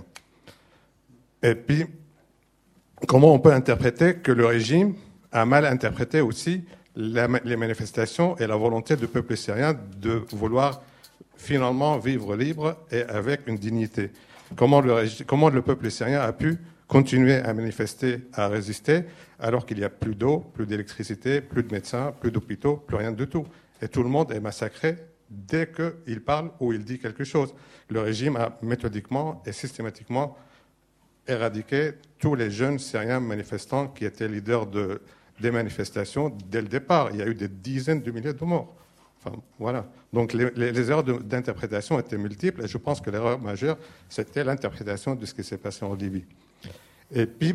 Et puis, comment on peut interpréter que le régime a mal interprété aussi la, les manifestations et la volonté du peuple syrien de vouloir finalement vivre libre et avec une dignité? Comment le, comment le peuple syrien a pu continuer à manifester, à résister, alors qu'il n'y a plus d'eau, plus d'électricité, plus de médecins, plus d'hôpitaux, plus rien du tout. Et tout le monde est massacré dès qu'il parle ou il dit quelque chose. Le régime a méthodiquement et systématiquement éradiqué tous les jeunes Syriens manifestants qui étaient leaders de, des manifestations dès le départ. Il y a eu des dizaines de milliers de morts. Enfin, voilà. Donc les, les, les erreurs de, d'interprétation étaient multiples et je pense que l'erreur majeure, c'était l'interprétation de ce qui s'est passé en Libye. Et puis,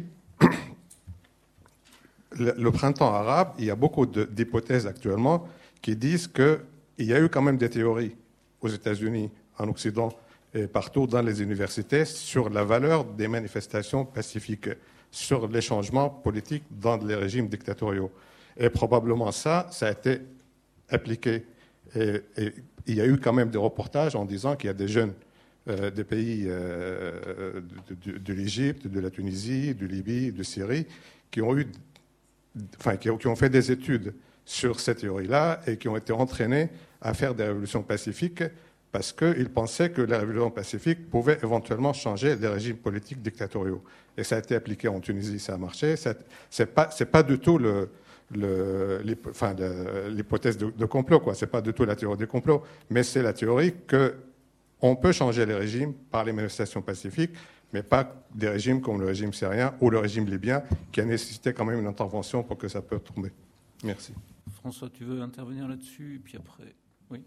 le, le printemps arabe, il y a beaucoup de, d'hypothèses actuellement qui disent que il y a eu quand même des théories aux États-Unis, en Occident et partout dans les universités sur la valeur des manifestations pacifiques, sur les changements politiques dans les régimes dictatoriaux. Et probablement ça, ça a été appliqué. Et, et il y a eu quand même des reportages en disant qu'il y a des jeunes euh, des pays euh, de, de, de l'Égypte, de la Tunisie, de Libye, de Syrie, qui ont eu, enfin, qui ont, qui ont fait des études sur cette théorie-là et qui ont été entraînés à faire des révolutions pacifiques parce qu'ils pensaient que les révolutions pacifiques pouvaient éventuellement changer les régimes politiques dictatoriaux. Et ça a été appliqué en Tunisie, ça a marché. Ce n'est pas, c'est pas du tout le, le, enfin, l'hypothèse de, de complot, ce n'est pas du tout la théorie du complot, mais c'est la théorie qu'on peut changer les régimes par les manifestations pacifiques, mais pas des régimes comme le régime syrien ou le régime libyen qui a nécessité quand même une intervention pour que ça puisse tomber. Merci. François, tu veux intervenir là-dessus? Et puis après, oui.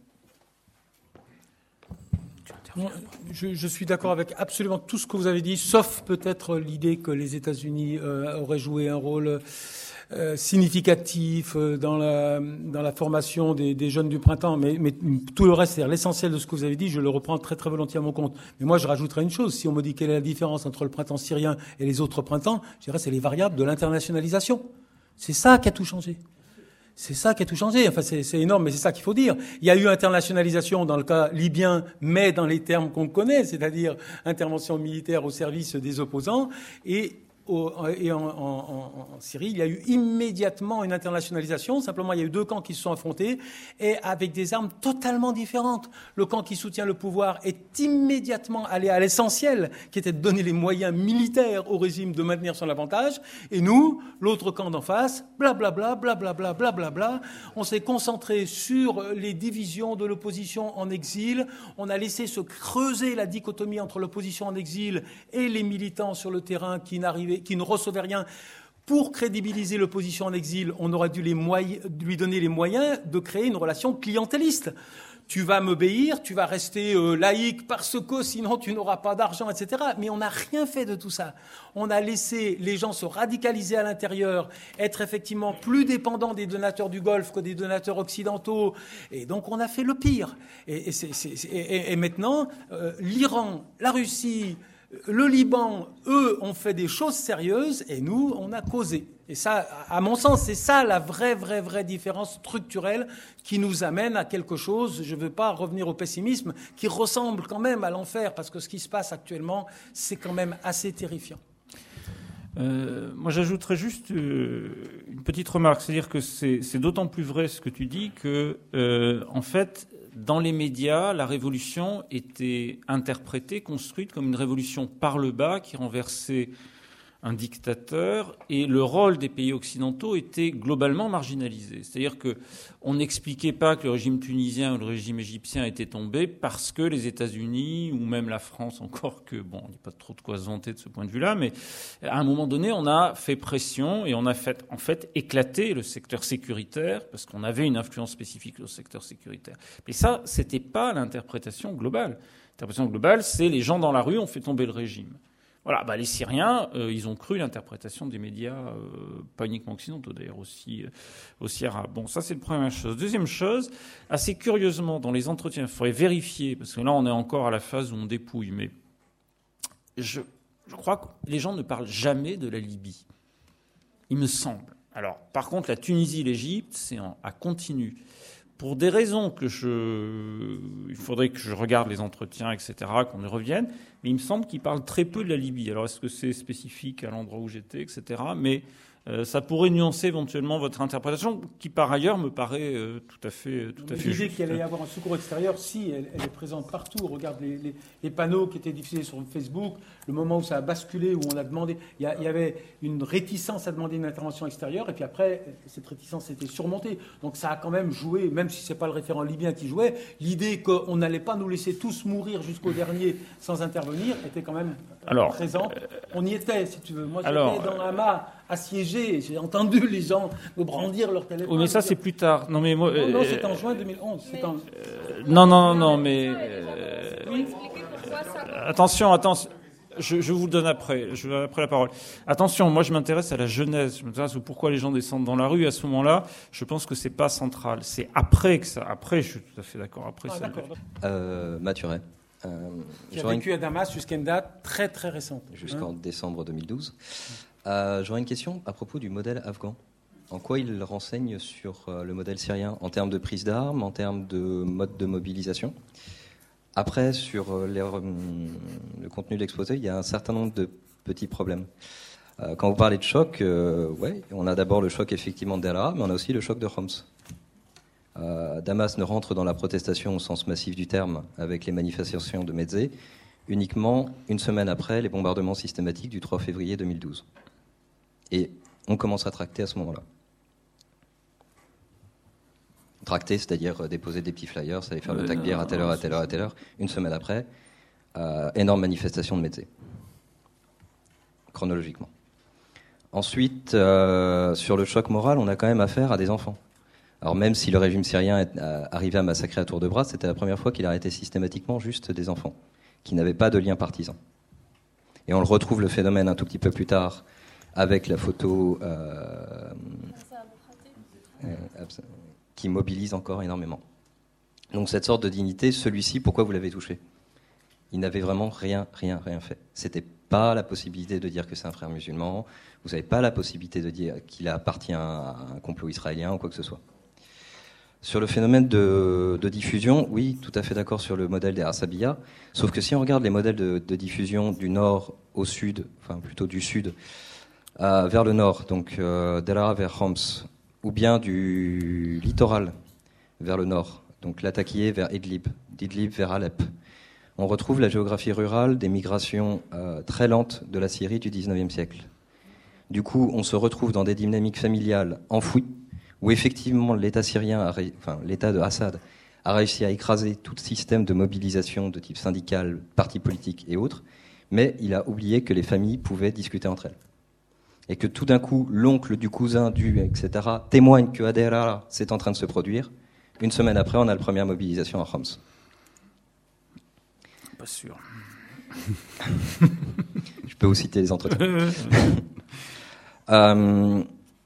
Non, je, je suis d'accord avec absolument tout ce que vous avez dit, sauf peut-être l'idée que les États-Unis euh, auraient joué un rôle euh, significatif euh, dans, la, dans la formation des, des jeunes du printemps. Mais, mais tout le reste, c'est-à-dire l'essentiel de ce que vous avez dit, je le reprends très très volontiers à mon compte. Mais moi, je rajouterais une chose. Si on me dit quelle est la différence entre le printemps syrien et les autres printemps, je dirais c'est les variables de l'internationalisation. C'est ça qui a tout changé. C'est ça qui a tout changé. Enfin, c'est, c'est énorme, mais c'est ça qu'il faut dire. Il y a eu internationalisation dans le cas libyen, mais dans les termes qu'on connaît, c'est-à-dire intervention militaire au service des opposants. Et au, et en, en, en Syrie, il y a eu immédiatement une internationalisation. Simplement, il y a eu deux camps qui se sont affrontés et avec des armes totalement différentes. Le camp qui soutient le pouvoir est immédiatement allé à l'essentiel, qui était de donner les moyens militaires au régime de maintenir son avantage. Et nous, l'autre camp d'en face, blablabla, blablabla, blablabla. On s'est concentré sur les divisions de l'opposition en exil. On a laissé se creuser la dichotomie entre l'opposition en exil et les militants sur le terrain qui n'arrivaient, qui ne recevaient rien. Pour crédibiliser l'opposition en exil, on aurait dû les moyens, lui donner les moyens de créer une relation clientéliste. Tu vas m'obéir, tu vas rester euh, laïque parce que sinon tu n'auras pas d'argent, et cetera. Mais on n'a rien fait de tout ça. On a laissé les gens se radicaliser à l'intérieur, être effectivement plus dépendants des donateurs du Golfe que des donateurs occidentaux. Et donc on a fait le pire. Et, et, c'est, c'est, c'est, et, et maintenant, euh, l'Iran, la Russie, le Liban, eux, ont fait des choses sérieuses et nous, on a causé. Et ça, à mon sens, c'est ça la vraie, vraie, vraie différence structurelle qui nous amène à quelque chose, je ne veux pas revenir au pessimisme, qui ressemble quand même à l'enfer, parce que ce qui se passe actuellement, c'est quand même assez terrifiant. Euh, moi, j'ajouterais juste euh, une petite remarque, c'est-à-dire que c'est, c'est d'autant plus vrai ce que tu dis que, euh, en fait, dans les médias, la révolution était interprétée, construite comme une révolution par le bas qui renversait un dictateur, et le rôle des pays occidentaux était globalement marginalisé. C'est-à-dire qu'on n'expliquait pas que le régime tunisien ou le régime égyptien était tombé parce que les États-Unis, ou même la France, encore que, bon, il n'y a pas trop de quoi se vanter de ce point de vue-là, mais à un moment donné, on a fait pression et on a fait, en fait, éclater le secteur sécuritaire parce qu'on avait une influence spécifique au secteur sécuritaire. Mais ça, c'était pas l'interprétation globale. L'interprétation globale, c'est les gens dans la rue ont fait tomber le régime. Voilà, bah les Syriens, euh, ils ont cru l'interprétation des médias, euh, pas uniquement occidentaux d'ailleurs, aussi, euh, aussi arabes. Bon, ça c'est la première chose. Deuxième chose, assez curieusement, dans les entretiens, il faudrait vérifier, parce que là on est encore à la phase où on dépouille, mais je, je crois que les gens ne parlent jamais de la Libye, il me semble. Alors, par contre, la Tunisie, l'Égypte, c'est en, à continu. Pour des raisons que je... Il faudrait que je regarde les entretiens, et cetera, qu'on y revienne, mais il me semble qu'ils parlent très peu de la Libye. Alors, est-ce que c'est spécifique à l'endroit où j'étais, et cetera, mais euh, ça pourrait nuancer éventuellement votre interprétation, qui, par ailleurs, me paraît euh, tout à fait, tout à fait L'idée juste. qu'il allait y avoir un secours extérieur, si, elle, elle est présente partout. On regarde les, les, les panneaux qui étaient diffusés sur Facebook, le moment où ça a basculé, où on a demandé... Il y, a, il y avait une réticence à demander une intervention extérieure, et puis après, cette réticence était surmontée. Donc ça a quand même joué, même si ce n'est pas le référent libyen qui jouait, l'idée qu'on n'allait pas nous laisser tous mourir jusqu'au dernier sans intervenir était quand même alors, présente. On y était, si tu veux. Moi, j'étais alors, dans un mât assiégé. J'ai entendu les gens me brandir leur téléphone. Oui, mais ça, c'est plus tard. Non, mais moi, non, non euh, c'est en juin deux mille onze. C'est en... euh, non, non, non, mais... Euh, oui. Attention, attention. Je, je vous donne après, je vous donne après la parole. Attention, moi je m'intéresse à la jeunesse, je m'intéresse au pourquoi les gens descendent dans la rue. À ce moment-là, je pense que c'est pas central. C'est après que ça. Après, je suis tout à fait d'accord. Après, Ah, ça. Euh, Mathurin. Euh, J'ai vécu une... à Damas jusqu'à une date très très récente. Jusqu'en hein décembre deux mille douze. Euh, j'aurais une question à propos du modèle afghan. En quoi il renseigne sur le modèle syrien en termes de prise d'armes, en termes de mode de mobilisation? Après, sur les, le contenu de l'exposé, il y a un certain nombre de petits problèmes. Euh, quand vous parlez de choc, euh, ouais, on a d'abord le choc effectivement d'Al-Ara, mais on a aussi le choc de Homs. Euh, Damas ne rentre dans la protestation au sens massif du terme avec les manifestations de Mezzeh uniquement une semaine après les bombardements systématiques du trois février deux mille douze. Et on commence à tracter à ce moment-là. Tracter, c'est-à-dire déposer des petits flyers, aller faire le takbir à telle heure, à telle heure, à telle heure. Une semaine après, euh, énorme manifestation de Mezzeh, chronologiquement. Ensuite, euh, sur le choc moral, on a quand même affaire à des enfants. Alors même si le régime syrien est euh, arrivé à massacrer à tour de bras, c'était la première fois qu'il arrêtait systématiquement juste des enfants, qui n'avaient pas de lien partisan. Et on le retrouve le phénomène un tout petit peu plus tard, avec la photo... Euh, euh, qui mobilise encore énormément. Donc cette sorte de dignité, celui-ci, pourquoi vous l'avez touché? Il n'avait vraiment rien, rien, rien fait. C'était pas la possibilité de dire que c'est un frère musulman, vous n'avez pas la possibilité de dire qu'il appartient à un complot israélien ou quoi que ce soit. Sur le phénomène de, de diffusion, oui, tout à fait d'accord sur le modèle des Assabiya, sauf que si on regarde les modèles de, de diffusion du nord au sud, enfin plutôt du sud, euh, vers le nord, donc euh, Deraa vers Homs, ou bien du littoral vers le nord, donc Latakia vers Idlib, d'Idlib vers Alep. On retrouve la géographie rurale des migrations euh, très lentes de la Syrie du dix-neuvième siècle. Du coup, on se retrouve dans des dynamiques familiales enfouies, où effectivement l'État syrien, a ré... enfin l'État de Assad, a réussi à écraser tout système de mobilisation de type syndical, parti politique et autres, mais il a oublié que les familles pouvaient discuter entre elles. Et que tout d'un coup, l'oncle du cousin du, et cetera, témoigne que Deraa, c'est en train de se produire. Une semaine après, on a la première mobilisation à Homs. Pas sûr. Je peux vous citer les entretiens. euh,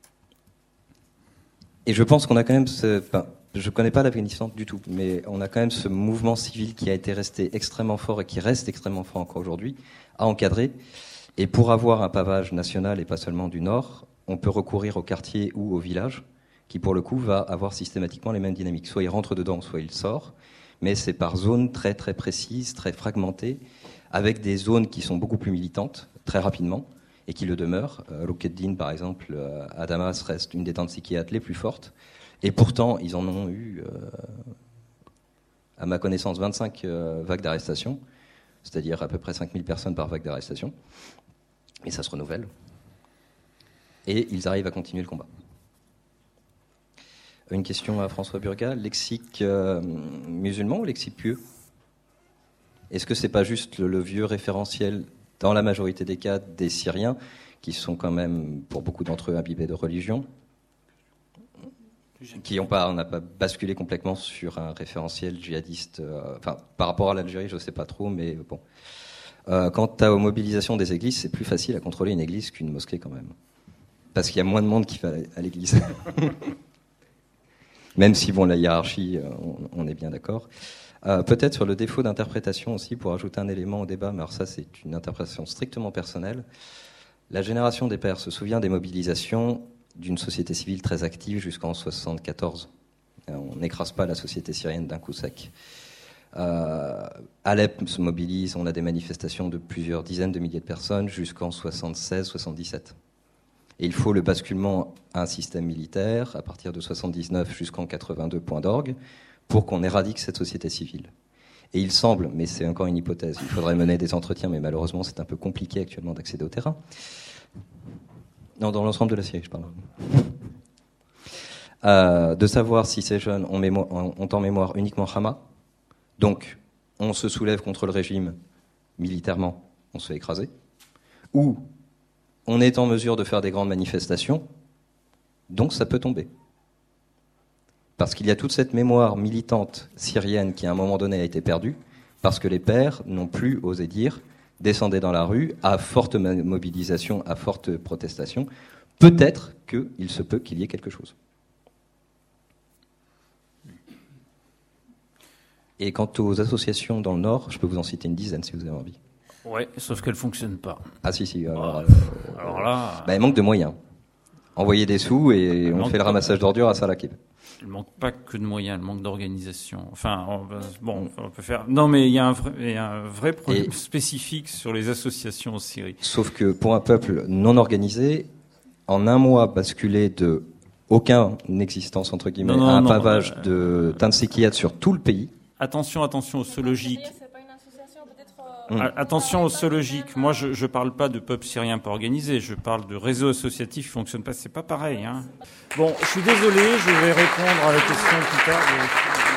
et je pense qu'on a quand même... Ce, ben, je ne connais pas l'Afghanistan du tout, mais on a quand même ce mouvement civil qui a été resté extrêmement fort et qui reste extrêmement fort encore aujourd'hui, à encadrer. Et pour avoir un pavage national et pas seulement du Nord, on peut recourir au quartier ou au village, qui pour le coup va avoir systématiquement les mêmes dynamiques. Soit il rentre dedans, soit il sort, mais c'est par zones très très précises, très fragmentées, avec des zones qui sont beaucoup plus militantes, très rapidement, et qui le demeurent. Euh, Rukeddin, par exemple, euh, à Damas, reste une des tentes psychiatres les plus fortes, et pourtant ils en ont eu, euh, à ma connaissance, vingt-cinq euh, vagues d'arrestation, c'est-à-dire à peu près cinq mille personnes par vague d'arrestation. Et ça se renouvelle. Et ils arrivent à continuer le combat. Une question à François Burga. Lexique euh, musulman ou lexique pieux? Est-ce que c'est pas juste le, le vieux référentiel, dans la majorité des cas, des Syriens, qui sont quand même, pour beaucoup d'entre eux, imbibés de religion, qui n'ont pas, on n'a pas basculé complètement sur un référentiel djihadiste. Euh, enfin, par rapport à l'Algérie, je ne sais pas trop, mais bon. Euh, quant aux mobilisations des églises, c'est plus facile à contrôler une église qu'une mosquée quand même. Parce qu'il y a moins de monde qui va à l'église. Même si, bon, la hiérarchie, on, on est bien d'accord. Euh, peut-être sur le défaut d'interprétation aussi, pour ajouter un élément au débat, mais alors ça c'est une interprétation strictement personnelle. La génération des pères se souvient des mobilisations d'une société civile très active jusqu'en soixante-quatorze. On n'écrase pas la société syrienne d'un coup sec. Euh, Alep se mobilise, on a des manifestations de plusieurs dizaines de milliers de personnes jusqu'en soixante-seize soixante-dix-sept. Et il faut le basculement à un système militaire à partir de soixante-dix-neuf jusqu'en quatre-vingt-deux, point d'orgue, pour qu'on éradique cette société civile. Et il semble, mais c'est encore une hypothèse, il faudrait mener des entretiens, mais malheureusement c'est un peu compliqué actuellement d'accéder au terrain. Non, dans l'ensemble de la Syrie, je parle. Euh, de savoir si ces jeunes ont, mémo- ont en mémoire uniquement Hama. Donc, on se soulève contre le régime militairement, on se fait écraser. Ou on est en mesure de faire des grandes manifestations, donc ça peut tomber. Parce qu'il y a toute cette mémoire militante syrienne qui, à un moment donné, a été perdue, parce que les pères n'ont plus osé dire « descendez dans la rue » à forte mobilisation, à forte protestation. Peut-être qu'il se peut qu'il y ait quelque chose. Et quant aux associations dans le Nord, je peux vous en citer une dizaine si vous avez envie. Oui, sauf qu'elles ne fonctionnent pas. Ah si, si. Alors, Ah, euh, alors là... bah, il manque de moyens. Envoyer des sous et Il on manque fait le pas- ramassage d'ordures à Salakib. Il ne manque pas que de moyens, il manque d'organisation. Enfin, on va- bon, on peut faire... Non, mais il y a un vrai, il y a un vrai problème Et- spécifique sur les associations en Syrie. Sauf que pour un peuple non organisé, en un mois basculer de aucun existence entre guillemets Non, non, à un non, pavage euh, de teintes sur tout le pays. Attention, attention au zoologique. C'est pas une association, peut-être. euh, Mm. A- Attention au zoologique. Moi, je ne parle pas de peuple syrien pas organisé. Je parle de réseau associatif qui ne fonctionne pas. C'est pas pareil. Hein. Bon, je suis désolé. Je vais répondre à la question plus tard.